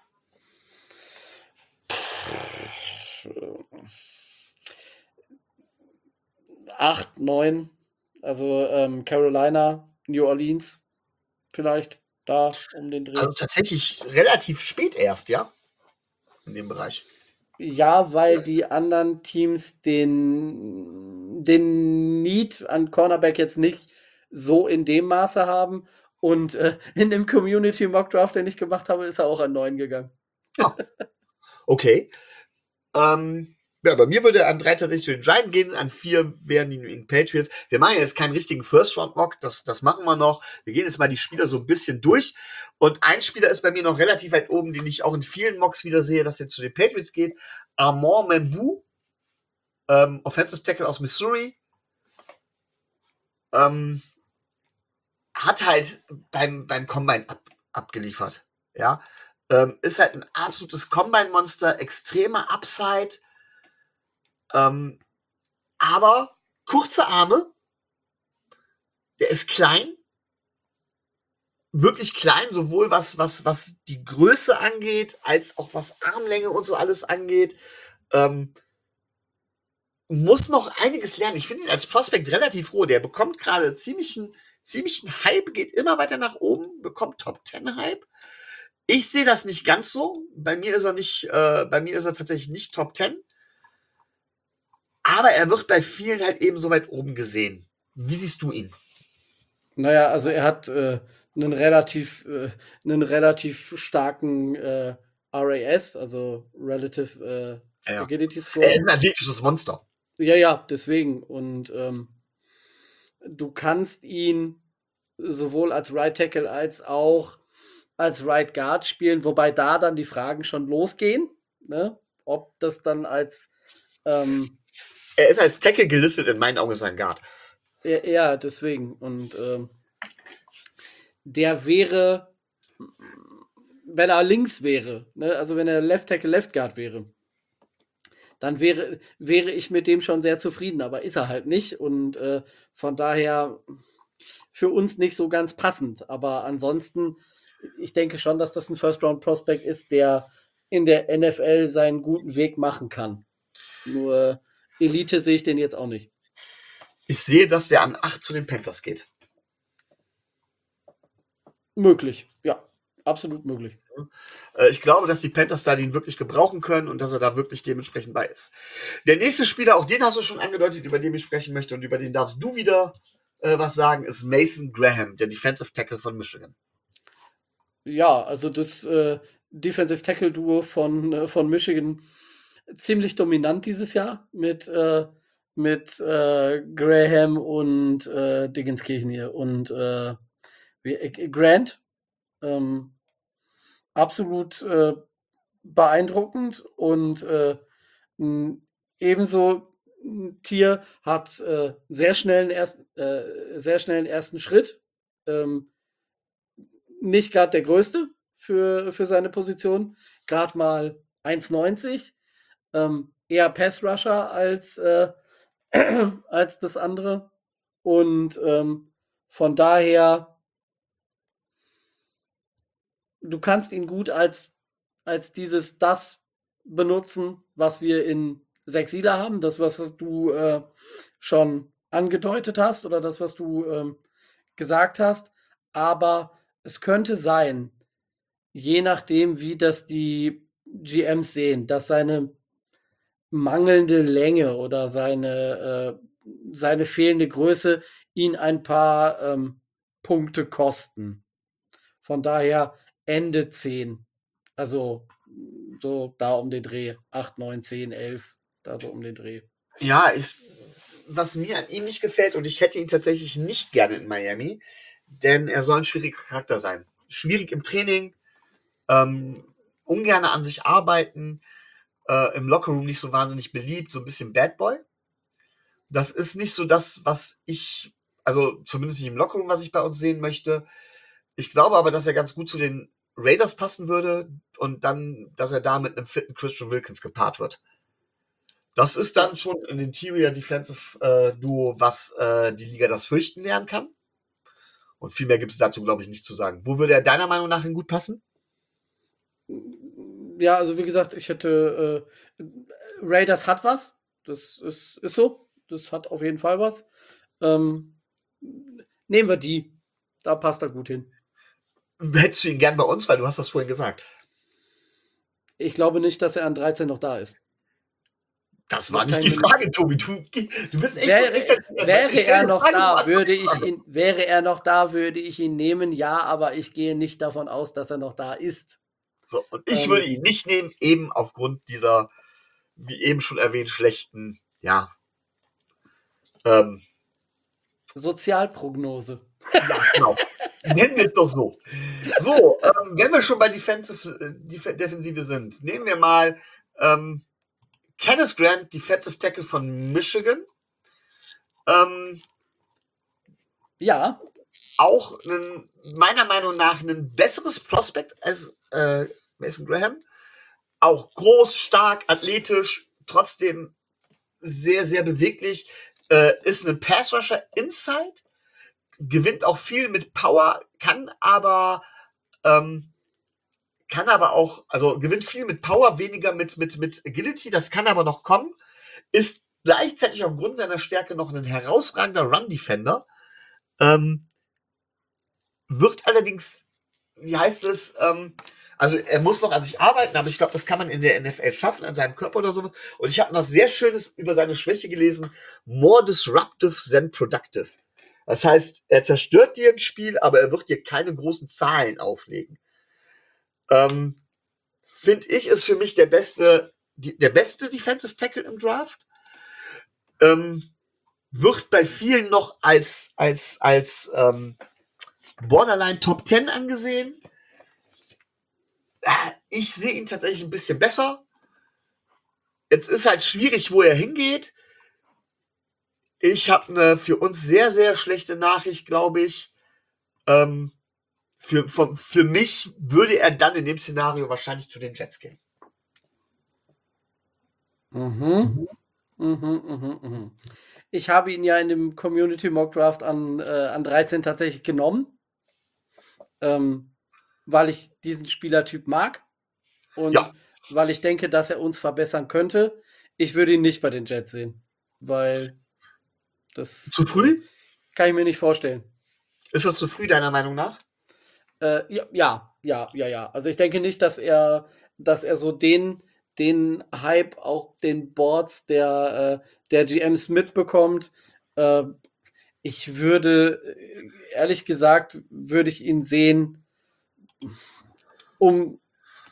B: Acht, neun, also ähm, Carolina, New Orleans, vielleicht da um den Dreh.
A: Also tatsächlich relativ spät erst, ja? In dem Bereich.
B: Ja, weil die anderen Teams den, den Need an Cornerback jetzt nicht so in dem Maße haben. Und äh, in dem Community Mock Draft, den ich gemacht habe, ist er auch an neun gegangen.
A: Ah, okay. Ähm, ja, bei mir würde er an drei tatsächlich zu den Giants gehen, an vier wären die New England Patriots. Wir machen jetzt keinen richtigen First-Round-Mock, das, das machen wir noch. Wir gehen jetzt mal die Spieler so ein bisschen durch. Und ein Spieler ist bei mir noch relativ weit oben, den ich auch in vielen Mocks wieder sehe, dass er zu den Patriots geht. Armand Mambu, ähm, Offensive Tackle aus Missouri. Ähm, hat halt beim, beim Combine ab, abgeliefert. Ja, ähm, ist halt ein absolutes Combine-Monster, extreme Upside, ähm, aber kurze Arme, der ist klein, wirklich klein, sowohl was, was, was die Größe angeht, als auch was Armlänge und so alles angeht. Ähm, muss noch einiges lernen. Ich finde ihn als Prospect relativ roh. Der bekommt gerade ziemlichen, ziemlichen Hype, geht immer weiter nach oben, bekommt Top Ten Hype. Ich sehe das nicht ganz so. Bei mir ist er nicht, äh, bei mir ist er tatsächlich nicht Top Ten. Aber er wird bei vielen halt eben so weit oben gesehen. Wie siehst du ihn?
B: Naja, also er hat äh, einen relativ, äh, einen relativ starken äh, R A S, also Relative äh,
A: Ja.
B: Agility
A: Er
B: Score.
A: ist ein athletisches Monster.
B: Ja, ja, deswegen. Und ähm, du kannst ihn sowohl als Right Tackle als auch als Right Guard spielen, wobei da dann die Fragen schon losgehen, ne? Ob das dann als ähm,
A: Er ist als Tackle gelistet, in meinen Augen ist er ein Guard.
B: ja, ja, deswegen. Und ähm, der wäre, wenn er links wäre, ne? Also wenn er Left Tackle, Left Guard wäre, dann wäre, wäre ich mit dem schon sehr zufrieden, aber ist er halt nicht. Und äh, von daher für uns nicht so ganz passend. Aber ansonsten, ich denke schon, dass das ein First-Round-Prospect ist, der in der N F L seinen guten Weg machen kann. Nur Elite sehe ich den jetzt auch nicht.
A: Ich sehe, dass der an acht zu den Panthers geht.
B: Möglich, ja. Absolut möglich.
A: Äh, ich glaube, dass die Panthers da den wirklich gebrauchen können und dass er da wirklich dementsprechend bei ist. Der nächste Spieler, auch den hast du schon angedeutet, über den ich sprechen möchte und über den darfst du wieder äh, was sagen, ist Mason Graham, der Defensive Tackle von Michigan.
B: Ja, also das äh, Defensive Tackle Duo von, äh, von Michigan ziemlich dominant dieses Jahr mit, äh, mit äh, Graham und äh, Dickenskirchen hier und äh, wie, äh, Grant. Ähm, absolut äh, beeindruckend und äh, n, ebenso ein Tier hat äh, sehr schnellen ersten, äh, sehr schnellen ersten Schritt. Ähm, nicht gerade der größte für, für seine Position, gerade mal eins neunzig, ähm, eher Pass-Rusher als, äh, als das andere. Und ähm, von daher, du kannst ihn gut als, als dieses das benutzen, was wir in Sechsila haben, das, was du äh, schon angedeutet hast oder das, was du ähm, gesagt hast. Aber es könnte sein, je nachdem, wie das die G Ms sehen, dass seine mangelnde Länge oder seine, äh, seine fehlende Größe ihn ein paar ähm, Punkte kosten. Von daher Ende zehn. Also so da um den Dreh. acht, neun, zehn, elf. Da so um den Dreh.
A: Ja, ist, was mir an ihm nicht gefällt, und ich hätte ihn tatsächlich nicht gerne in Miami, denn er soll ein schwieriger Charakter sein. Schwierig im Training, ähm, ungern an sich arbeiten, äh, im Lockerroom nicht so wahnsinnig beliebt, so ein bisschen Bad Boy. Das ist nicht so das, was ich, also zumindest nicht im Lockerroom, was ich bei uns sehen möchte. Ich glaube aber, dass er ganz gut zu den Raiders passen würde und dann, dass er da mit einem fitten Christian Wilkins gepaart wird. Das ist dann schon ein Interior Defensive äh, Duo, was äh, die Liga das Fürchten lernen kann. Und viel mehr gibt es dazu, glaube ich, nicht zu sagen. Wo würde er deiner Meinung nach hin gut passen?
B: Ja, also wie gesagt, ich hätte äh, Raiders hat was. Das ist, ist so. Das hat auf jeden Fall was. Ähm, nehmen wir die. Da passt er gut hin.
A: Hättest du ihn gern bei uns, weil du hast das vorhin gesagt.
B: Ich glaube nicht, dass er an dreizehn noch da ist.
A: Das war
B: Das kann
A: nicht
B: ich
A: die
B: mir nicht.
A: Frage, Tobi. Du, du bist echt so ein
B: Wäre,
A: echter. Weißt du, ich
B: wäre
A: stelle
B: er
A: eine
B: noch
A: Frage, du
B: da, würde
A: antwortest
B: ich
A: Frage.
B: ihn, wäre er noch da, würde ich ihn nehmen, ja, aber ich gehe nicht davon aus, dass er noch da ist.
A: So, und ich würde
B: Ähm,
A: ihn nicht nehmen, eben aufgrund dieser, wie eben schon erwähnt, schlechten, ja, ähm,
B: Sozialprognose.
A: ja, genau. Nennen wir es doch so. So, ähm, wenn wir schon bei Defensive, äh, Def Defensive sind, nehmen wir mal ähm, Kenneth Grant, Defensive Tackle von Michigan. Ähm,
B: Ja,
A: auch ein, meiner Meinung nach ein besseres Prospect als äh, Mason Graham. Auch groß, stark, athletisch, trotzdem sehr, sehr beweglich. Äh, ist ein Pass-Rusher Inside, gewinnt auch viel mit Power, kann aber ähm, kann aber auch, also gewinnt viel mit Power, weniger mit, mit, mit Agility, das kann aber noch kommen, ist gleichzeitig aufgrund seiner Stärke noch ein herausragender Run-Defender, ähm, wird allerdings, wie heißt es, ähm, also er muss noch an sich arbeiten, aber ich glaube, das kann man in der N F L schaffen, an seinem Körper oder sowas. Und ich habe was sehr Schönes über seine Schwäche gelesen, more disruptive than productive. Das heißt, er zerstört dir ein Spiel, aber er wird dir keine großen Zahlen auflegen. Ähm, Finde ich, ist für mich der beste, die, der beste Defensive Tackle im Draft. Ähm, wird bei vielen noch als, als, als ähm, Borderline Top zehn angesehen. Ich sehe ihn tatsächlich ein bisschen besser. Jetzt ist halt schwierig, wo er hingeht. Ich habe eine für uns sehr, sehr schlechte Nachricht, glaube ich. Ähm, für, für, für mich würde er dann in dem Szenario wahrscheinlich zu den Jets gehen.
B: Mhm. Mhm, mhm, mhm. Ich habe ihn ja in dem Community Mock Draft an, äh, an dreizehn tatsächlich genommen, ähm, weil ich diesen Spielertyp mag und
A: Ja,
B: weil ich denke, dass er uns verbessern könnte. Ich würde ihn nicht bei den Jets sehen, weil das
A: zu
B: äh,
A: früh?
B: kann ich mir nicht vorstellen.
A: Ist das zu früh, deiner Meinung nach?
B: Äh, ja, ja, ja, ja, ja. Also ich denke nicht, dass er, dass er so den, den Hype auch den Boards der, äh, der G Ms mitbekommt. Äh, ich würde, äh, ehrlich gesagt, würde ich ihn sehen um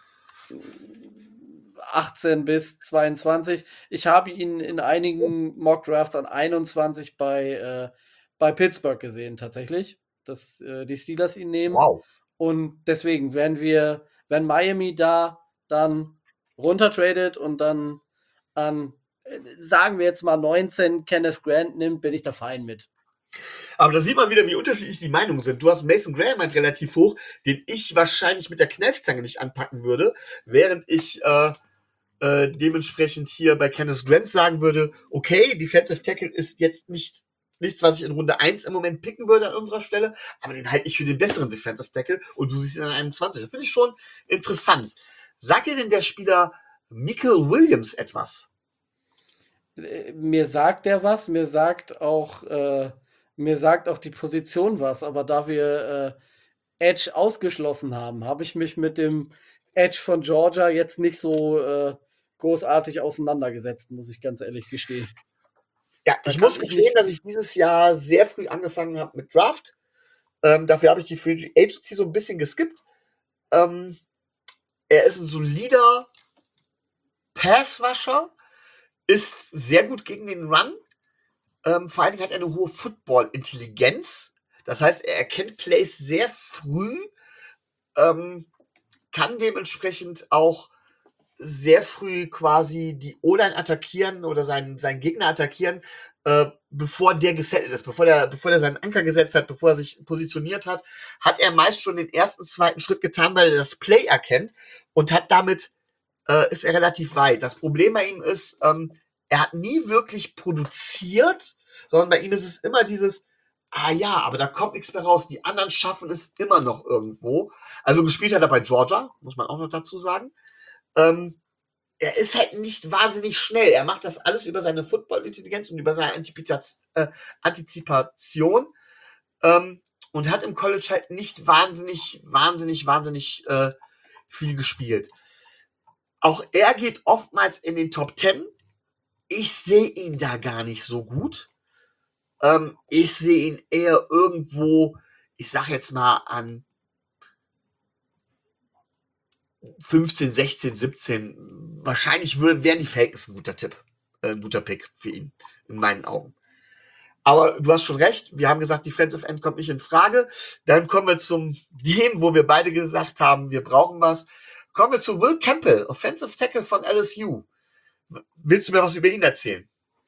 B: achtzehn bis zweiundzwanzig. Ich habe ihn in einigen Mock Drafts an einundzwanzig bei, äh, bei Pittsburgh gesehen, tatsächlich, dass äh, die Steelers ihn nehmen.
A: Wow.
B: Und deswegen, wenn wir, wenn Miami da dann runtertradet und dann an, äh, sagen wir jetzt mal neunzehn Kenneth Grant nimmt, bin ich da fein mit.
A: Aber da sieht man wieder, wie unterschiedlich die Meinungen sind. Du hast Mason Graham halt relativ hoch, den ich wahrscheinlich mit der Kneifzange nicht anpacken würde, während ich äh, äh, dementsprechend hier bei Kenneth Grant sagen würde, okay, Defensive Tackle ist jetzt nicht nichts, was ich in Runde eins im Moment picken würde an unserer Stelle, aber den halte ich für den besseren Defensive Tackle und du siehst ihn an einundzwanzig. Das finde ich schon interessant. Sagt dir denn der Spieler Michael Williams etwas?
B: Mir sagt der was, mir sagt auch, äh, mir sagt auch die Position was, aber da wir äh, Edge ausgeschlossen haben, habe ich mich mit dem Edge von Georgia jetzt nicht so äh, großartig auseinandergesetzt, muss ich ganz ehrlich gestehen.
A: Ja,
B: Da
A: ich
B: kann
A: muss
B: ich
A: gestehen,
B: nicht.
A: dass ich dieses Jahr sehr früh angefangen habe mit Draft. Ähm, dafür habe ich die Free Agency so ein bisschen geskippt. Ähm, er ist ein solider Passwasher, ist sehr gut gegen den Run. Ähm, vor allen Dingen hat er eine hohe Football-Intelligenz. Das heißt, er erkennt Plays sehr früh, ähm, kann dementsprechend auch sehr früh quasi die O-Line attackieren oder seinen, seinen Gegner attackieren, äh, bevor der gesettelt ist, bevor der, bevor der seinen Anker gesetzt hat, bevor er sich positioniert hat, hat er meist schon den ersten, zweiten Schritt getan, weil er das Play erkennt und hat damit, äh, ist er relativ weit. Das Problem bei ihm ist, ähm, er hat nie wirklich produziert, sondern bei ihm ist es immer dieses, ah ja, aber da kommt nichts mehr raus. Die anderen schaffen es immer noch irgendwo. Also gespielt hat er bei Georgia, muss man auch noch dazu sagen. Ähm, er ist halt nicht wahnsinnig schnell. Er macht das alles über seine Football-Intelligenz und über seine Antipita- äh, Antizipation ähm, und hat im College halt nicht wahnsinnig, wahnsinnig, wahnsinnig äh, viel gespielt. Auch er geht oftmals in den Top Ten. Ich sehe ihn da gar nicht so gut. Ähm, ich sehe ihn eher irgendwo, ich sag jetzt mal an fünfzehn, sechzehn, siebzehn. Wahrscheinlich wären die Falcons ein guter Tipp, äh, ein guter Pick für ihn, in meinen Augen. Aber du hast schon recht, wir haben gesagt, Defensive End kommt nicht in Frage. Dann kommen wir zum dem, wo wir beide gesagt haben, wir brauchen was. Kommen wir zu Will Campbell, Offensive Tackle von L S U. Willst du mir was über ihn erzählen?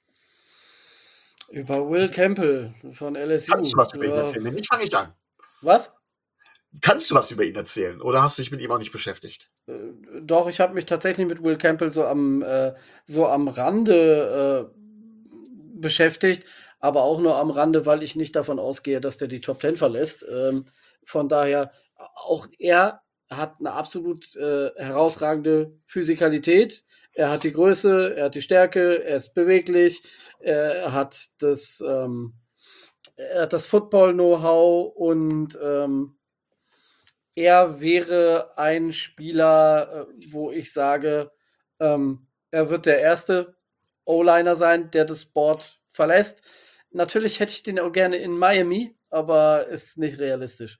B: Über Will Campbell von
A: Kannst du
B: L S U.
A: was über ihn
B: Ja,
A: erzählen? Wenn nicht, fange ich an.
B: was?
A: Kannst du was über ihn erzählen? Oder hast du dich mit ihm auch nicht beschäftigt?
B: Äh, Doch, ich habe mich tatsächlich mit Will Campbell so am, äh, so am Rande äh, beschäftigt, aber auch nur am Rande, weil ich nicht davon ausgehe, dass der die Top Ten verlässt. Ähm, von daher, auch er hat eine absolut äh, herausragende Physikalität. Er hat die Größe, er hat die Stärke, er ist beweglich, er hat das, ähm, er hat das Football-Know-how und ähm, er wäre ein Spieler, äh, wo ich sage, ähm, er wird der erste O-Liner sein, der das Board verlässt. Natürlich hätte ich den auch gerne in Miami, aber ist nicht realistisch.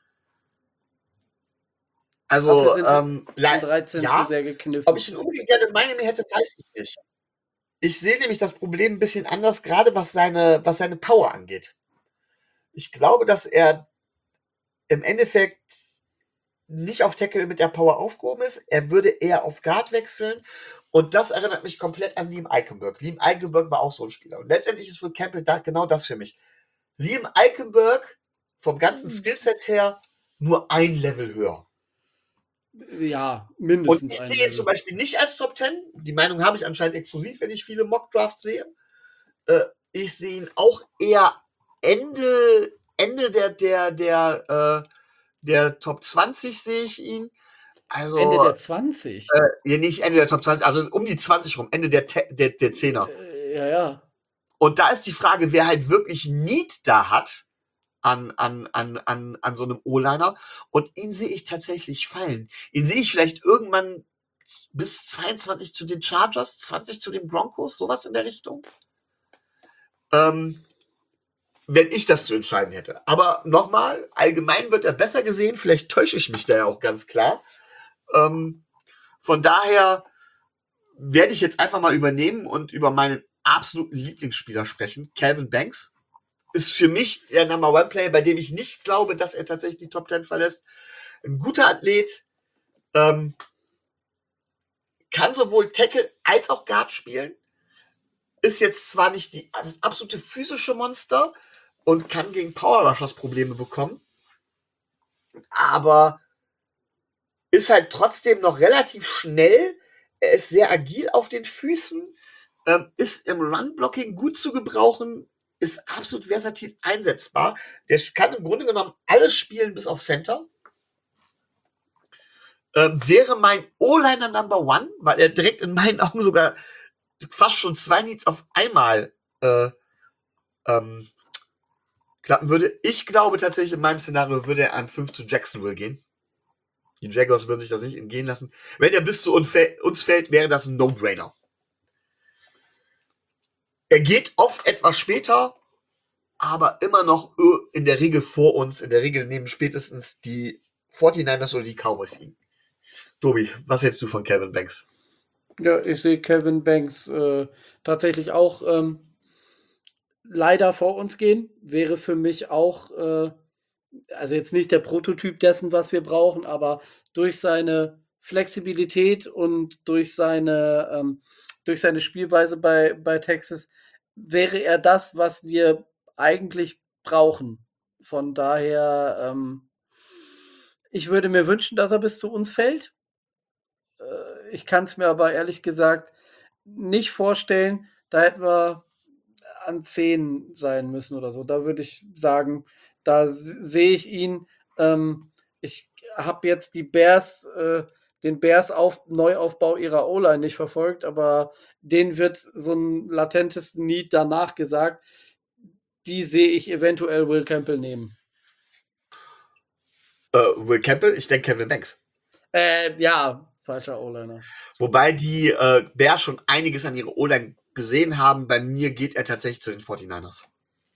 B: Dafür
A: Also,
B: sind wir
A: ähm,
B: an
A: le-
B: dreizehn zu
A: ja,
B: sehr
A: ob
B: gekniffen.
A: ich ihn unbedingt gerne in Miami hätte, weiß ich nicht. Ich sehe nämlich das Problem ein bisschen anders, gerade was seine, was seine Power angeht. Ich glaube, dass er im Endeffekt nicht auf Tackle mit der Power aufgehoben ist. Er würde eher auf Guard wechseln. Und das erinnert mich komplett an Liam Eichenberg. Liam Eichenberg war auch so ein Spieler. Und letztendlich ist Will Campbell da, genau das für mich. Liam Eichenberg vom ganzen Skillset her nur ein Level höher.
B: Ja,
A: Und
B: mindestens
A: ich
B: ein
A: sehe ihn zum
B: Level.
A: Beispiel nicht als Top Ten. Die Meinung habe ich anscheinend exklusiv, wenn ich viele Mock-Drafts sehe. Äh, ich sehe ihn auch eher Ende, Ende der, der, der, äh, der Top zwanzig sehe ich ihn.
B: Ende
A: Also,
B: der zwanzig.
A: äh, ja, nicht Ende der Top zwanzig, also um die zwanzig rum, Ende der, Te- der, der Zehner.
B: Äh, ja, ja.
A: Und da ist die Frage, wer halt wirklich Need da hat an, an, an, an, an so einem O-Liner. Und ihn sehe ich tatsächlich fallen. Ihn sehe ich vielleicht irgendwann bis zweiundzwanzig zu den Chargers, zwanzig zu den Broncos, sowas in der Richtung. Ähm, wenn ich das zu entscheiden hätte. Aber nochmal, allgemein wird er besser gesehen. Vielleicht täusche ich mich da ja auch ganz klar. Ähm, von daher werde ich jetzt einfach mal übernehmen und über meinen absoluten Lieblingsspieler sprechen. Calvin Banks ist für mich der Number One Player, bei dem ich nicht glaube, dass er tatsächlich die Top Ten verlässt. Ein guter Athlet, ähm, kann sowohl Tackle als auch Guard spielen. Ist jetzt zwar nicht die, das absolute physische Monster und kann gegen Power Rushers Probleme bekommen, aber ist halt trotzdem noch relativ schnell. Er ist sehr agil auf den Füßen, ähm, ist im Run-Blocking gut zu gebrauchen, ist absolut versatil einsetzbar. Der kann im Grunde genommen alles spielen bis auf Center. Ähm, wäre mein O-Liner Number One, weil er direkt in meinen Augen sogar fast schon zwei Needs auf einmal äh, ähm, klappen würde. Ich glaube tatsächlich, in meinem Szenario würde er an fünf zu Jacksonville gehen. Die Jaguars würden sich das nicht entgehen lassen. Wenn er bis zu uns fällt, wäre das ein No-Brainer. Er geht oft etwas später, aber immer noch in der Regel vor uns. In der Regel nehmen spätestens die forty-niners oder die Cowboys ihn. Tobi, was hältst du von Kevin Banks?
B: Ja, ich sehe Kevin Banks äh, tatsächlich auch ähm, leider vor uns gehen. Wäre für mich auch, äh, also jetzt nicht der Prototyp dessen, was wir brauchen, aber durch seine Flexibilität und durch seine, ähm, durch seine Spielweise bei, bei Texas wäre er das, was wir eigentlich brauchen. Von daher, ähm, ich würde mir wünschen, dass er bis zu uns fällt. Äh, ich kann es mir aber ehrlich gesagt nicht vorstellen. Da hätten wir an zehn sein müssen oder so. Da würde ich sagen, da sehe ich ihn. Ähm, ich habe jetzt die Bears, äh, den Bears auf, Neuaufbau ihrer O-Line nicht verfolgt, aber denen wird so ein latentes Need danach gesagt. Die sehe ich eventuell Will Campbell nehmen.
A: Äh, Will Campbell? Ich denke Kevin Banks.
B: Äh, ja, falscher O-Liner.
A: Wobei die äh, Bears schon einiges an ihre O-Line gesehen haben. Bei mir geht er tatsächlich zu den forty-niners.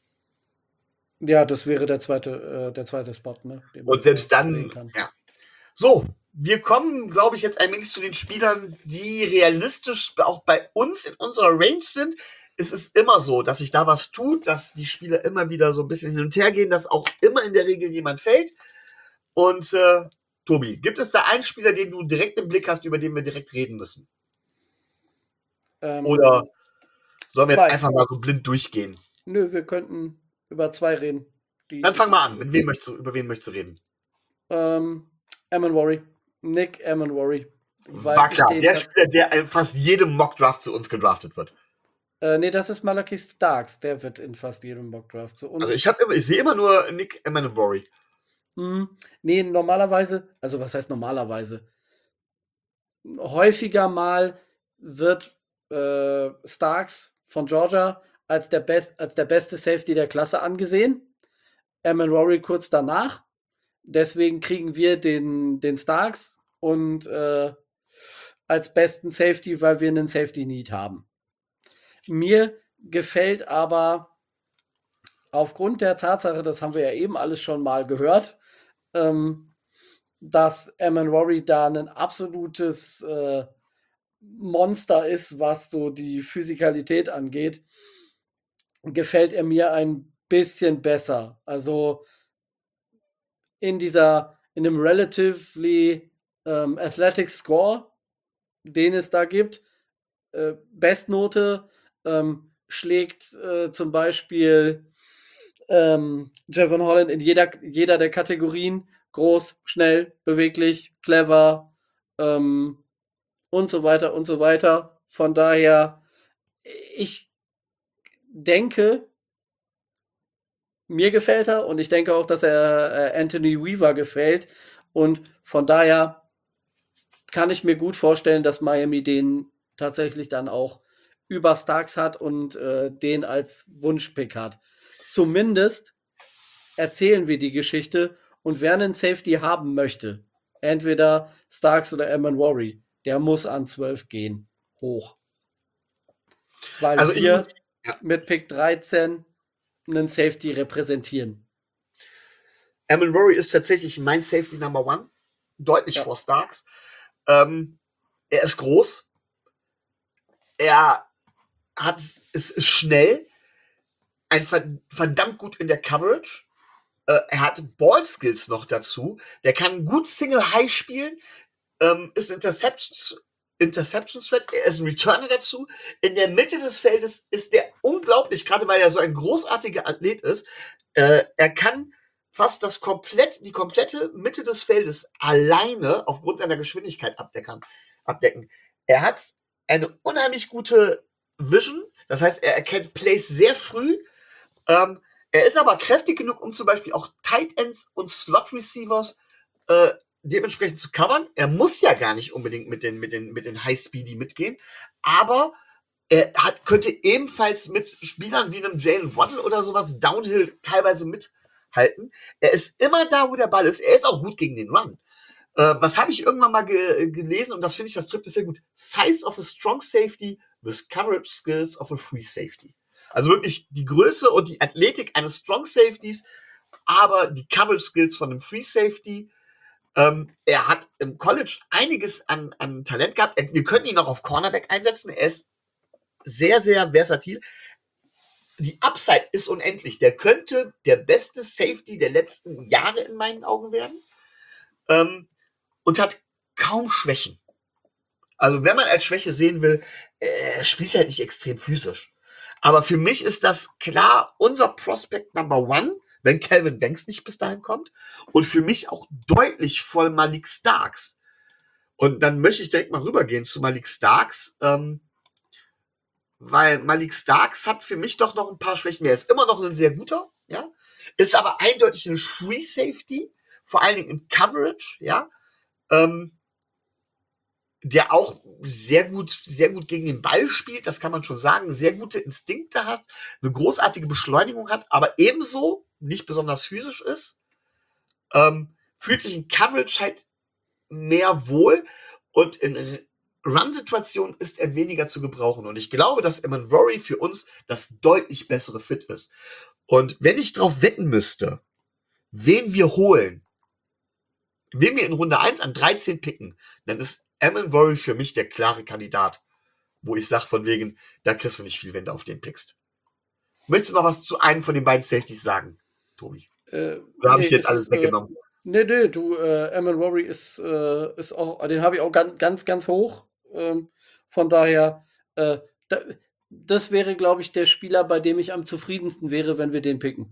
B: Ja, das wäre der zweite, äh, der zweite Spot, ne?
A: Und selbst dann, ja. So, wir kommen, glaube ich, jetzt allmählich zu den Spielern, die realistisch auch bei uns in unserer Range sind. Es ist immer so, dass sich da was tut, dass die Spieler immer wieder so ein bisschen hin und her gehen, dass auch immer in der Regel jemand fällt. Und äh, Tobi, gibt es da einen Spieler, den du direkt im Blick hast, über den wir direkt reden müssen? Ähm, Oder sollen wir jetzt nein. einfach mal so blind durchgehen?
B: Nö, wir könnten über zwei reden.
A: Die Dann fang mal an. Mit wem möchtest du, über wen möchtest du reden?
B: Ähm, Amenworry. Nick Amenworry.
A: War klar, der Spieler, der in fast jedem Mockdraft zu uns gedraftet wird.
B: Äh, nee, das ist Malachi Starks. Der wird in fast jedem Mockdraft zu uns.
A: Also ich, hab immer, ich sehe immer nur Nick Amenworry.
B: Hm, nee, normalerweise, also was heißt normalerweise? Häufiger mal wird äh, Starks von Georgia als der, best, als der beste Safety der Klasse angesehen. Amenworry kurz danach. Deswegen kriegen wir den, den Starks und äh, als besten Safety, weil wir einen Safety-Need haben. Mir gefällt aber aufgrund der Tatsache, das haben wir ja eben alles schon mal gehört, ähm, dass Amenworry da ein absolutes äh, Monster ist, was so die Physikalität angeht, gefällt er mir ein bisschen besser. Also in dieser, in einem relatively ähm, athletic Score, den es da gibt, äh, Bestnote ähm, schlägt äh, zum Beispiel ähm, Javon Holland in jeder, jeder der Kategorien groß, schnell, beweglich, clever ähm, und so weiter und so weiter. Von daher, ich denke, mir gefällt er und ich denke auch, dass er äh, Anthony Weaver gefällt. Und von daher kann ich mir gut vorstellen, dass Miami den tatsächlich dann auch über Starks hat und äh, den als Wunschpick hat. Zumindest erzählen wir die Geschichte und wer einen Safety haben möchte, entweder Starks oder Amenworry, der muss an zwölf gehen, hoch. Weil also wir in, ja. mit Pick dreizehn einen Safety repräsentieren.
A: Amenworry ist tatsächlich mein Safety Number One, deutlich ja. vor Starks. Ähm, er ist groß, er hat, ist, ist schnell, ein verdammt gut in der Coverage. Äh, er hat Ball-Skills noch dazu. Der kann gut Single-High spielen, ähm, ist ein Interceptions Interceptions-Threat, er ist ein Returner dazu. In der Mitte des Feldes ist der unglaublich, gerade weil er so ein großartiger Athlet ist. Äh, er kann fast das komplett, die komplette Mitte des Feldes alleine aufgrund seiner Geschwindigkeit abdecken. abdecken. Er hat eine unheimlich gute Vision, das heißt, er erkennt Plays sehr früh. Ähm, er ist aber kräftig genug, um zum Beispiel auch Tight Ends und Slot Receivers äh, dementsprechend zu covern. Er muss ja gar nicht unbedingt mit den, mit den, mit den High Speedy mitgehen, aber er hat, könnte ebenfalls mit Spielern wie einem Jalen Waddle oder sowas Downhill teilweise mithalten. Er ist immer da, wo der Ball ist. Er ist auch gut gegen den Run. Äh, was habe ich irgendwann mal ge gelesen, und das finde ich, das trifft es sehr gut. Size of a strong safety with coverage skills of a free safety. Also wirklich die Größe und die Athletik eines Strong Safeties, aber die Coverage Skills von einem Free Safety. Ähm, er hat im College einiges an, an Talent gehabt. Wir können ihn auch auf Cornerback einsetzen. Er ist sehr, sehr versatil. Die Upside ist unendlich. Der könnte der beste Safety der letzten Jahre in meinen Augen werden. Ähm, und hat kaum Schwächen. Also wenn man als Schwäche sehen will, er spielt halt nicht extrem physisch. Aber für mich ist das klar unser Prospect Number One, wenn Calvin Banks nicht bis dahin kommt. Und für mich auch deutlich vor Malik Starks. Und dann möchte ich direkt mal rübergehen zu Malik Starks, ähm, weil Malik Starks hat für mich doch noch ein paar Schwächen mehr. Er ist immer noch ein sehr guter, ja, ist aber eindeutig ein Free Safety, vor allen Dingen in Coverage, ja, ähm, der auch sehr gut, sehr gut gegen den Ball spielt, das kann man schon sagen, sehr gute Instinkte hat, eine großartige Beschleunigung hat, aber ebenso nicht besonders physisch ist, ähm, fühlt sich in Coverage halt mehr wohl und in Run-Situationen ist er weniger zu gebrauchen. Und ich glaube, dass Eman Rory für uns das deutlich bessere Fit ist. Und wenn ich drauf wetten müsste, wen wir holen, wen wir in Runde eins an dreizehn picken, dann ist Eman Rory für mich der klare Kandidat, wo ich sage von wegen, da kriegst du nicht viel, wenn du auf den pickst. Möchtest du noch was zu einem von den beiden Safeties sagen, Tobi?
B: Äh,
A: Oder habe
B: nee,
A: ich jetzt
B: ist,
A: alles weggenommen?
B: Äh, nee, nee, du, äh, Eman Rory ist, äh, ist auch, den habe ich auch ganz, ganz, ganz hoch. Ähm, von daher, äh, da, das wäre, glaube ich, der Spieler, bei dem ich am zufriedensten wäre, wenn wir den picken.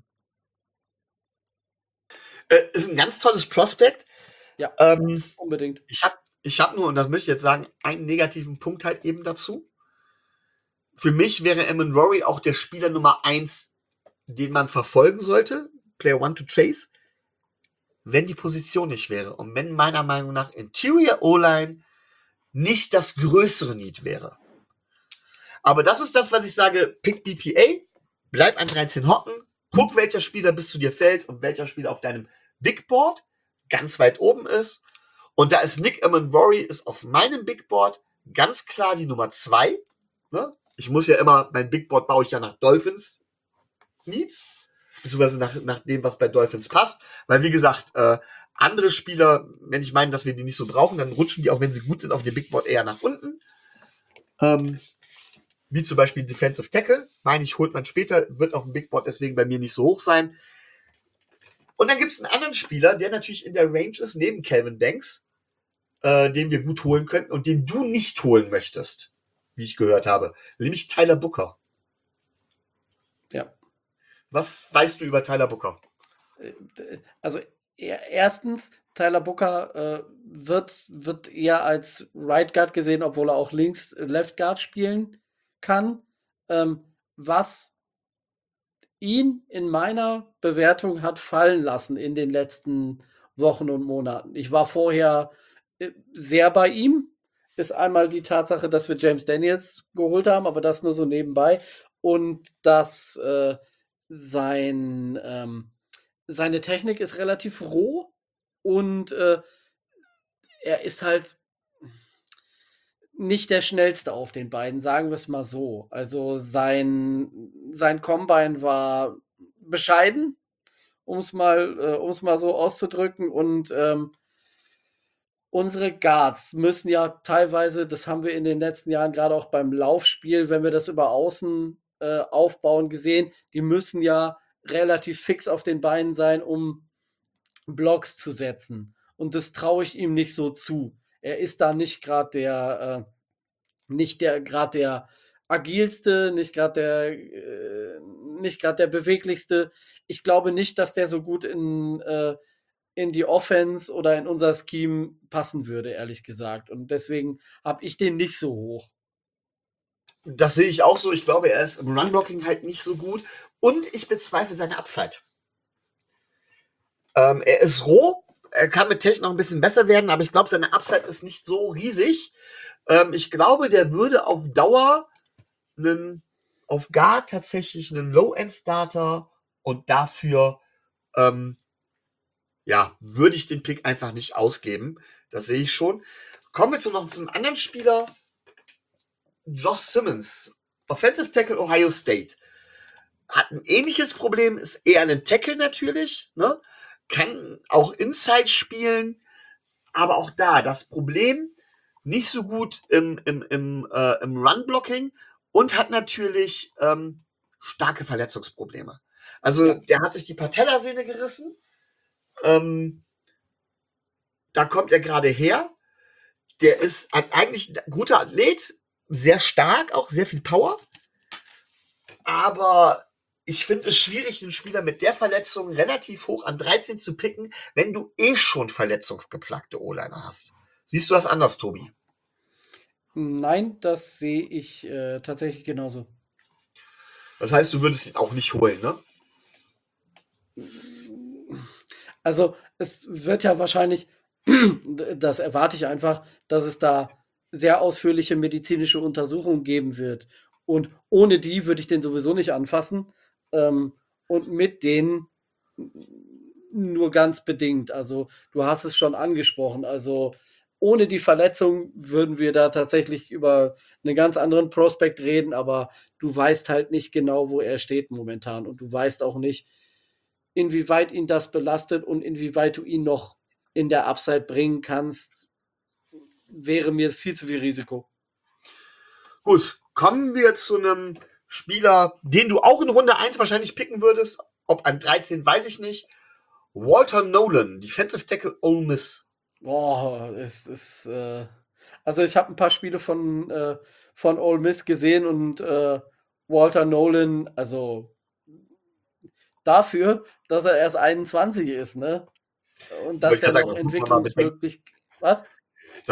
A: Äh, ist ein ganz tolles Prospect.
B: Ja,
A: ähm,
B: unbedingt.
A: Ich habe ich hab nur, und das möchte ich jetzt sagen, einen negativen Punkt halt eben dazu. Für mich wäre Eman Rory auch der Spieler Nummer eins, den man verfolgen sollte, Player One to Chase, wenn die Position nicht wäre und wenn meiner Meinung nach Interior O-Line nicht das größere Need wäre. Aber das ist das, was ich sage, pick B P A, bleib an dreizehn hocken, guck, welcher Spieler bis zu dir fällt und welcher Spieler auf deinem Big Board ganz weit oben ist. Und da ist Nick Emanvori ist auf meinem Big Board ganz klar die Nummer zwei. Ne? Ich muss ja immer, mein Big Board baue ich ja nach Dolphins Needs, beziehungsweise nach, nach dem, was bei Dolphins passt. Weil, wie gesagt, äh, andere Spieler, wenn ich meine, dass wir die nicht so brauchen, dann rutschen die auch, wenn sie gut sind, auf dem Big Board eher nach unten. Ähm, wie zum Beispiel Defensive Tackle. Meine ich, holt man später, wird auf dem Big Board deswegen bei mir nicht so hoch sein. Und dann gibt es einen anderen Spieler, der natürlich in der Range ist, neben Calvin Banks, äh, den wir gut holen könnten und den du nicht holen möchtest, wie ich gehört habe, nämlich Tyler Booker.
B: Ja.
A: Was weißt du über Tyler Booker?
B: Also erstens, Tyler Booker äh, wird, wird eher als Right Guard gesehen, obwohl er auch links Left Guard spielen kann. Ähm, was ihn in meiner Bewertung hat fallen lassen in den letzten Wochen und Monaten. Ich war vorher äh, sehr bei ihm. Ist einmal die Tatsache, dass wir James Daniels geholt haben, aber das nur so nebenbei. Und dass äh, sein, ähm, seine Technik ist relativ roh und äh, er ist halt nicht der schnellste auf den beiden, sagen wir es mal so. Also sein, sein Combine war bescheiden, um es mal, äh, um's mal so auszudrücken. Und ähm, unsere Guards müssen ja teilweise, das haben wir in den letzten Jahren gerade auch beim Laufspiel, wenn wir das über Außen äh, aufbauen, gesehen, die müssen ja relativ fix auf den Beinen sein, um Blocks zu setzen. Und das traue ich ihm nicht so zu. Er ist da nicht gerade der, äh, nicht der gerade der agilste, nicht gerade der äh, nicht gerade der beweglichste. Ich glaube nicht, dass der so gut in äh, in die Offense oder in unser Scheme passen würde, ehrlich gesagt. Und deswegen habe ich den nicht so hoch.
A: Das sehe ich auch so. Ich glaube, er ist im Run-Blocking halt nicht so gut. Und ich bezweifle seine Upside. Ähm, er ist roh. Er kann mit Tech noch ein bisschen besser werden, aber ich glaube, seine Upside ist nicht so riesig. Ähm, ich glaube, der würde auf Dauer einen, auf Guard tatsächlich einen Low-End-Starter und dafür ähm, ja, würde ich den Pick einfach nicht ausgeben. Das sehe ich schon. Kommen wir zu noch zu einem anderen Spieler. Josh Simmons, Offensive Tackle Ohio State. Hat ein ähnliches Problem, ist eher ein Tackle natürlich, ne? Kann auch Inside spielen, aber auch da das Problem, nicht so gut im, im, im, äh, im Run-Blocking und hat natürlich ähm, starke Verletzungsprobleme. Also
B: Ja.
A: der hat sich die Patellasehne gerissen. Ähm, da kommt er gerade her. Der ist eigentlich ein guter Athlet, sehr stark, auch sehr viel Power. Aber ich finde es schwierig, einen Spieler mit der Verletzung relativ hoch an dreizehn zu picken, wenn du eh schon verletzungsgeplagte O-Liner hast. Siehst du das anders, Tobi?
B: Nein, das sehe ich äh, tatsächlich genauso.
A: Das heißt, du würdest ihn auch nicht holen, ne?
B: Also es wird ja wahrscheinlich, das erwarte ich einfach, dass es da sehr ausführliche medizinische Untersuchungen geben wird. Und ohne die würde ich den sowieso nicht anfassen. Ähm, und mit denen nur ganz bedingt. Also du hast es schon angesprochen. Also ohne die Verletzung würden wir da tatsächlich über einen ganz anderen Prospekt reden, aber du weißt halt nicht genau, wo er steht momentan. Und du weißt auch nicht, inwieweit ihn das belastet und inwieweit du ihn noch in der Upside bringen kannst, wäre mir viel zu viel Risiko.
A: Gut, kommen wir zu einem Spieler, den du auch in Runde eins wahrscheinlich picken würdest. Ob an dreizehn, weiß ich nicht. Walter Nolan, Defensive Tackle Ole Miss.
B: Boah, es ist. Äh, also, ich habe ein paar Spiele von, äh, von Ole Miss gesehen und äh, Walter Nolan, also dafür, dass er erst einundzwanzig ist, ne? Und
A: Wollte
B: dass
A: ich
B: der
A: gerade sagen,
B: noch
A: das muss man mal bedenken.
B: entwicklungsmöglich. Was?
A: Das,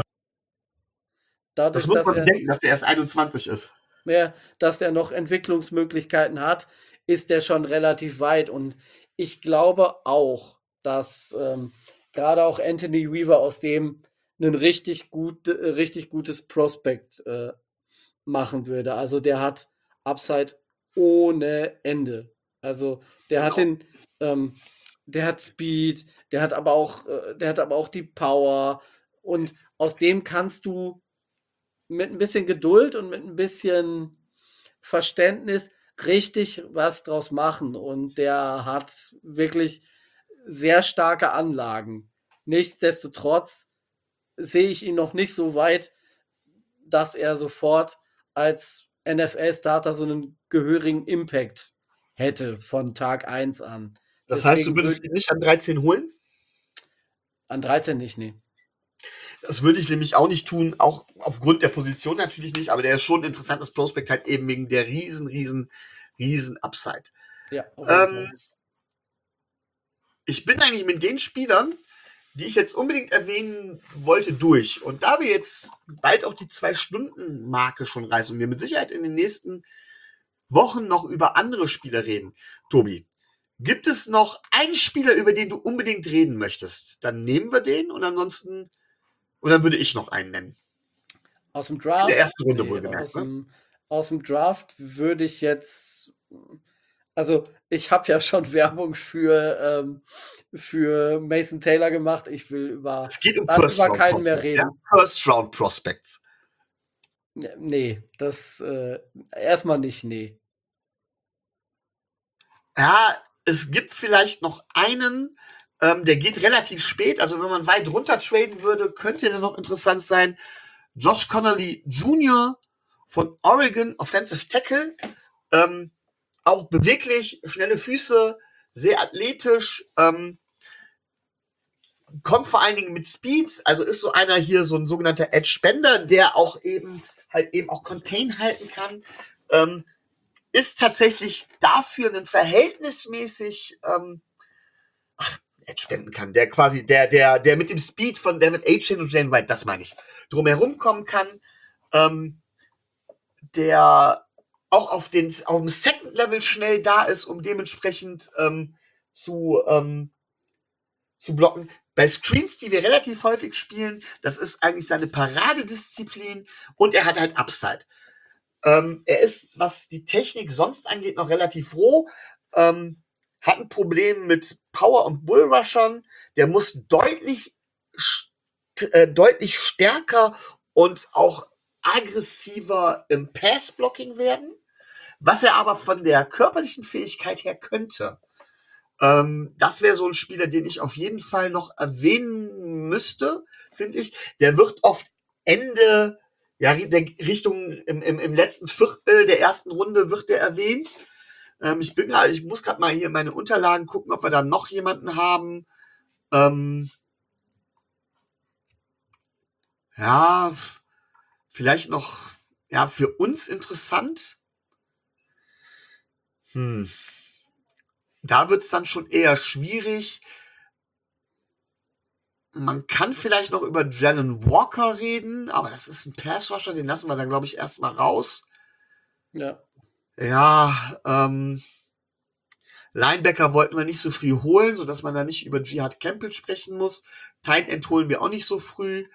A: das
B: Dadurch,
A: muss
B: dass
A: man
B: er
A: bedenken, dass er erst einundzwanzig ist.
B: mehr, dass der noch Entwicklungsmöglichkeiten hat, ist der schon relativ weit. Und ich glaube auch, dass ähm, gerade auch Anthony Weaver aus dem ein richtig, gut, äh, richtig gutes Prospect äh, machen würde. Also der hat Upside ohne Ende. Also der hat
A: Genau.
B: den, ähm, der hat Speed, der hat aber auch, äh, der hat aber auch die Power. Und aus dem kannst du mit ein bisschen Geduld und mit ein bisschen Verständnis richtig was draus machen. Und der hat wirklich sehr starke Anlagen. Nichtsdestotrotz sehe ich ihn noch nicht so weit, dass er sofort als N F L-Starter so einen gehörigen Impact hätte von Tag eins an.
A: Das heißt, du
B: Deswegen
A: würdest
B: würde
A: ihn nicht an dreizehn holen?
B: an dreizehn nicht, nee.
A: Das würde ich nämlich auch nicht tun, auch aufgrund der Position natürlich nicht, aber der ist schon ein interessantes Prospekt, halt eben wegen der riesen, riesen, riesen Upside.
B: Ja, auf jeden
A: Ähm,
B: Fall.
A: ich bin eigentlich mit den Spielern, die ich jetzt unbedingt erwähnen wollte, durch. Und da wir jetzt bald auch die Zwei-Stunden-Marke schon reißen und wir mit Sicherheit in den nächsten Wochen noch über andere Spieler reden, Tobi, gibt es noch einen Spieler, über den du unbedingt reden möchtest? Dann nehmen wir den und ansonsten, und dann würde ich noch einen nennen.
B: Aus dem
A: In der
B: Draft?
A: ersten Runde
B: Nee, aus
A: wohlgemerkt, ne?
B: dem, aus dem Draft würde ich jetzt. Also, ich habe ja schon Werbung für, ähm, für Mason Taylor gemacht. Ich will über,
A: Es geht um
B: dann über keinen mehr
A: First-Round-Prospects, ja?
B: reden.
A: First-Round-Prospects.
B: N- Nee, das äh, erstmal nicht, nee.
A: Ja, es gibt vielleicht noch einen, ähm, der geht relativ spät. Also wenn man weit runter traden würde, könnte der noch interessant sein. Josh Connolly Junior von Oregon, Offensive Tackle. Ähm, auch beweglich, schnelle Füße, sehr athletisch. Ähm, kommt vor allen Dingen mit Speed. Also ist so einer hier, so ein sogenannter Edge Bender, der auch eben halt eben auch Contain halten kann. Ähm, ist tatsächlich dafür ein verhältnismäßig ähm, ach, Edge spenden kann, der quasi, der, der, der mit dem Speed von David A-Chain und Jane White, das meine ich, drumherum kommen kann, ähm, der auch auf, den, auf dem Second Level schnell da ist, um dementsprechend ähm, zu, ähm, zu blocken. Bei Screens, die wir relativ häufig spielen, das ist eigentlich seine Paradedisziplin und er hat halt Upside. Ähm, er ist, was die Technik sonst angeht, noch relativ roh. Ähm, hat ein Problem mit Power- und Bullrushern. Der muss deutlich, äh, deutlich stärker und auch aggressiver im Pass-Blocking werden, was er aber von der körperlichen Fähigkeit her könnte. Ähm, das wäre so ein Spieler, den ich auf jeden Fall noch erwähnen müsste, finde ich. Der wird oft Ende, ja, der Richtung im, im, im letzten Viertel der ersten Runde wird der erwähnt. Ähm, ich bin grad, ich muss gerade mal hier meine Unterlagen gucken, ob wir da noch jemanden haben. Ähm, ja, vielleicht noch, ja, für uns interessant. Hm. Da wird es dann schon eher schwierig. Man kann vielleicht noch über Jalen Walker reden, aber das ist ein Passrusher, den lassen wir dann, glaube ich, erstmal raus.
B: Ja.
A: Ja, ähm, Linebacker wollten wir nicht so früh holen, sodass man da nicht über Jihad Campbell sprechen muss. Tight End holen wir auch nicht so früh.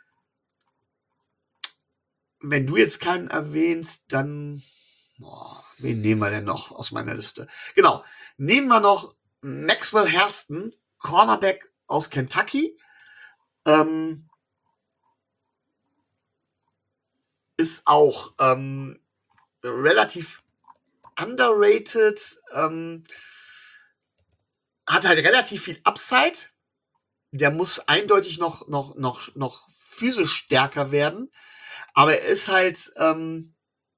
A: Wenn du jetzt keinen erwähnst, dann boah, wen nehmen wir denn noch aus meiner Liste? Genau, nehmen wir noch Maxwell Hairston, Cornerback aus Kentucky. Ähm, ist auch ähm, relativ underrated, ähm, hat halt relativ viel Upside. Der muss eindeutig noch, noch, noch, noch physisch stärker werden. Aber er ist halt, ähm,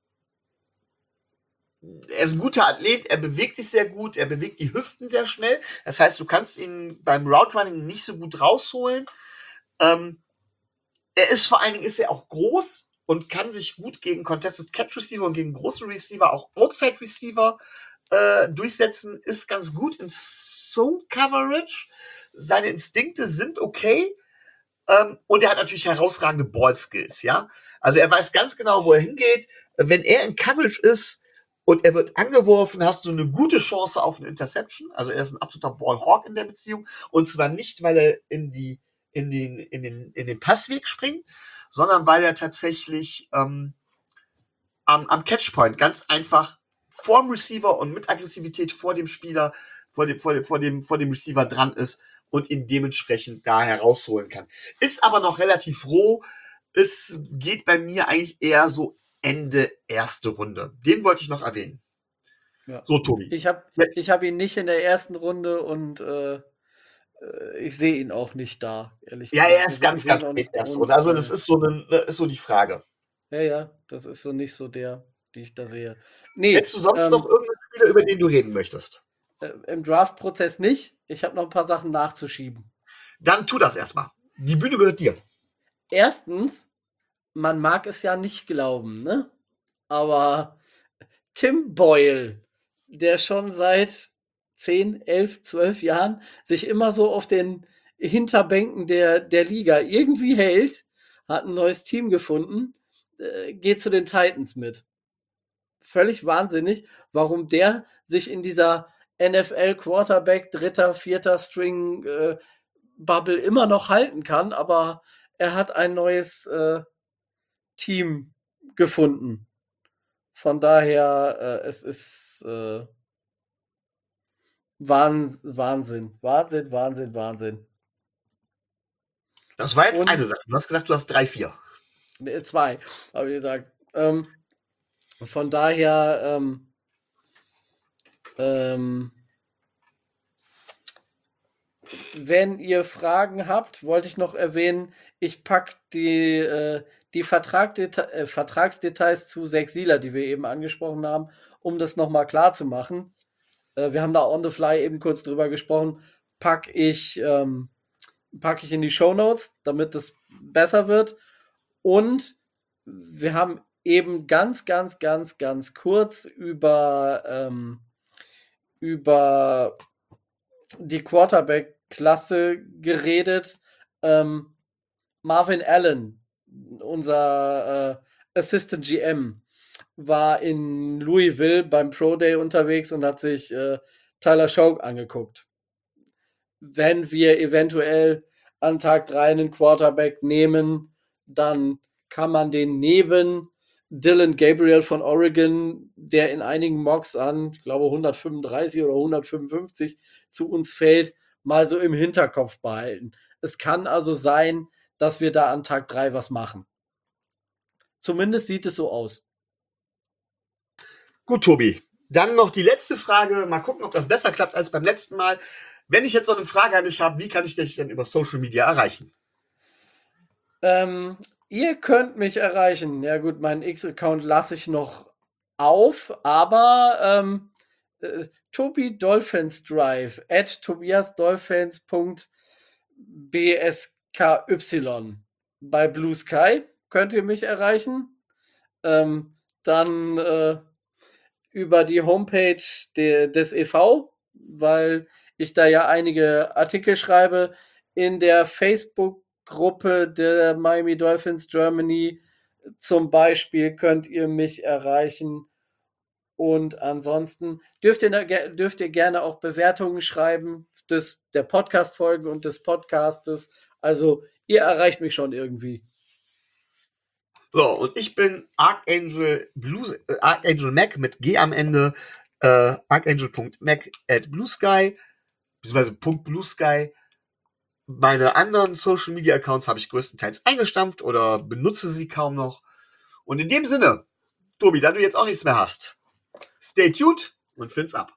A: er ist ein guter Athlet, er bewegt sich sehr gut, er bewegt die Hüften sehr schnell. Das heißt, du kannst ihn beim Route Running nicht so gut rausholen. Ähm, er ist vor allen Dingen ist er auch groß und kann sich gut gegen Contested Catch Receiver und gegen große Receiver, auch Outside Receiver äh, durchsetzen. Ist ganz gut in Zone Coverage. Seine Instinkte sind okay. Ähm, und er hat natürlich herausragende Ball Skills, ja. Also er weiß ganz genau, wo er hingeht. Wenn er in Coverage ist und er wird angeworfen, hast du eine gute Chance auf eine Interception. Also er ist ein absoluter Ballhawk in der Beziehung. Und zwar nicht, weil er in die in den, in den, in den Passweg springt, sondern weil er tatsächlich ähm, am, am Catchpoint ganz einfach vorm Receiver und mit Aggressivität vor dem Spieler, vor dem, vor dem, vor dem, vor dem Receiver dran ist und ihn dementsprechend da herausholen kann. Ist aber noch relativ roh. Es geht bei mir eigentlich eher so Ende erste Runde. Den wollte ich noch erwähnen.
B: Ja.
A: So, Tobi.
B: Ich habe ich hab ihn nicht in der ersten Runde und äh, ich sehe ihn auch nicht da, ehrlich
A: ja,
B: gesagt.
A: er ist
B: Also
A: ganz,
B: ich sehe
A: ganz
B: ihn auch
A: spät
B: nicht bei
A: erste
B: uns.
A: Runde. Also
B: Äh,
A: das ist so, eine, ist so die Frage.
B: ja, ja, das ist so nicht so der, die ich da sehe. Nee,
A: Hättest du sonst
B: ähm,
A: noch irgendeinen Spieler, über den du reden möchtest?
B: äh, im Draft-Prozess nicht. Ich habe noch ein paar Sachen nachzuschieben.
A: Dann tu das erstmal. Die Bühne gehört dir.
B: Erstens, man mag es ja nicht glauben, ne? Aber Tim Boyle, der schon seit zehn, elf, zwölf Jahren sich immer so auf den Hinterbänken der, der Liga irgendwie hält, hat ein neues Team gefunden, äh, geht zu den Titans mit. Völlig wahnsinnig, warum der sich in dieser N F L Quarterback dritter, vierter String äh, Bubble immer noch halten kann, aber er hat ein neues äh, Team gefunden. Von daher, äh, es ist äh, Wahn, Wahnsinn, Wahnsinn, Wahnsinn, Wahnsinn.
A: Das war jetzt
B: Und
A: eine Sache. Du hast gesagt, du hast drei, vier.
B: ne, zwei, habe ich gesagt. Ähm, von daher, ähm, ähm, wenn ihr Fragen habt, wollte ich noch erwähnen, ich packe die, äh, die Vertragdeta äh, Vertragsdetails zu Sechsieler, die wir eben angesprochen haben, um das nochmal klar zu machen. Äh, wir haben da on the fly eben kurz drüber gesprochen. Packe ich, ähm, pack ich in die Shownotes, damit es besser wird. Und wir haben eben ganz, ganz, ganz, ganz kurz über, ähm, über die Quarterback-Klasse geredet. Ähm, Marvin Allen, unser äh, Assistant G M, war in Louisville beim Pro Day unterwegs und hat sich äh, Tyler Shough angeguckt. Wenn wir eventuell an Tag drei einen Quarterback nehmen, dann kann man den neben Dylan Gabriel von Oregon, der in einigen Mocks an, ich glaube, hundertfünfunddreißig oder hundertfünfundfünfzig zu uns fällt, mal so im Hinterkopf behalten. Es kann also sein, dass wir da an Tag drei was machen. Zumindest sieht es so aus.
A: Gut, Tobi. Dann noch die letzte Frage. Mal gucken, ob das besser klappt als beim letzten Mal. Wenn ich jetzt noch eine Frage an dich habe, wie kann ich dich denn über Social Media erreichen?
B: Ähm, ihr könnt mich erreichen. Ja gut, meinen X-Account lasse ich noch auf, aber ähm, äh, Tobi Dolphins Drive at tobiasdolphins.bsky bei Blue Sky könnt ihr mich erreichen. Ähm, dann äh, über die Homepage de, des E V, weil ich da ja einige Artikel schreibe. In der Facebook-Gruppe der Miami Dolphins Germany zum Beispiel könnt ihr mich erreichen. Und ansonsten dürft ihr, dürft ihr gerne auch Bewertungen schreiben des, der Podcast-Folgen und des Podcastes. Also ihr erreicht mich schon irgendwie.
A: So, und ich bin Archangel, Blue, äh, Archangel Mac mit G am Ende, äh, archangel.mac at bluesky, beziehungsweise .bluesky. Meine anderen Social Media Accounts habe ich größtenteils eingestampft oder benutze sie kaum noch. Und in dem Sinne, Tobi, da du jetzt auch nichts mehr hast, stay tuned und find's ab.